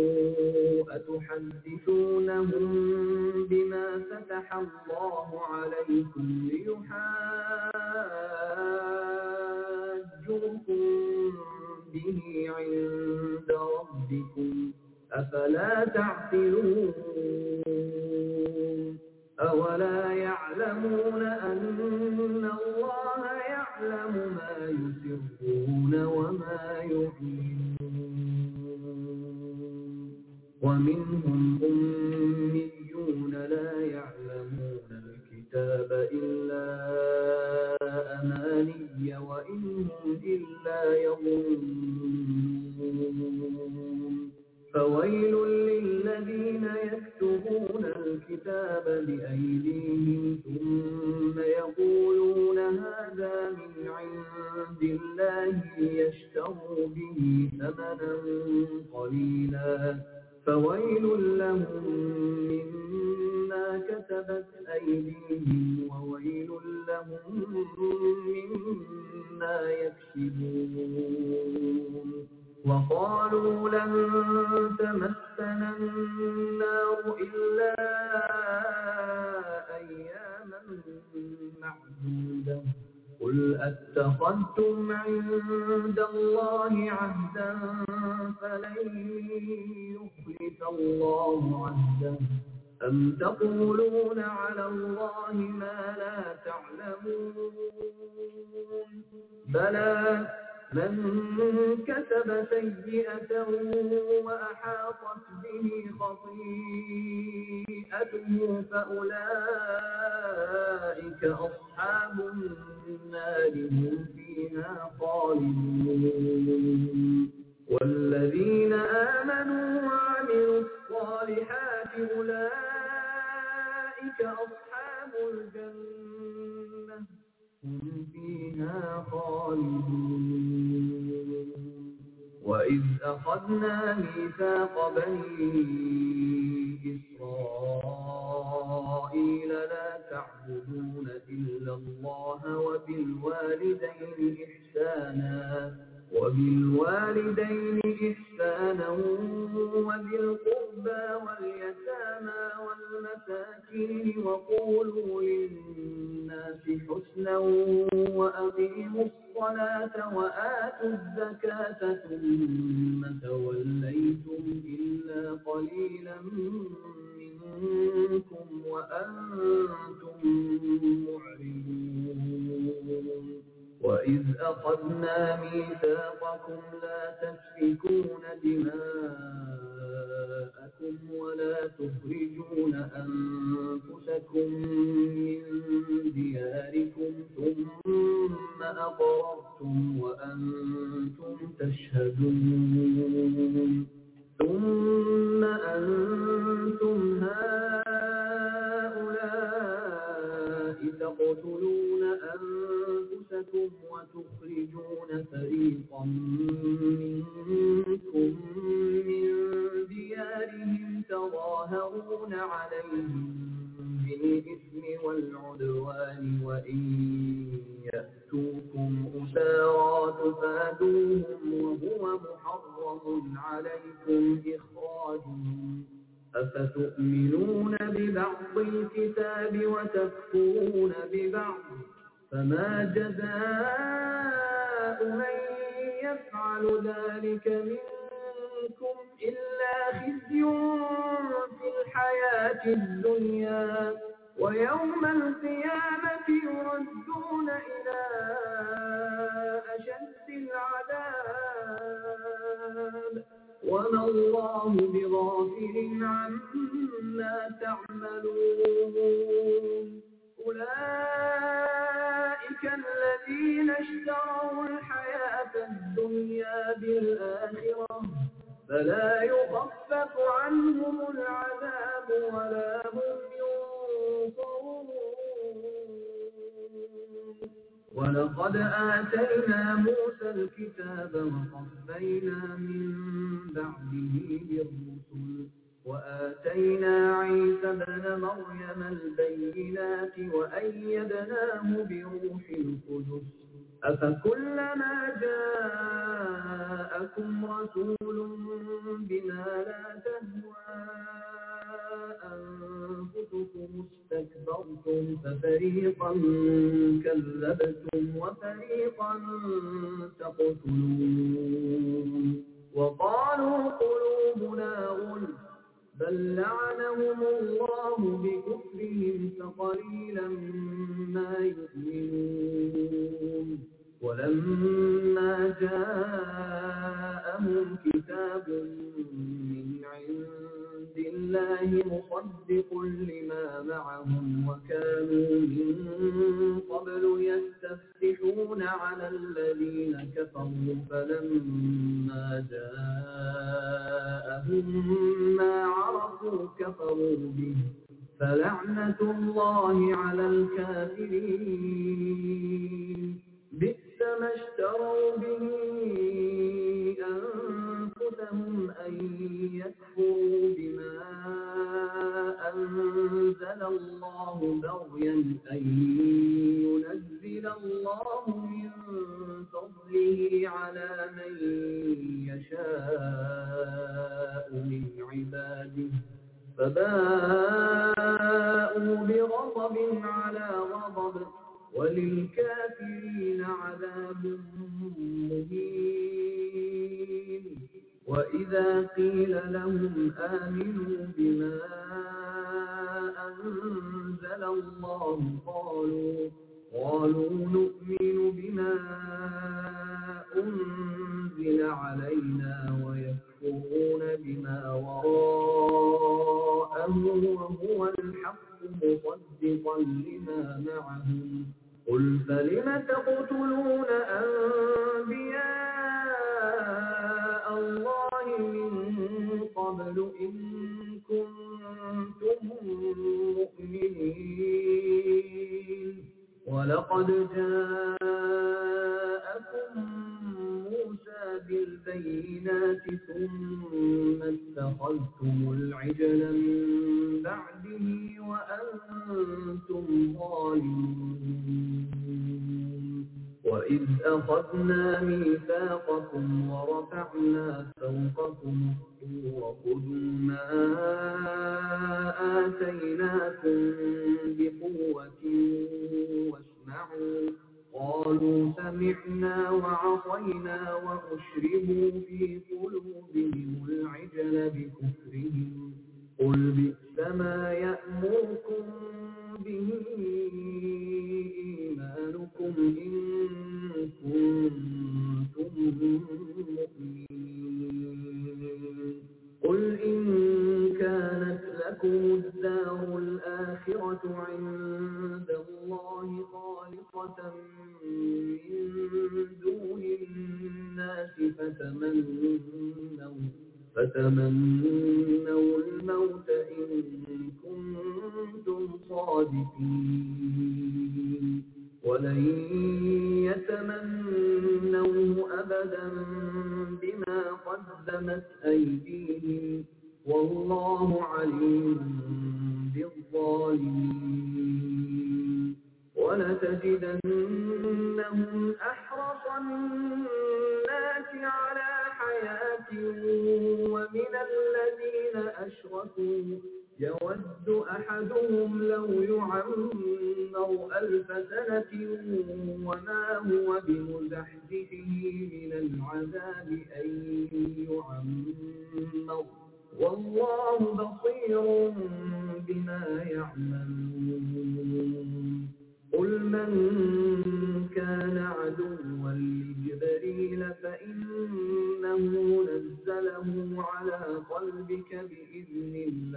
أتحدثونهم بما فتح الله عليكم ليحاجوكم به عند ربكم أفلا تعقلون. أولا يعلمون أن الله يعلم ما يسرون وما يعلنون. ومنهم أميون لا يعلمون الكتاب إلا أماني وإن هم إلا يظنون. فويل للذين يكتبون الكتاب بأيديهم ثم يقولون هذا من عند الله ليشتروا به ثمنا قليلا فويل لهم مما كتبت أيديهم وويل لهم مما يكسبون. وقالوا لن تمسنا النار إلا أياما معدودة قل أتخذتم عند الله عهدا فلن يخلف الله عهده أم تقولون على الله ما لا تعلمون بلى من كسب سيئة وأحاطت به خطيئته فأولئك أصحاب النار هم فيها خالدون والذين آمنوا وعملوا الصالحات أولئك أصحاب الجنة هم فيها خالدون وإذ أخذنا ميثاق بني إسرائيل لا تعبدون إلا الله وبالوالدين إحسانا وبالوالدين إحسانا وذي القربى واليتامى والمساكين وقولوا للناس حسنا وأقيموا الصلاة وآتوا الزكاة ثم توليتم إلا قليلا منكم وأنتم معرضون وإذ أخذنا ميثاقكم لا تسفكون دماءكم ولا تخرجون أنفسكم من دياركم ثم أقررتم وأنتم تشهدون ثم أنتم هؤلاء تقتلون أنفسكم وتخرجون فريقا منكم من ديارهم تظاهرون عليهم بالإثم والعدوان وإن يأتوكم أسارى تفادوهم وهو محرم عليكم إخراجهم أفتؤمنون ببعض الكتاب وتكفرون ببعض فما جزاء من يفعل ذلك منكم إلا خزي في الحياة الدنيا ويوم القيامة يردون إلى أشد العذاب وما الله بغافل عما تعملون أولئك الذين اشتروا الحياة الدنيا بالآخرة فلا يخفف عنهم العذاب ولا هم ينصرون ولقد آتينا موسى الكتاب وقفينا من بعده بالرسل وآتينا عيسى ابن مريم البينات وأيدناه بروح القدس أفكلما جاءكم رسول بما لا تهوى أنفسكم استكبرتم ففريقا كذبتم وفريقا تقتلون وقالوا قلوبنا غلف بل لعنهم الله بكفرهم فقليلا ما يؤمنون ولما جاءهم كتاب من عند الله مصدق لما معهم وكانوا من قبل يستفتحون على الذين كفروا فلما جاءهم ما عرفوا كفروا به فلعنة الله على الكافرين بئس ما اشتروا به أنفسهم أن يكفروا بما أنزل الله بغيا أن ينزل الله من فضله على من يشاء يشاء من عباده فباءوا بغضب على غضب وللكافرين عذاب مهين. وإذا قيل لهم آمنوا بما أنزل الله قالوا قالوا نؤمن بما أنزل علينا ويكفرون بما وراءه وهو الحق مصدقا لما معهم قل فلم تقتلون أنبياء الله من قبل إن كنتم مؤمنين ولقد جاءكم موسى بالبينات ثم اتخذتم العجل من بعده وأنتم ظالمون. وإذ أخذنا ميثاقكم ورفعنا فوقكم الطور خذوا ما آتيناكم بقوة واسمعوا قالوا سمعنا وعصينا وأشربوا في قلوبهم العجل بكفرهم قل بئس ما يأمركم به إيمانكم إن كنتم مؤمنين. قل إن كانت لكم الدار الآخرة عند الله خالصة من دون الناس فتمنوا فتمنوا الموت إن كنتم صادقين ولن يتمنوه أبدا بما قدمت أيديهم والله عليم بالظالمين. ولتجدنهم أحرص الناس على حياة ومن الذين أشركوا يود أحدهم لو يعمر ألف سنة وما هو بمزحزحه من العذاب أن يعمر والله بصير بما يعملون. قل من كان عدوا لجبريل فإنه نزله على قلبك بإذن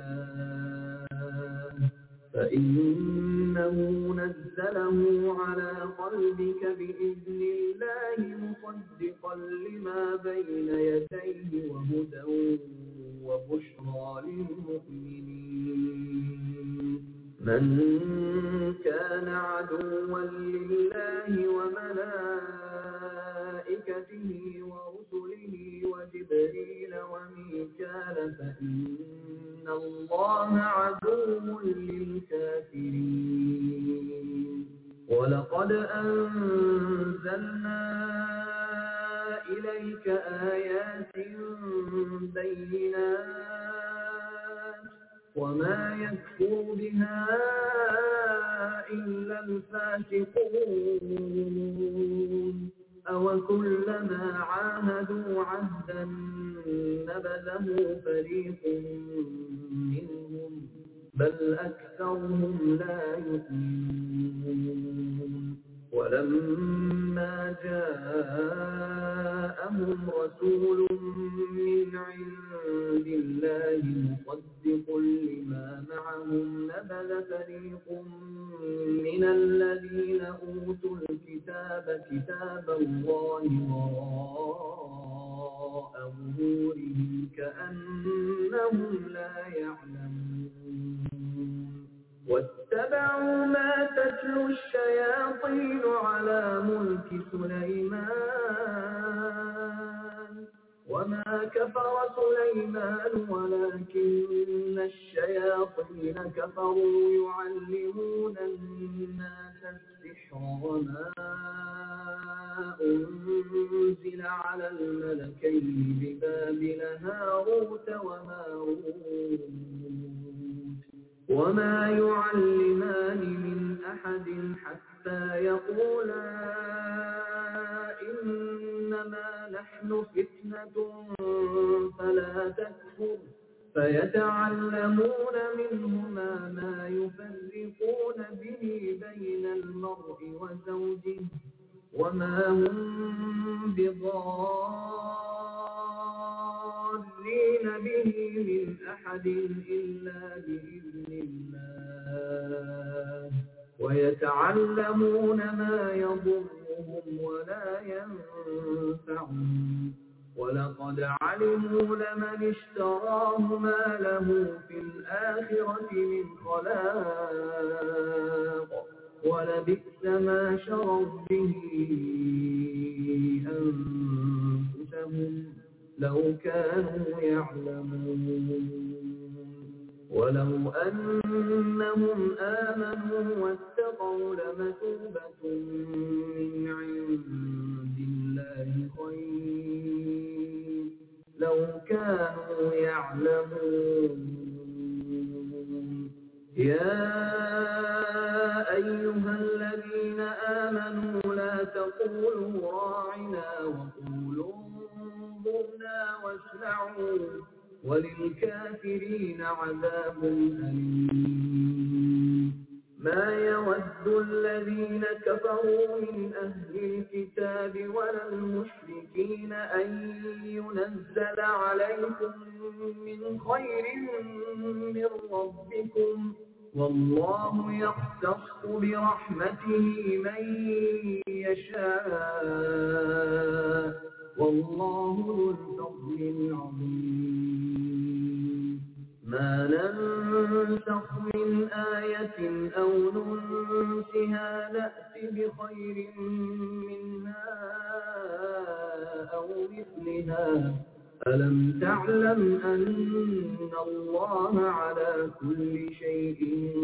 الله فإنه نزله على قلبك بإذن الله مصدقا لما بين يديه وهدى وبشرى للمؤمنين. من كان عدوا لله وملائكته ورسله وجبريل وميكال فإن الله عدو للكافرين. ولقد أنزلنا إليك آيات بينات وما يكفر بها إلا الفاسقون أوكلما عاهدوا عهدا نبذه فريق منهم بل أكثرهم لا يؤمنون. ولما جاءهم رسول من عند الله مصدق لما معهم نبذ فريق من الذين أوتوا الكتاب كتاب الله وراء ظهورهم كأنهم لا يعلمون. واتبعوا ما تتلو الشياطين على ملك سليمان وما كفر سليمان ولكن الشياطين كفروا يعلمون الناس السحر وما أنزل على الملكين ببابل هاروت وماروت وما يعلمان من أحد حتى يقولا إنما نحن فتنة فلا تكفر فيتعلمون منهما ما يفرقون به بين المرء وزوجه وما هم بضارين به من أحد إلا بإذن الله ويتعلمون ما يضرهم ولا ينفعهم ولقد علموا لمن اشتراه ما له في الآخرة من خلاق ولبئس ما شروا به أنفسهم لو كانوا يعلمون ولو أنهم آمنوا واتقوا لمثوبة من عند الله خير لو كانوا يعلمون يا أيها الذين آمنوا لا تقولوا راعنا وقولوا انظرنا واسمعوا وللكافرين عذاب أليم ما يود الذين كفروا من أهل الكتاب ولا المشركين أن ينزل عليكم من خير من ربكم والله يختص برحمته من يشاء والله ذو الفضل العظيم ما ننسخ من آية أو ننسها نأت بخير منها أو مثلها ألم تعلم أن الله على كل شيء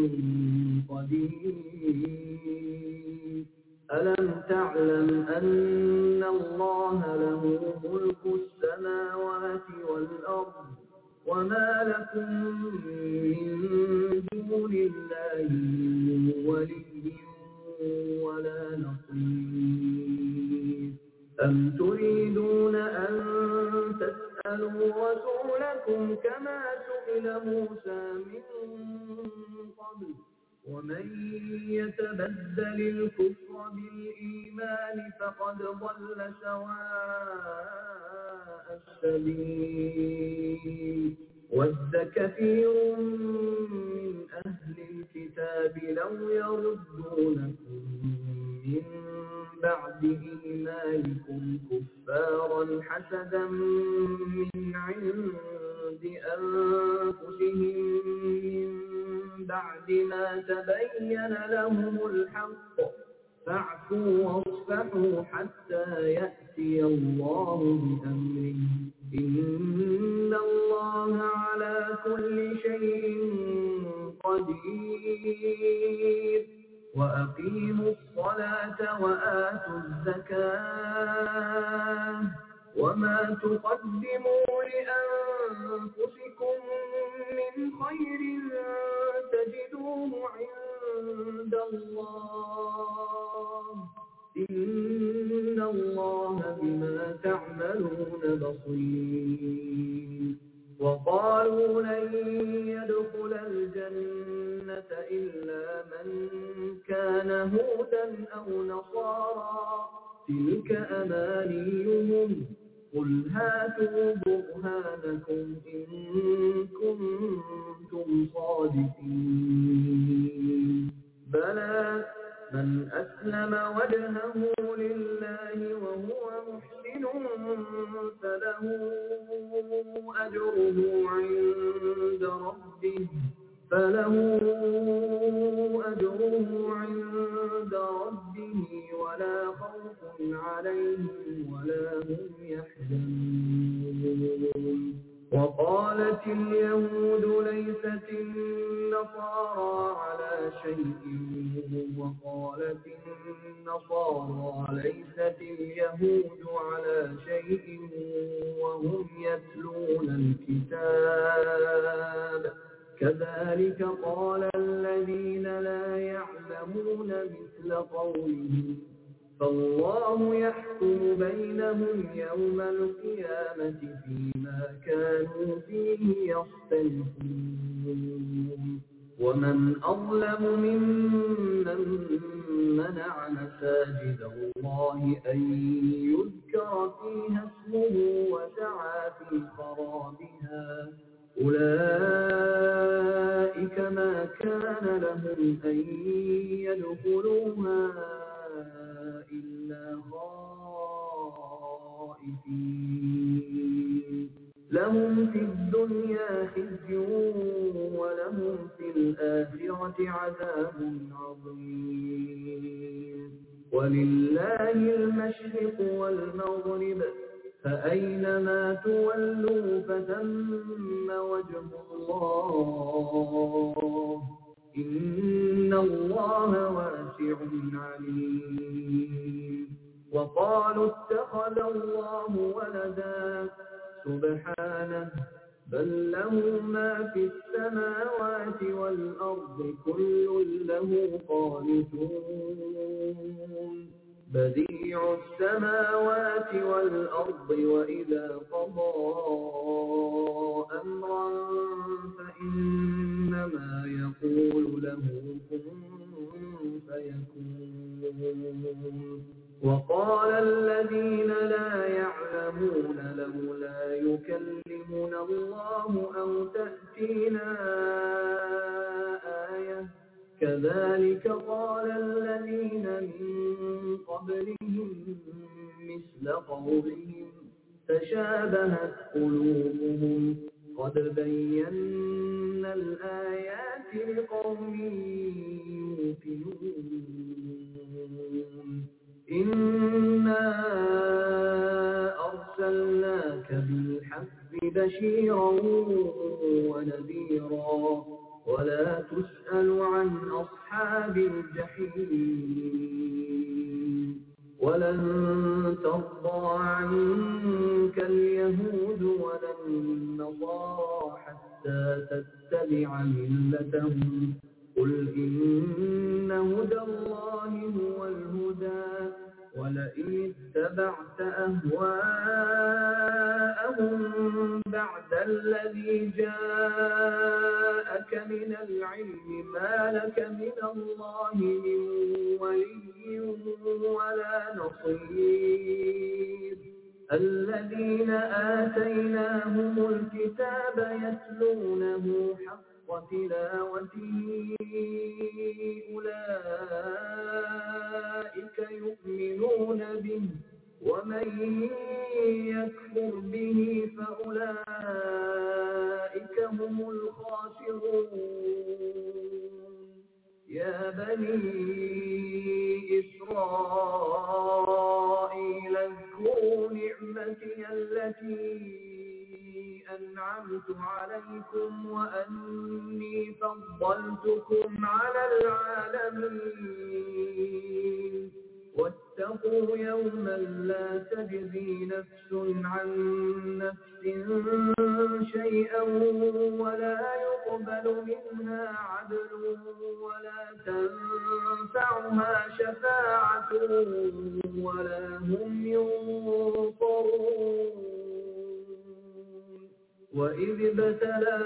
قدير ألم تعلم أن الله له ملك السماوات والأرض وما لكم من دون الله ولي ولا نصير أم تريدون أن تسألوا رسولكم كما سئل موسى من قبل ومن يتبدل الكفر بالإيمان فقد ضل سواء السبيل ود كثير من أهل الكتاب لو يردونكم من بعد إيمانكم كفارا حسدا من عند أنفسهم من بعد ما تبين لهم الحق فاعفوا واصفحوا حتى يأتي الله بأمره إن الله على كل شيء قدير وأقيموا الصلاة وآتوا الزكاة وما تقدموا لأنفسكم من خير تجدوه عند الله إن الله بما تعملون بصير وقالوا لن يدخل الجنة إلا من كان هودا أو نصارى تلك أمانيهم قل هاتوا برهانكم إن كنتم صادقين بلى من أسلم وجهه لله وهو محسن فله أجره عند ربه فله أجره عند ربه ولا خوف عليهم ولا هم يحزنون وقالت اليهود ليست النصارى على شيء وقالت النصارى ليست اليهود على شيء وهم يتلون الكتاب كذلك قال الذين لا يعلمون مثل قولهم فالله يحكم بينهم يوم القيامة فيما كانوا فيه يختلفون ومن أظلم ممن منع مساجد الله أن يذكر فيها اسمه وسعى في خرابها أولئك ما كان لهم أن يدخلوها إلا خائفين لهم في الدنيا خزي ولهم في الآخرة عذاب عظيم ولله المشرق والمغرب فأينما تولوا فثم وجه الله إن الله واسع عليم وقالوا اتخذ الله ولدا سبحانه بل له ما في السماوات والأرض كل له قانتون بديع السماوات والأرض وإذا قضى أمرا فإنما يقول له كن فيكون وقال الذين لا يعلمون لولا يكلمنا الله أو تأتينا آية كذلك قال الذين من قبلهم مثل قولهم تشابهت قلوبهم قد بينا الآيات لقوم يوقنون إنا أرسلناك بالحق بشيرا ونذيرا ولا تسأل عن أصحاب الجحيم ولن ترضى عنك اليهود ولا النصارى حتى تتبع ملتهم قل إن هدى الله هو الهدى ولئن اتبعت أهواءهم بعد الذي جاءك من العلم ما لك من الله من ولي ولا نصير الذين آتيناهم الكتاب يتلونه حق وتلاوته أولئك يؤمنون به ومن يكفر به فأولئك هم الخاسرون يا بني إسرائيل اذكروا نعمتي التي أنعمت عليكم وأني فضلتكم على العالمين واتقوا يوما لا تجزي نفس عن نفس شيئا ولا يقبل منها عدل ولا تنفعها شفاعة ولا هم ينصرون وإذ ابتلى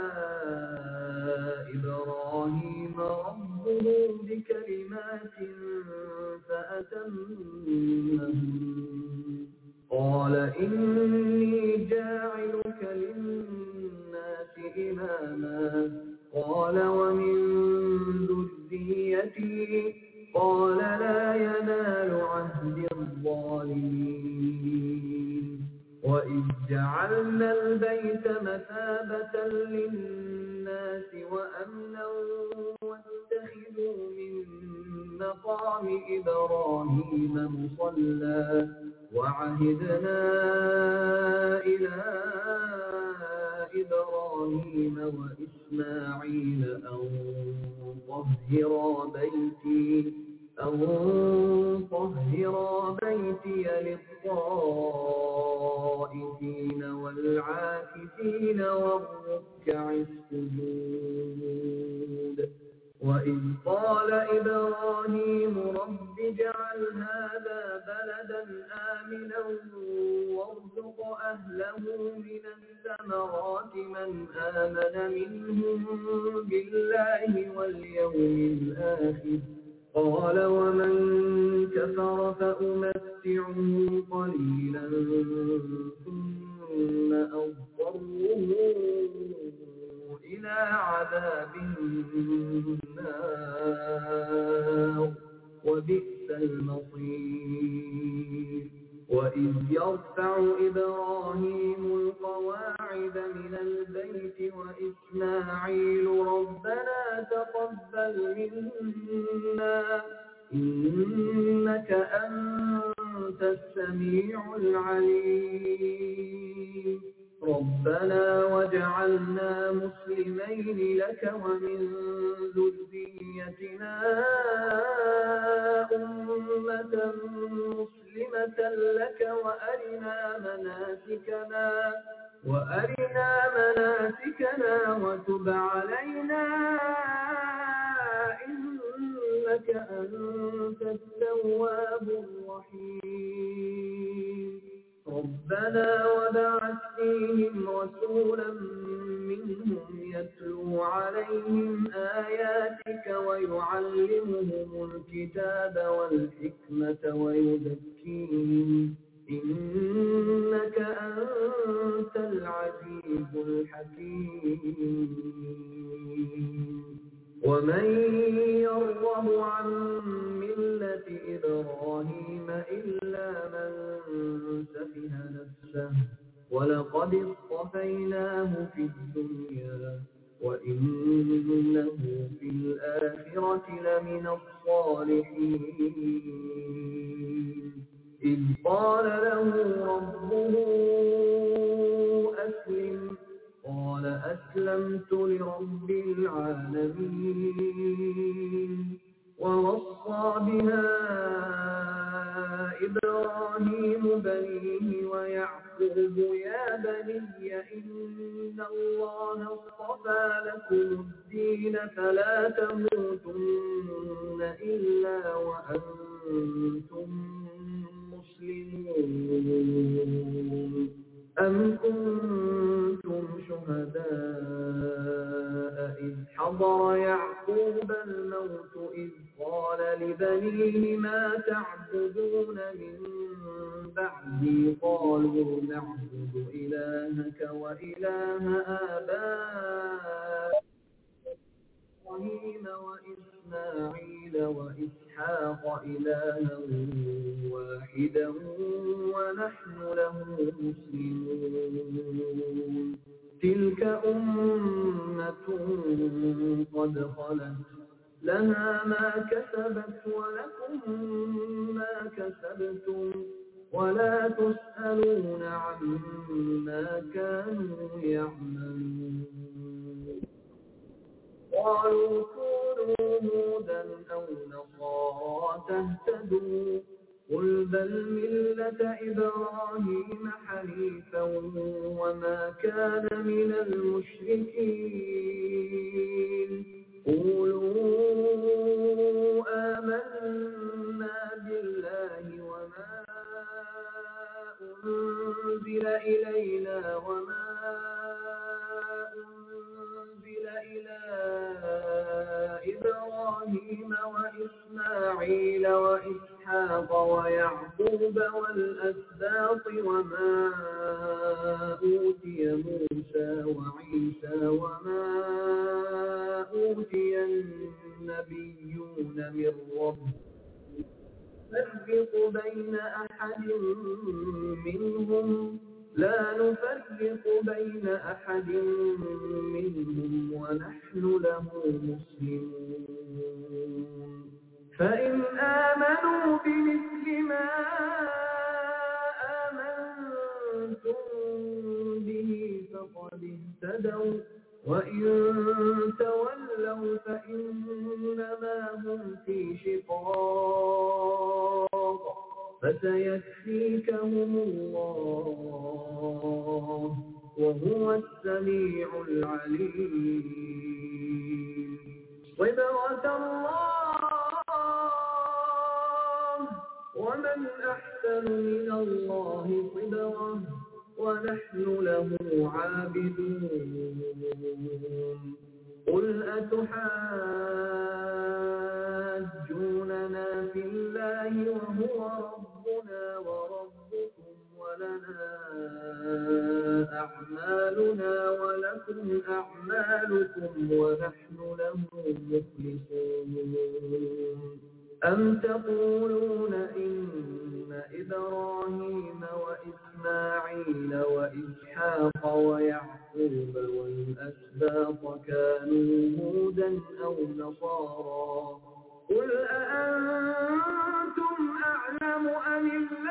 إبراهيم ربه بكلمات فأتمهن قال إني جاعلك للناس إماما قال ومن ذريتي قال لا ينال عهد الظالمين وإذ جعلنا البيت مثابة للناس وأمنا واتخذوا من مقام إبراهيم مصلى وعهدنا إلى إبراهيم وإسماعيل أن طهرا بيتي أن طهرا بيتي للطائفين والعاكفين والركع السجود وإذ قال إبراهيم رب اجعل هذا بلدا آمنا وارزق أهله من الثمرات من آمن منهم بالله واليوم الآخر قال ومن كفر فأمتعه قليلا ثم أضطره إلى عذاب النار وبئس المصير وإذ يرفع إبراهيم القواعد من البيت وإسماعيل ربنا تقبل منا إنك أنت السميع العليم ربنا وجعلنا مسلمين لك ومن ذريتنا أمة مسلمة لك وأرنا مناسكنا وأرنا مناسكنا وتب علينا إنك أنت التواب الرحيم ربنا وبعث فيهم رسولا منهم يتلو عليهم آياتك ويعلمهم الكتاب والحكمة ويزكيهم إنك أنت العزيز الحكيم ومن يرغب عن ملة إبراهيم إلا من سفه نفسه ولقد اصطفيناه في الدنيا وإنه في الآخرة لمن الصالحين إذ قال له ربه أسلم قال أسلمت لرب العالمين ووصى بها إبراهيم بنيه ويعقوب يا بني إن الله اصطفى لكم الدين فلا تموتن إلا وأنتم مسلمون أم كنتم شهداء إذ حضر يعقوب الموت إذ قال لبنيه ما تعبدون من بعدي قالوا نعبد إلهك وإله آبائك إبراهيم وإسماعيل وإسحاق إلها واحدا ونحن له مسلمون تلك أمة قد خلت لها ما كسبت ولكم ما كسبتم ولا تسألون عما كانوا يعملون قالوا كونوا هودا أو نصارى تهتدوا قل بل ملة إبراهيم حنيفا وما كان من المشركين قولوا آمنا بالله وما أنزل إلينا وما أنزل إلى إبراهيم وإسماعيل وإسحاق ويعقوب والأسباط وما أوتي موسى وعيسى وما أوتي النبيون من ربهم نفرق بين أحد منهم لا نفرق بين أحد منهم ونحن له مسلمون فإن آمنوا بمثل ما آمنتم به فقد اهتدوا وإن تولوا فإنما هم في شقاق فسيكفيكهم الله وهو السميع العليم. صبغة الله ومن أحسن من الله صبغة ونحن له عابدون. قل أتحاجوننا في الله وهو ربنا وربكم ولنا أعمالنا ولكم أعمالكم ونحن له مخلصون. أم تقولون إن إبراهيم وإسماعيل وإسحاق ويعقوب والأسباط كانوا هودا أو نصارى قل أأنتم أعلم أم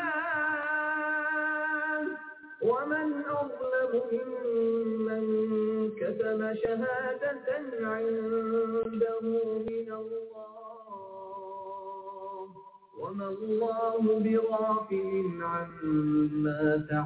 الله ومن أظلم ممن كتم شهادة عنده من الله وما الله بغافل عما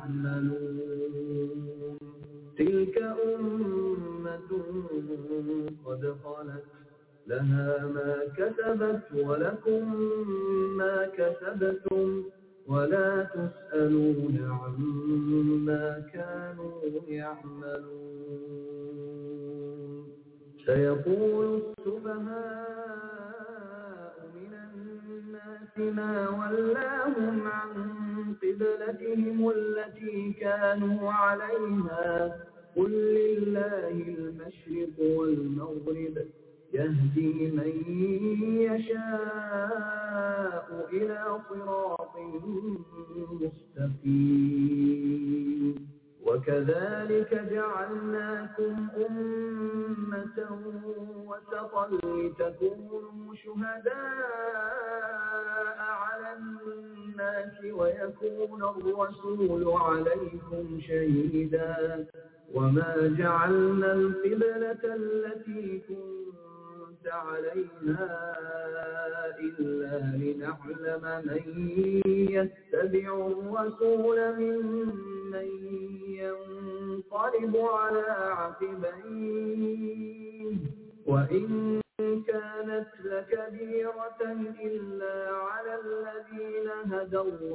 تعملون. تلك أمة قد خلت لها ما كسبت ولكم ما كسبتم ولا تسألون عما كانوا يعملون. سيقول السفهاء من الناس ما ولاهم عن قبلتهم التي كانوا عليها قل لله المشرق والمغرب يهدي من يشاء إلى صراط مستقيم. وكذلك جعلناكم أمة وسطا لتكونوا شهداء على الناس ويكون الرسول عليكم شهيدا وما جعلنا القبلة التي كنت عليها إلا لنعلم من يتبع الرسول ممن ينقلب على عقبيه وإن كانت لكبيرة إلا على الذين هدى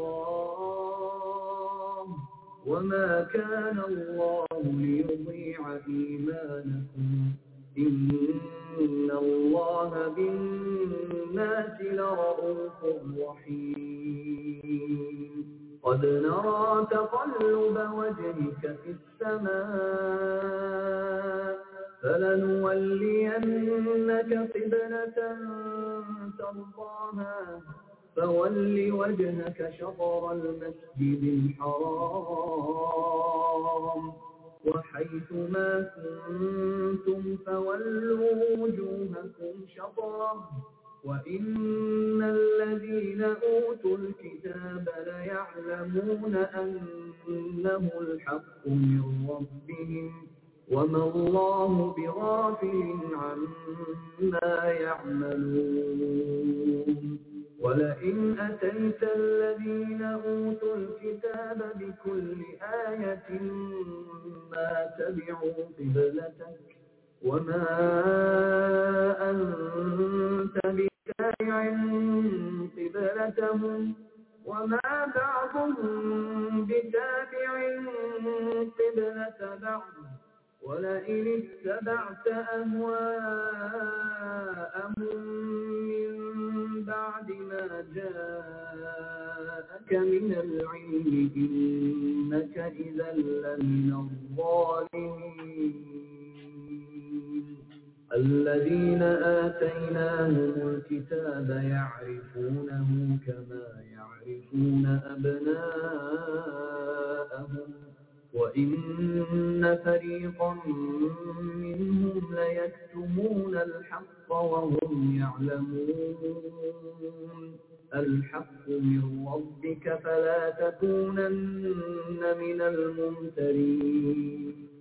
الله وما كان الله ليضيع إيمانكم إن الله بالناس لرؤوف رحيم. قد نرى تقلب وجهك في السماء فلنولينك قبلة ترضاها فول وجهك شطر المسجد الحرام وحيث ما كنتم فولوا وجوهكم شطره وإن الذين أوتوا الكتاب ليعلمون أنه الحق من ربهم وما الله بغافل عما يعملون. ولئن أتيت الذين أوتوا الكتاب بكل آية ما تبعوا قبلتك وما أنت بتابع قبلتهم وما بعضهم بتابع قبلة بعض ولئن اتبعت أهواءهم من بعد ما جاءك من العلم إنك إذا لمن الظالمين. الذين آتيناهم الكتاب يعرفونه كما يعرفون أبناءهم وإن فريقا منهم ليكتمون الحق وهم يعلمون. الحق من ربك فلا تكونن من الممترين.